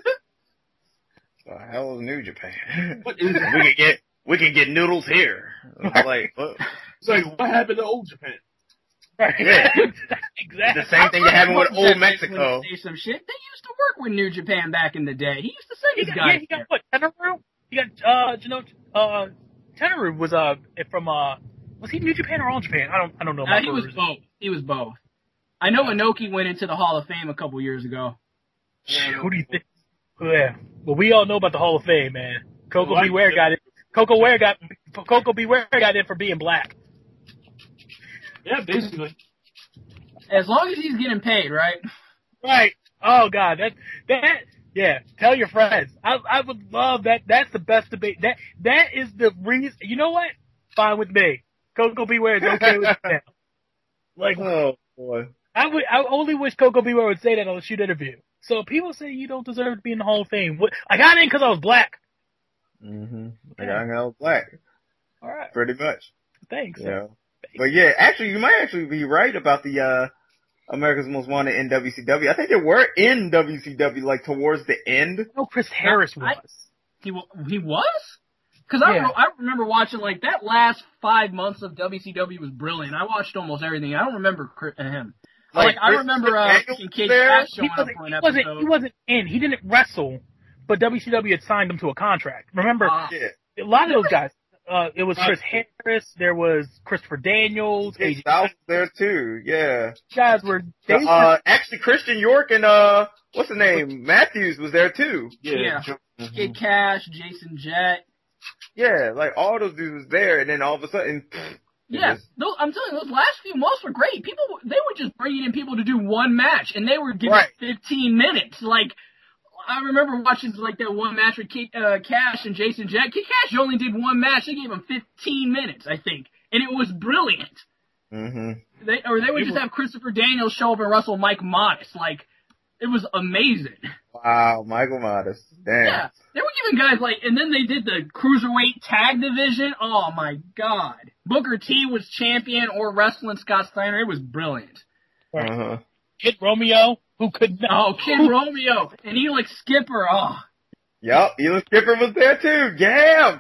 The hell is New Japan? what is we can get we can get noodles here. Like, what? It's like, what happened to old Japan? Right. Yeah. Exactly. The same thing that happened with That old makes Mexico. me say some shit. They used to work with New Japan back in the day. He used to send He his got, guys yeah, he got there. what? Tenaru? He got, uh, you know, uh, Tenaru was, uh, from, uh, was he New Japan or All Japan? I don't, I don't know. Uh, he was both. He was both. I know Inoki went into the Hall of Fame a couple years ago. Who do you think? Yeah. Well, we all know about the Hall of Fame, man. Coco What? Beware got it. Coco Beware got, Coco Beware got in for being black. Yeah, basically. As long as he's getting paid, right? Right. Oh God, that, that, yeah. Tell your friends. I, I would love that. That's the best debate. That, that is the reason. You know what? Fine with me. Coco Beware is okay with that. Like, Oh boy. I would, I only wish Coco Beware would say that on the shoot interview. So people say you don't deserve to be in the Hall of Fame. What, I got in because I was black. Mm-hmm. Like I got black, All right. pretty much. Thanks. Yeah. But yeah, actually, you might actually be right about the uh America's Most Wanted in W C W. I think they were in W C W like towards the end. No, Chris Harris was. I- He wa- he was? Because Yeah. I, I remember watching, like, that last five months of W C W was brilliant. I watched almost everything. I don't remember Chris, uh, him. Like, I Chris remember uh, Daniels fucking Cage there. Match he showing up wasn't, for an he wasn't, episode. he wasn't in. He didn't wrestle, but W C W had signed him to a contract. Remember, Ah. Yeah. a lot of those guys. Uh, it was Chris Harris. There was Christopher Daniels. Jay A J Styles was there too. Yeah. guys were. They were Uh, actually, Christian York and uh, what's the name? Matthews was there too. Yeah. Mhm. Kid Cash, Jason Jett. Yeah, like all those dudes was there, and then all of a sudden, pfft, Yeah, just, those, I'm telling you, those last few months were great. People, they were just bringing in people to do one match, and they were giving Right. fifteen minutes. Like, I remember watching like that one match with Kid, uh, Cash and Jason Jett. Kid Cash only did one match. They gave him fifteen minutes, I think, and it was brilliant. mm-hmm. They or they would just have Christopher Daniels show up and wrestle Mike Modest. Like, it was amazing. Wow, Michael Modest. Damn. Yeah, they were giving guys like, and then they did the cruiserweight tag division. Oh my God, Booker T was champion or wrestling Scott Steiner. It was brilliant. Uh-huh. Kid Romeo, who could not. Oh, Kid Romeo and Elix Skipper. Oh, Yup, Elix Skipper was there too. Damn.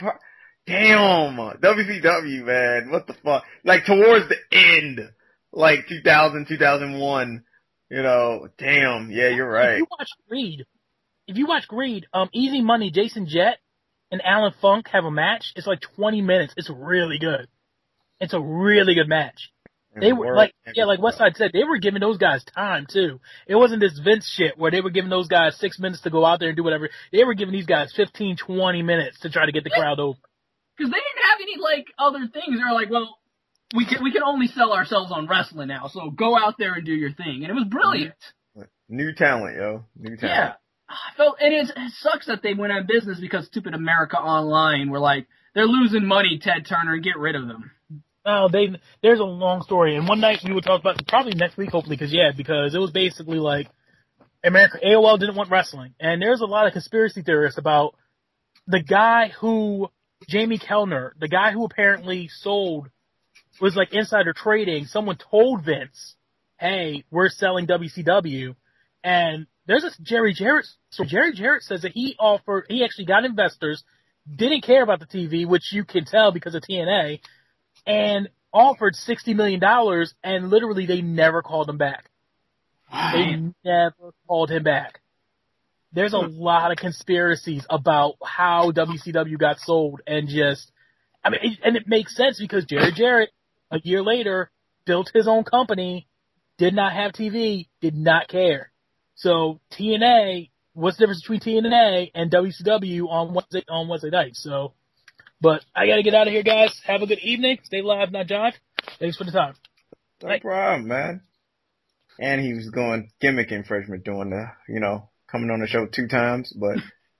Damn. W C W, man. What the fuck? Like, towards the end, like two thousand, two thousand one, you know, damn. Yeah, you're right. If you watch Greed, if you watch Greed, um, Easy Money, Jason Jett, and Alan Funk have a match. It's like twenty minutes. It's really good. It's a really good match. They were like, yeah, like Westside said, they were giving those guys time too. It wasn't this Vince shit where they were giving those guys six minutes to go out there and do whatever. They were giving these guys fifteen, twenty minutes to try to get the crowd over. because they didn't have any like other things. They were like, well, we can we can only sell ourselves on wrestling now, so go out there and do your thing, and it was brilliant. New talent, yo. New talent. Yeah. I felt, and it's, it sucks that they went out of business because stupid America Online were like, they're losing money, Ted Turner, get rid of them. Oh, they, there's a long story. And one night we would talk about, probably next week, hopefully, because, yeah, because it was basically like, America, A O L didn't want wrestling. And there's a lot of conspiracy theorists about the guy who, Jamie Kellner, the guy who apparently sold, was like insider trading. Someone told Vince, hey, we're selling W C W. And there's this Jerry Jarrett. So Jerry Jarrett says that he offered, he actually got investors, didn't care about the T V, which you can tell because of T N A, and offered sixty million dollars, and literally they never called him back. They never called him back. There's a lot of conspiracies about how W C W got sold, and just, I mean, it, and it makes sense because Jerry Jarrett, a year later, built his own company, did not have T V, did not care. So T N A, what's the difference between T N A and W C W on Wednesday, on Wednesday night? So, but I gotta get out of here, guys. Have a good evening. Stay live, not jive. Thanks for the time. No Bye. problem, man. And he was going gimmicking freshman doing the, you know, coming on the show two times, but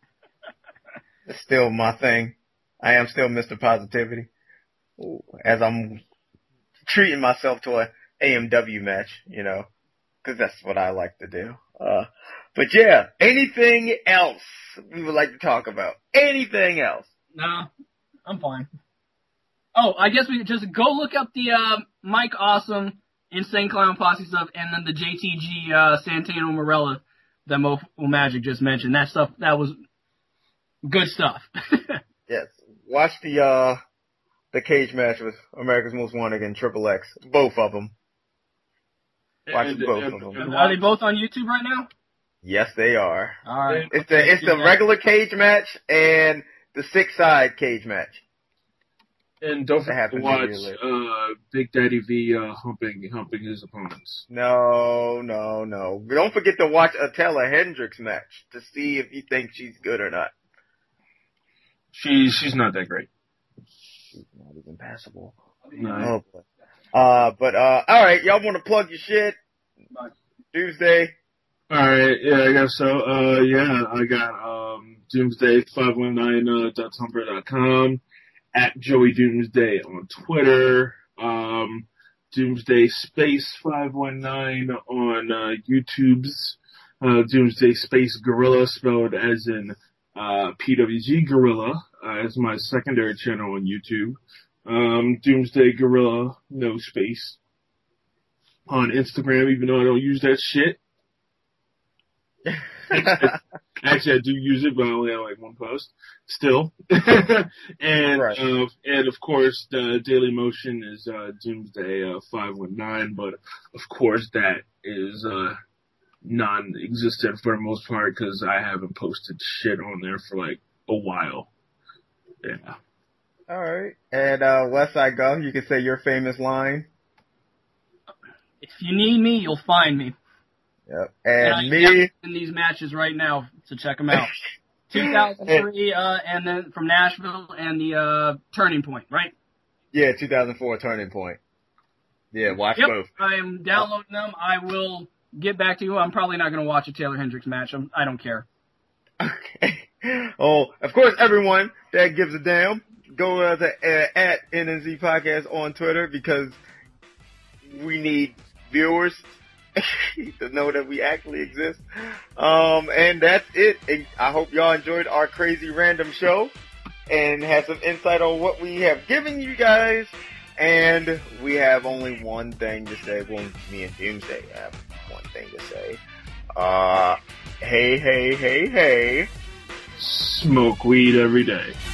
it's still my thing. I am still Mister Positivity as I'm treating myself to a A M W match, you know, because that's what I like to do. Uh, but yeah, anything else we would like to talk about? Anything else? No, I'm fine. Oh, I guess we could just go look up the uh, Mike Awesome, Insane Clown Posse stuff, and then the J T G uh, Santino Morella that Mo Magic just mentioned. That stuff, that was good stuff. Yes. Watch the uh the cage match with America's Most Wanted and Triple X. Both of them. Watch And- both and- of them. and Are they both on YouTube right now? Yes, they are. All right. It's the it's the regular cage match and the six side cage match. And don't That forget to happens watch immediately. uh, Big Daddy V uh, humping humping his opponents. No, no, no. Don't forget to watch a Taylor Hendricks match to see if you think she's good or not. She she's not that great. She's not even passable. No. Oh boy. Uh, but uh, all right, y'all want to plug your shit? Tuesday. All right, yeah, I guess so. Uh, yeah, I got um, Doomsday five one nine dot tumblr dot com, at Joey Doomsday on Twitter, um, Doomsday Space five one nine on uh, YouTube's, uh, Doomsday Space Gorilla spelled as in uh, P W G Gorilla uh, as my secondary channel on YouTube, um, Doomsday Gorilla no space on Instagram, even though I don't use that shit. Actually, I do use it, but I only have like one post still. and Right. uh, and of course, the Daily Motion is uh, Doomsday uh, five one nine, but of course that is uh, non-existent for the most part because I haven't posted shit on there for like a while. Yeah. All right. And uh, Westside Go, you can say your famous line. If you need me, you'll find me. Yep. And And I'm me. in these matches right now, so check them out. two thousand three, uh, and then from Nashville and the uh, Turning Point, right? Yeah, two thousand four Turning Point. Yeah, watch Yep, both. I am downloading them. I will get back to you. I'm probably not going to watch a Taylor Hendricks match. I'm, I don't care. Okay. Oh, of course, everyone that gives a damn, go uh, to, uh, at N N Z Podcast on Twitter because we need viewers to know that we actually exist. Um, and that's it. And I hope y'all enjoyed our crazy random show and had some insight on what we have given you guys. And we have only one thing to say. Well, me and Doomsday have one thing to say. Uh, hey, hey, hey, hey. Smoke weed every day.